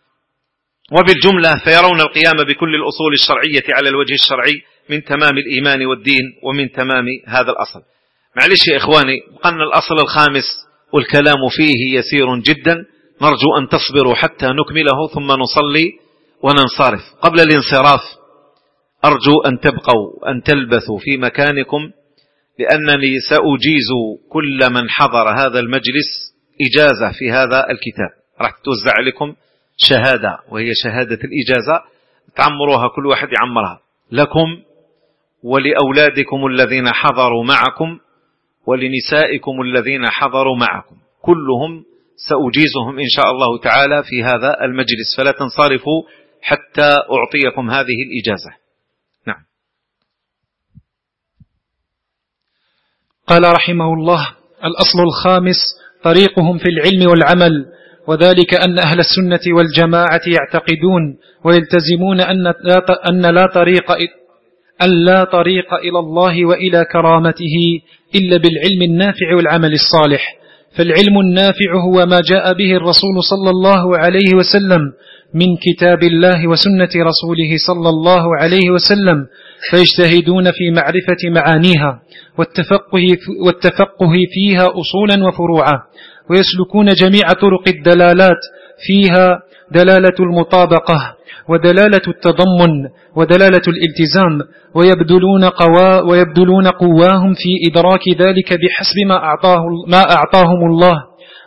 وبالجملة فيرون القيام بكل الأصول الشرعية على الوجه الشرعي من تمام الإيمان والدين ومن تمام هذا الأصل. معلش يا إخواني، بقنا الأصل الخامس والكلام فيه يسير جدا، نرجو أن تصبروا حتى نكمله ثم نصلي وننصرف. قبل الانصراف أرجو أن تبقوا أن تلبثوا في مكانكم، لأنني سأجيز كل من حضر هذا المجلس إجازة في هذا الكتاب، راح توزع لكم شهادة وهي شهادة الإجازة، تعمروها كل واحد يعمرها لكم ولأولادكم الذين حضروا معكم ولنسائكم الذين حضروا معكم، كلهم سأجيزهم إن شاء الله تعالى في هذا المجلس، فلا تنصرفوا حتى أعطيكم هذه الإجازة. نعم. قال رحمه الله: الأصل الخامس طريقهم في العلم والعمل، وذلك أن أهل السنة والجماعة يعتقدون ويلتزمون أن لا طريق أن لا طريق إلى الله وإلى كرامته إلا بالعلم النافع والعمل الصالح. فالعلم النافع هو ما جاء به الرسول صلى الله عليه وسلم من كتاب الله وسنة رسوله صلى الله عليه وسلم، فيجتهدون في معرفة معانيها والتفقه, والتفقه فيها أصولا وفروعا، ويسلكون جميع طرق الدلالات فيها دلالة المطابقة ودلالة التضمن ودلالة الالتزام، ويبذلون, قوا ويبذلون قواهم في إدراك ذلك بحسب ما أعطاه ما أعطاهم الله،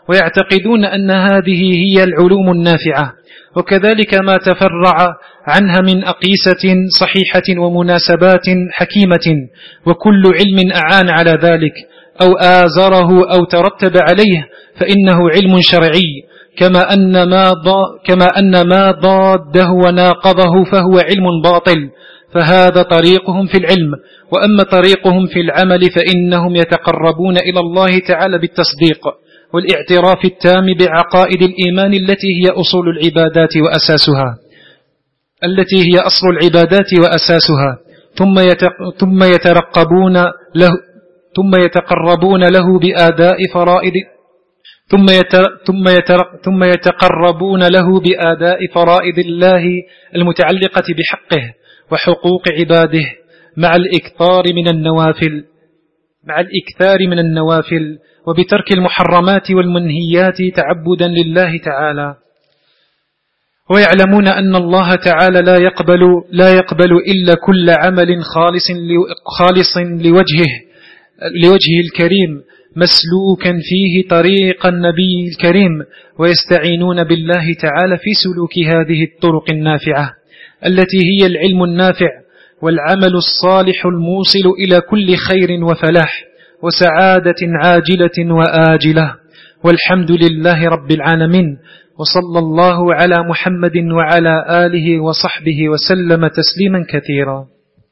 ويعتقدون أن هذه هي العلوم النافعة، وكذلك ما تفرع عنها من أقيسة صحيحة ومناسبات حكيمة، وكل علم أعان على ذلك أو آزره أو ترتب عليه فإنه علم شرعي، كما أن ما كما أن ما ضاده وناقضه فهو علم باطل، فهذا طريقهم في العلم. وأما طريقهم في العمل فإنهم يتقربون إلى الله تعالى بالتصديق والاعتراف التام بعقائد الإيمان التي هي أصول العبادات وأساسها التي هي أصل العبادات وأساسها ثم ثم يترقبون له ثم يتقربون له بأداء فرائض ثم ثم ثم يتقربون له بأداء فرائض الله المتعلقة بحقه وحقوق عباده مع الإكثار من النوافل مع الإكثار من النوافل وبترك المحرمات والمنهيات تعبدا لله تعالى. ويعلمون أن الله تعالى لا يقبل لا يقبل إلا كل عمل خالص خالص لوجهه لوجهه الكريم مسلوكا فيه طريق النبي الكريم، ويستعينون بالله تعالى في سلوك هذه الطرق النافعة التي هي العلم النافع والعمل الصالح الموصل إلى كل خير وفلاح وسعادة عاجلة وآجلة. والحمد لله رب العالمين، وصلى الله على محمد وعلى آله وصحبه وسلم تسليما كثيرا.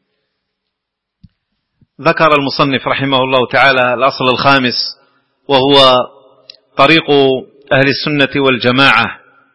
ذكر المصنف رحمه الله تعالى الأصل الخامس، وهو طريق أهل السنة والجماعة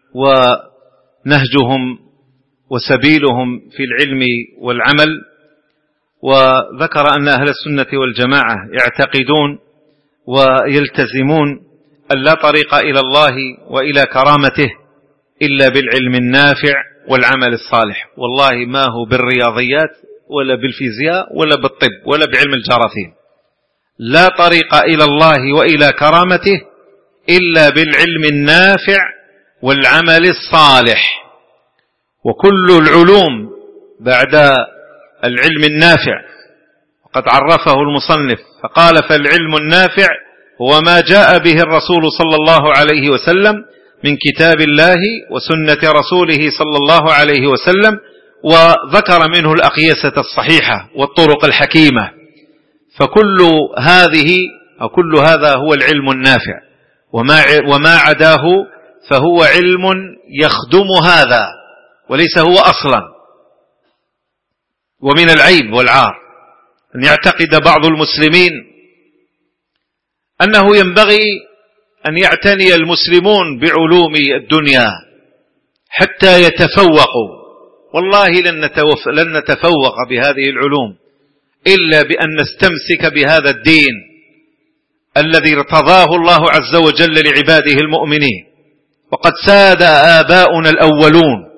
ونهجهم وسبيلهم في العلم والعمل. وذكر أن أهل السنة والجماعة يعتقدون ويلتزمون أن لا طريق إلى الله وإلى كرامته إلا بالعلم النافع والعمل الصالح، والله ما هو بالرياضيات ولا بالفيزياء ولا بالطب ولا بعلم الجراثيم. لا طريق إلى الله وإلى كرامته إلا بالعلم النافع والعمل الصالح. وكل العلوم بعد العلم النافع، وقد عرفه المصنف فقال: فالعلم النافع هو ما جاء به الرسول صلى الله عليه وسلم من كتاب الله وسنة رسوله صلى الله عليه وسلم، وذكر منه الأقيسة الصحيحة والطرق الحكيمة. فكل هذه أو كل هذا هو العلم النافع، وما وما عداه فهو علم يخدم هذا وليس هو أصلا. ومن العيب والعار أن يعتقد بعض المسلمين أنه ينبغي أن يعتني المسلمون بعلوم الدنيا حتى يتفوقوا. والله لن نتفوق بهذه العلوم إلا بأن نستمسك بهذا الدين الذي ارتضاه الله عز وجل لعباده المؤمنين. وقد ساد آباؤنا الأولون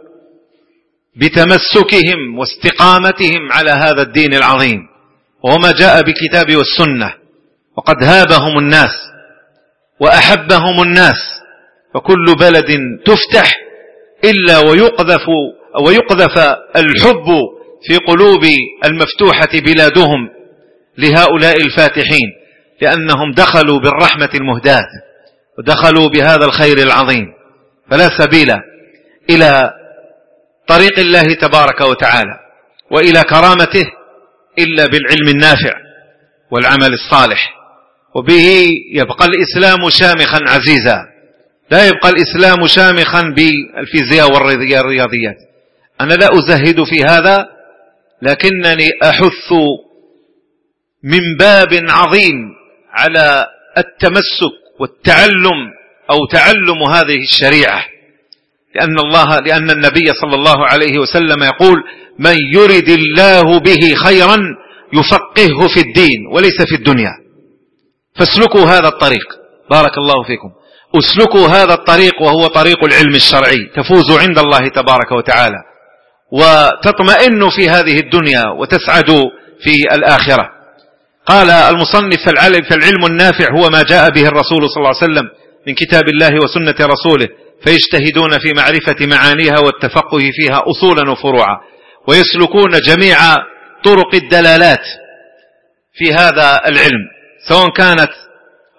بتمسكهم واستقامتهم على هذا الدين العظيم وما جاء بكتاب والسنة، وقد هابهم الناس وأحبهم الناس. فكل بلد تفتح إلا ويقذف ويقذف الحب في قلوب المفتوحة بلادهم لهؤلاء الفاتحين، لأنهم دخلوا بالرحمة المهداة ودخلوا بهذا الخير العظيم. فلا سبيل إلى طريق الله تبارك وتعالى وإلى كرامته إلا بالعلم النافع والعمل الصالح، وبه يبقى الإسلام شامخا عزيزا. لا يبقى الإسلام شامخا بالفيزياء والرياضيات. أنا لا أزهد في هذا، لكنني أحث من باب عظيم على التمسك والتعلم أو تعلم هذه الشريعة، لأن الله لأن النبي صلى الله عليه وسلم يقول: من يرد الله به خيرا يفقهه في الدين وليس في الدنيا. فاسلكوا هذا الطريق، بارك الله فيكم، اسلكوا هذا الطريق وهو طريق العلم الشرعي، تفوزوا عند الله تبارك وتعالى وتطمئنوا في هذه الدنيا وتسعدوا في الآخرة. قال المصنف: فالعلم النافع هو ما جاء به الرسول صلى الله عليه وسلم من كتاب الله وسنة رسوله، فيجتهدون في معرفة معانيها والتفقه فيها أصولا وفروعا، ويسلكون جميع طرق الدلالات في هذا العلم، سواء كانت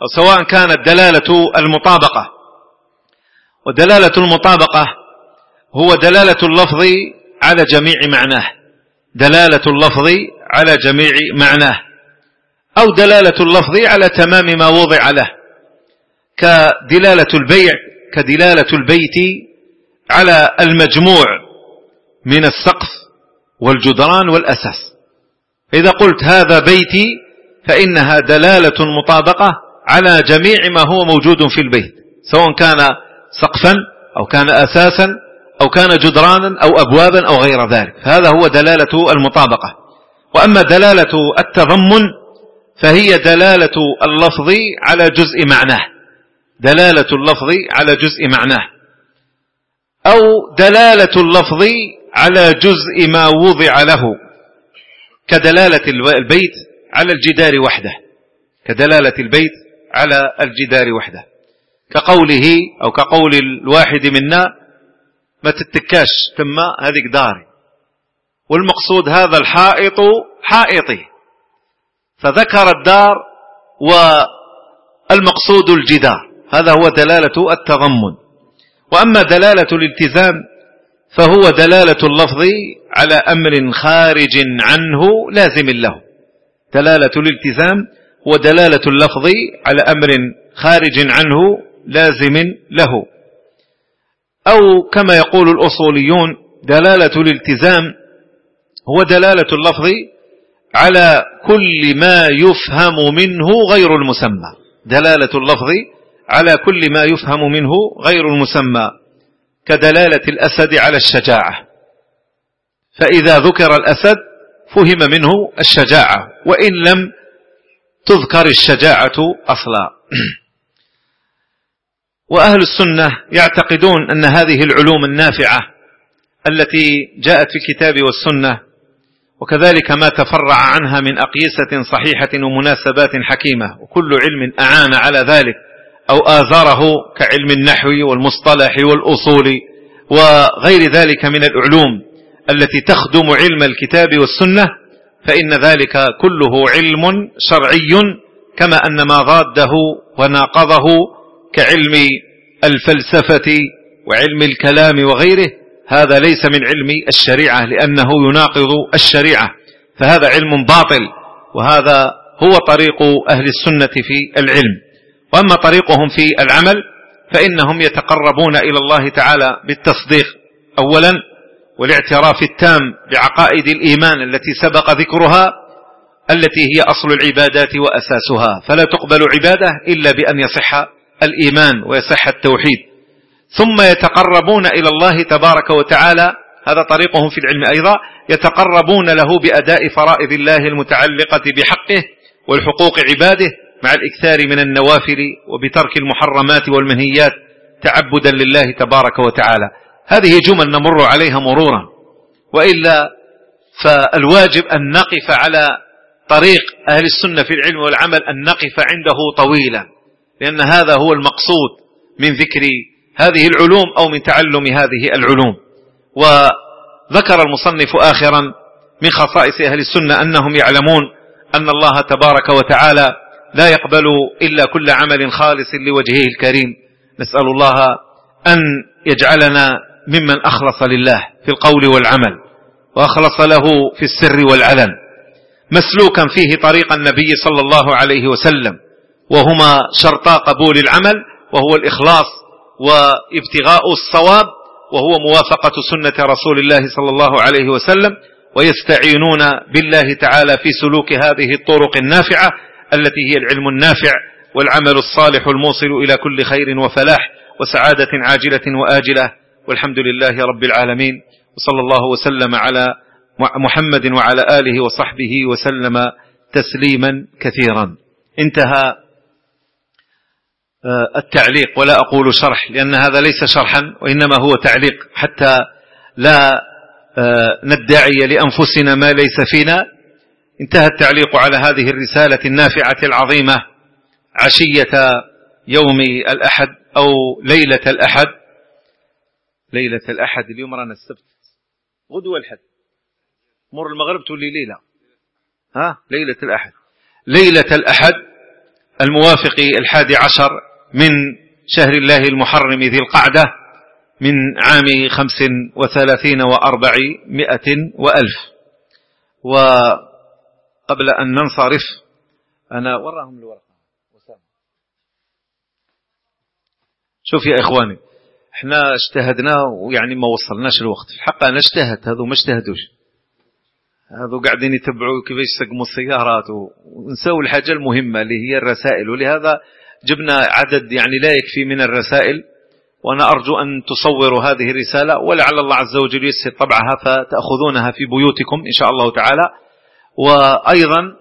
أو سواء كانت دلالة المطابقة. ودلالة المطابقة هو دلالة اللفظ على جميع معناه، دلالة اللفظ على جميع معناه، أو دلالة اللفظ على تمام ما وضع له، كدلالة البيع، كدلالة البيت على المجموع من السقف والجدران والأساس. إذا قلت هذا بيتي فإنها دلالة مطابقة على جميع ما هو موجود في البيت، سواء كان سقفا أو كان أساسا أو كان جدرانا أو أبوابا أو غير ذلك، هذا هو دلالة المطابقة. وأما دلالة التضمن فهي دلالة اللفظ على جزء معناه، دلالة اللفظ على جزء معناه، أو دلالة اللفظ على جزء ما وضع له، كدلالة البيت على الجدار وحده، كدلالة البيت على الجدار وحده، كقوله أو كقول الواحد منا ما تتكاش ثم هذه داري، والمقصود هذا الحائط حائطي، فذكر الدار والمقصود الجدار، هذا هو دلالة التضمن. وأما دلالة الالتزام فهو دلالة اللفظ على أمر خارج عنه لازم له، دلالة الالتزام هو دلالة اللفظ على أمر خارج عنه لازم له، أو كما يقول الأصوليون دلالة الالتزام هو دلالة اللفظ على كل ما يفهم منه غير المسمى، دلالة اللفظ على كل ما يفهم منه غير المسمى، كدلالة الأسد على الشجاعة، فإذا ذكر الأسد فهم منه الشجاعة وإن لم تذكر الشجاعة أصلا. وأهل السنة يعتقدون أن هذه العلوم النافعة التي جاءت في الكتاب والسنة، وكذلك ما تفرع عنها من أقيسة صحيحة ومناسبات حكيمة، وكل علم أعان على ذلك أو آزره كعلم النحو والمصطلح والأصول وغير ذلك من العلوم التي تخدم علم الكتاب والسنة، فإن ذلك كله علم شرعي، كما أن ما ضاده وناقضه كعلم الفلسفة وعلم الكلام وغيره هذا ليس من علم الشريعة لأنه يناقض الشريعة، فهذا علم باطل، وهذا هو طريق أهل السنة في العلم. وأما طريقهم في العمل فإنهم يتقربون إلى الله تعالى بالتصديق أولا، والاعتراف التام بعقائد الإيمان التي سبق ذكرها التي هي أصل العبادات وأساسها، فلا تقبل عبادة إلا بأن يصح الإيمان ويصح التوحيد. ثم يتقربون إلى الله تبارك وتعالى، هذا طريقهم في العلم أيضا، يتقربون له بأداء فرائض الله المتعلقة بحقه والحقوق عباده مع الإكثار من النوافل وبترك المحرمات والمنهيات تعبدا لله تبارك وتعالى. هذه جمل نمر عليها مرورا، وإلا فالواجب أن نقف على طريق أهل السنة في العلم والعمل، أن نقف عنده طويلا، لأن هذا هو المقصود من ذكر هذه العلوم أو من تعلم هذه العلوم. وذكر المصنف آخرا من خصائص أهل السنة أنهم يعلمون أن الله تبارك وتعالى لا يقبل إلا كل عمل خالص لوجهه الكريم. نسأل الله أن يجعلنا ممن أخلص لله في القول والعمل، وأخلص له في السر والعلن، مسلوكا فيه طريق النبي صلى الله عليه وسلم، وهما شرطا قبول العمل، وهو الإخلاص وابتغاء الصواب، وهو موافقة سنة رسول الله صلى الله عليه وسلم، ويستعينون بالله تعالى في سلوك هذه الطرق النافعة التي هي العلم النافع والعمل الصالح الموصل إلى كل خير وفلاح وسعادة عاجلة وآجلة. والحمد لله رب العالمين، وصلى الله وسلم على محمد وعلى آله وصحبه وسلم تسليما كثيرا. انتهى التعليق، ولا أقول شرح لأن هذا ليس شرحا وإنما هو تعليق حتى لا ندعي لأنفسنا ما ليس فينا. انتهى التعليق على هذه الرسالة النافعة العظيمة عشية يوم الأحد أو ليلة الأحد. ليلة الأحد اليوم رانا السبت، غدوة الحد، مر المغرب تولي ليلة، ها ليلة الأحد، ليلة الأحد الموافق الحادي عشر من شهر الله المحرم ذي القعدة من عام خمس وثلاثين وأربعمائة وألف. وقبل أن ننصرف أنا وراهم الورقة. شوف يا إخواني، احنا اجتهدنا ويعني ما وصلناش الوقت. في الحق أنا اجتهدت، هذو ما اجتهدوش، هذو قاعدين يتبعوا كيف يسقموا السيارات ونسوا الحاجة المهمة اللي هي الرسائل. ولهذا جبنا عدد يعني لا يكفي من الرسائل، وأنا أرجو أن تصوروا هذه الرسالة ولعل الله عز وجل ييسر طبعها فتأخذونها في بيوتكم إن شاء الله تعالى. وأيضا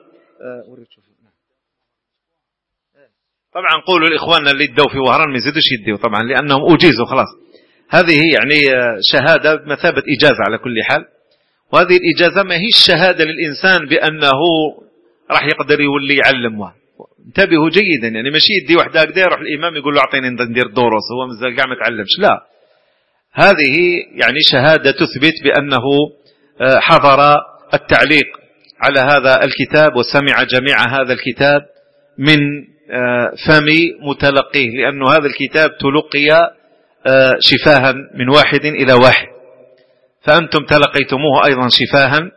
طبعا قولوا لإخواننا اللي يدوا في وهران ما يزيدوش يدوا طبعا، لأنهم أجيزوا خلاص. هذه يعني شهادة بمثابة إجازة على كل حال، وهذه الإجازة ما هي الشهادة للإنسان بأنه راح يقدر يولي يعلم. انتبهوا جيدا، يعني ماشي يدي واحد هكذا يروح الإمام يقول له أعطيني ندير دروس هو مازال قاع ما تعلمش، لا. هذه يعني شهادة تثبت بأنه حضر التعليق على هذا الكتاب وسمع جميع هذا الكتاب من فم متلقيه، لأن هذا الكتاب تلقي شفاها من واحد إلى واحد، فأنتم تلقيتموه أيضا شفاها،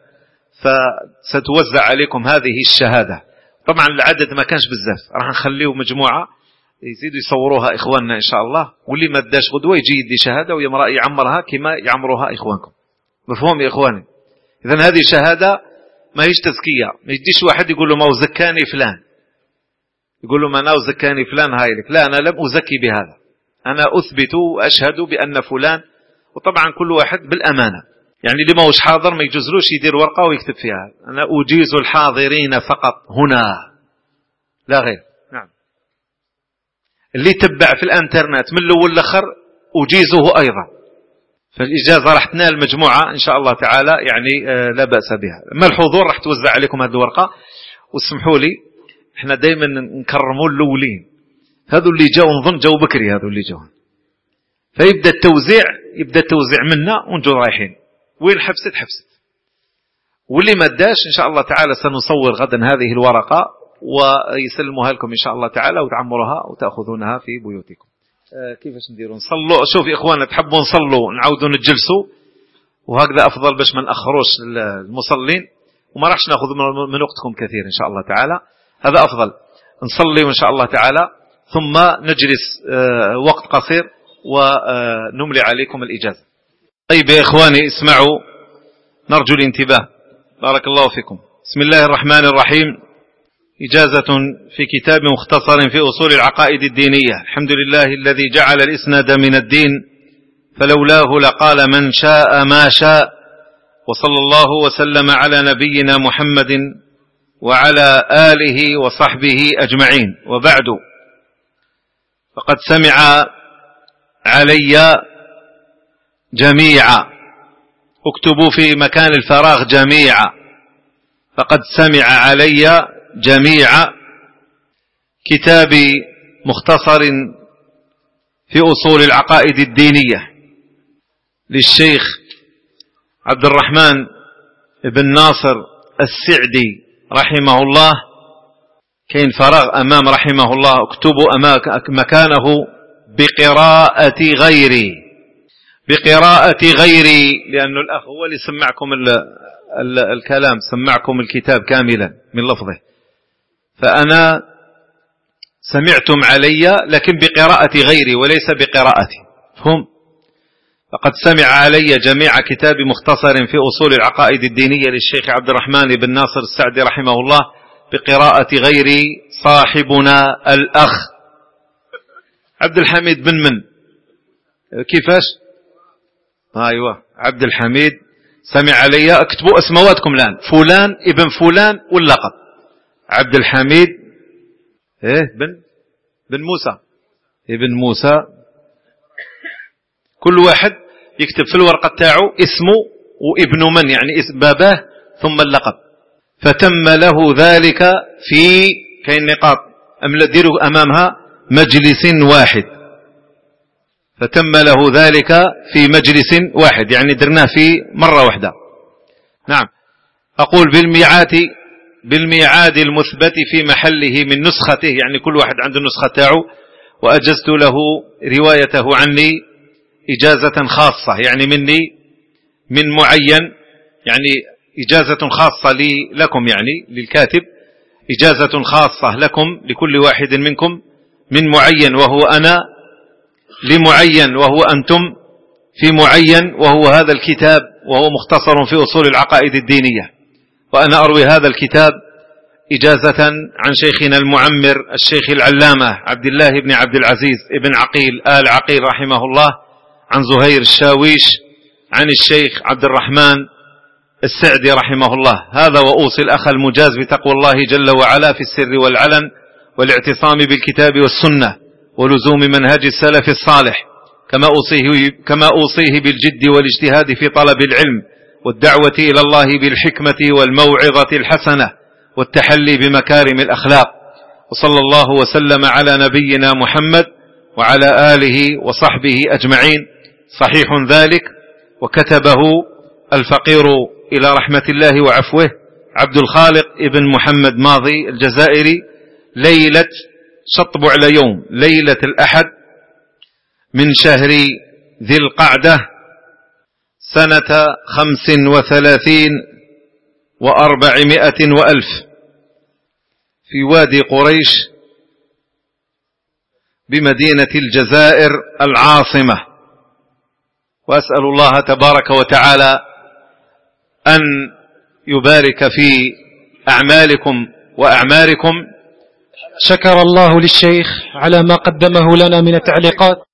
فستوزع عليكم هذه الشهادة. طبعا العدد ما كانش بزاف، راح نخليه مجموعة يزيدوا يصوروها إخواننا إن شاء الله، واللي ما داش غدوة يجي يدي شهادة ويمرأ يعمرها كما يعمرها إخوانكم. مفهوم يا إخواني؟ إذن هذه شهادة ما هيش تزكية، ما يديش واحد يقول له ما وزكاني فلان، يقول له ما أنا وزكاني فلان هاي لك، لا، أنا لم أزكي بهذا، أنا أثبت وأشهد بأن فلان. وطبعا كل واحد بالأمانة، يعني اللي ما هوش حاضر ما يجوزلوش يدير ورقة ويكتب فيها أنا أجيز الحاضرين فقط هنا لا غير. نعم. اللي تبع في الانترنت من الأول لآخر أجيزه أيضا، فالإجازة راح تنال مجموعة إن شاء الله تعالى، يعني آه لا بأس بها. أما الحضور راح توزع عليكم هذه الورقة. واسمحوا لي احنا دايما نكرموا الأولين، هذو اللي جاوا نظن جاوا بكري، هذو اللي جاوا، فيبدأ التوزيع يبدأ التوزيع منا ونجو رايحين وين حبست حبست. واللي ما داش إن شاء الله تعالى سنصور غدا هذه الورقة ويسلموها لكم إن شاء الله تعالى وتعمرها وتأخذونها في بيوتكم. آه كيفاش نديروا؟ نصلوا. شوف يا إخوانا، تحبوا نصلوا نعودوا نتجلسوا، وهكذا أفضل باش ما نأخروش المصلين وما راحش نأخذ من وقتكم كثير إن شاء الله تعالى. هذا أفضل. نصلي إن شاء الله تعالى ثم نجلس آه وقت قصير ونملي عليكم الإجازة. طيب يا إخواني اسمعوا، نرجو الانتباه بارك الله فيكم. بسم الله الرحمن الرحيم. إجازة في كتاب مختصر في أصول العقائد الدينية. الحمد لله الذي جعل الإسناد من الدين، فلولاه لقال من شاء ما شاء. وصلى الله وسلم على نبينا محمد وعلى آله وصحبه أجمعين، وبعد، فقد سمع علي جميعا، اكتبوا في مكان الفراغ جميعا، فقد سمع علي جميعا كتاب مختصر في أصول العقائد الدينية للشيخ عبد الرحمن بن ناصر السعدي رحمه الله. كاين فراغ أمام رحمه الله، اكتبوا أمام مكانه بقراءة غيري، بقراءة غيري، لأن الأخ هو اللي سمعكم ال ال الكلام، سمعكم الكتاب كاملا من لفظه، فأنا سمعتم علي لكن بقراءة غيري وليس بقراءتي. فهم؟ فقد سمع علي جميع كتاب مختصر في أصول العقائد الدينية للشيخ عبد الرحمن بن ناصر السعدي رحمه الله بقراءة غيري صاحبنا الأخ عبد الحميد بن من كيفاش؟ أيوة عبد الحميد سمع علي. اكتبوا اسمواتكم الآن، فلان ابن فلان واللقب عبد الحميد ايه بن بن موسى ابن موسى. كل واحد يكتب في الورقة تاعو اسمه وابن من، يعني اسم باباه ثم اللقب. فتم له ذلك في كاين نقاط أملا ديروا أمامها مجلس واحد، فتم له ذلك في مجلس واحد، يعني درناه في مرة واحدة. نعم. أقول بالميعات بالميعاد المثبت في محله من نسخته، يعني كل واحد عنده النسخة تاعه، وأجزت له روايته عني إجازة خاصة، يعني مني من معين، يعني إجازة خاصة لي لكم، يعني للكاتب إجازة خاصة لكم لكل واحد منكم من معين وهو أنا، لمعين وهو أنتم، في معين وهو هذا الكتاب، وهو مختصر في أصول العقائد الدينية. وأنا أروي هذا الكتاب إجازة عن شيخنا المعمر الشيخ العلامة عبد الله بن عبد العزيز ابن عقيل آل عقيل رحمه الله، عن زهير الشاويش، عن الشيخ عبد الرحمن السعدي رحمه الله. هذا وأوصي الأخ المجاز بتقوى الله جل وعلا في السر والعلن، والاعتصام بالكتاب والسنة، ولزوم منهج السلف الصالح، كما أوصيه, كما أوصيه بالجد والاجتهاد في طلب العلم، والدعوة إلى الله بالحكمة والموعظة الحسنة، والتحلي بمكارم الأخلاق. وصلى الله وسلم على نبينا محمد وعلى آله وصحبه أجمعين. صحيح ذلك، وكتبه الفقير إلى رحمة الله وعفوه عبد الخالق ابن محمد ماضي الجزائري، ليلة شطب على يوم ليلة الأحد من شهر ذي القعدة سنة خمس وثلاثين وأربعمائة وألف في وادي قريش بمدينة الجزائر العاصمة. وأسأل الله تبارك وتعالى أن يبارك في أعمالكم وأعماركم. شكر الله للشيخ على ما قدمه لنا من التعليقات.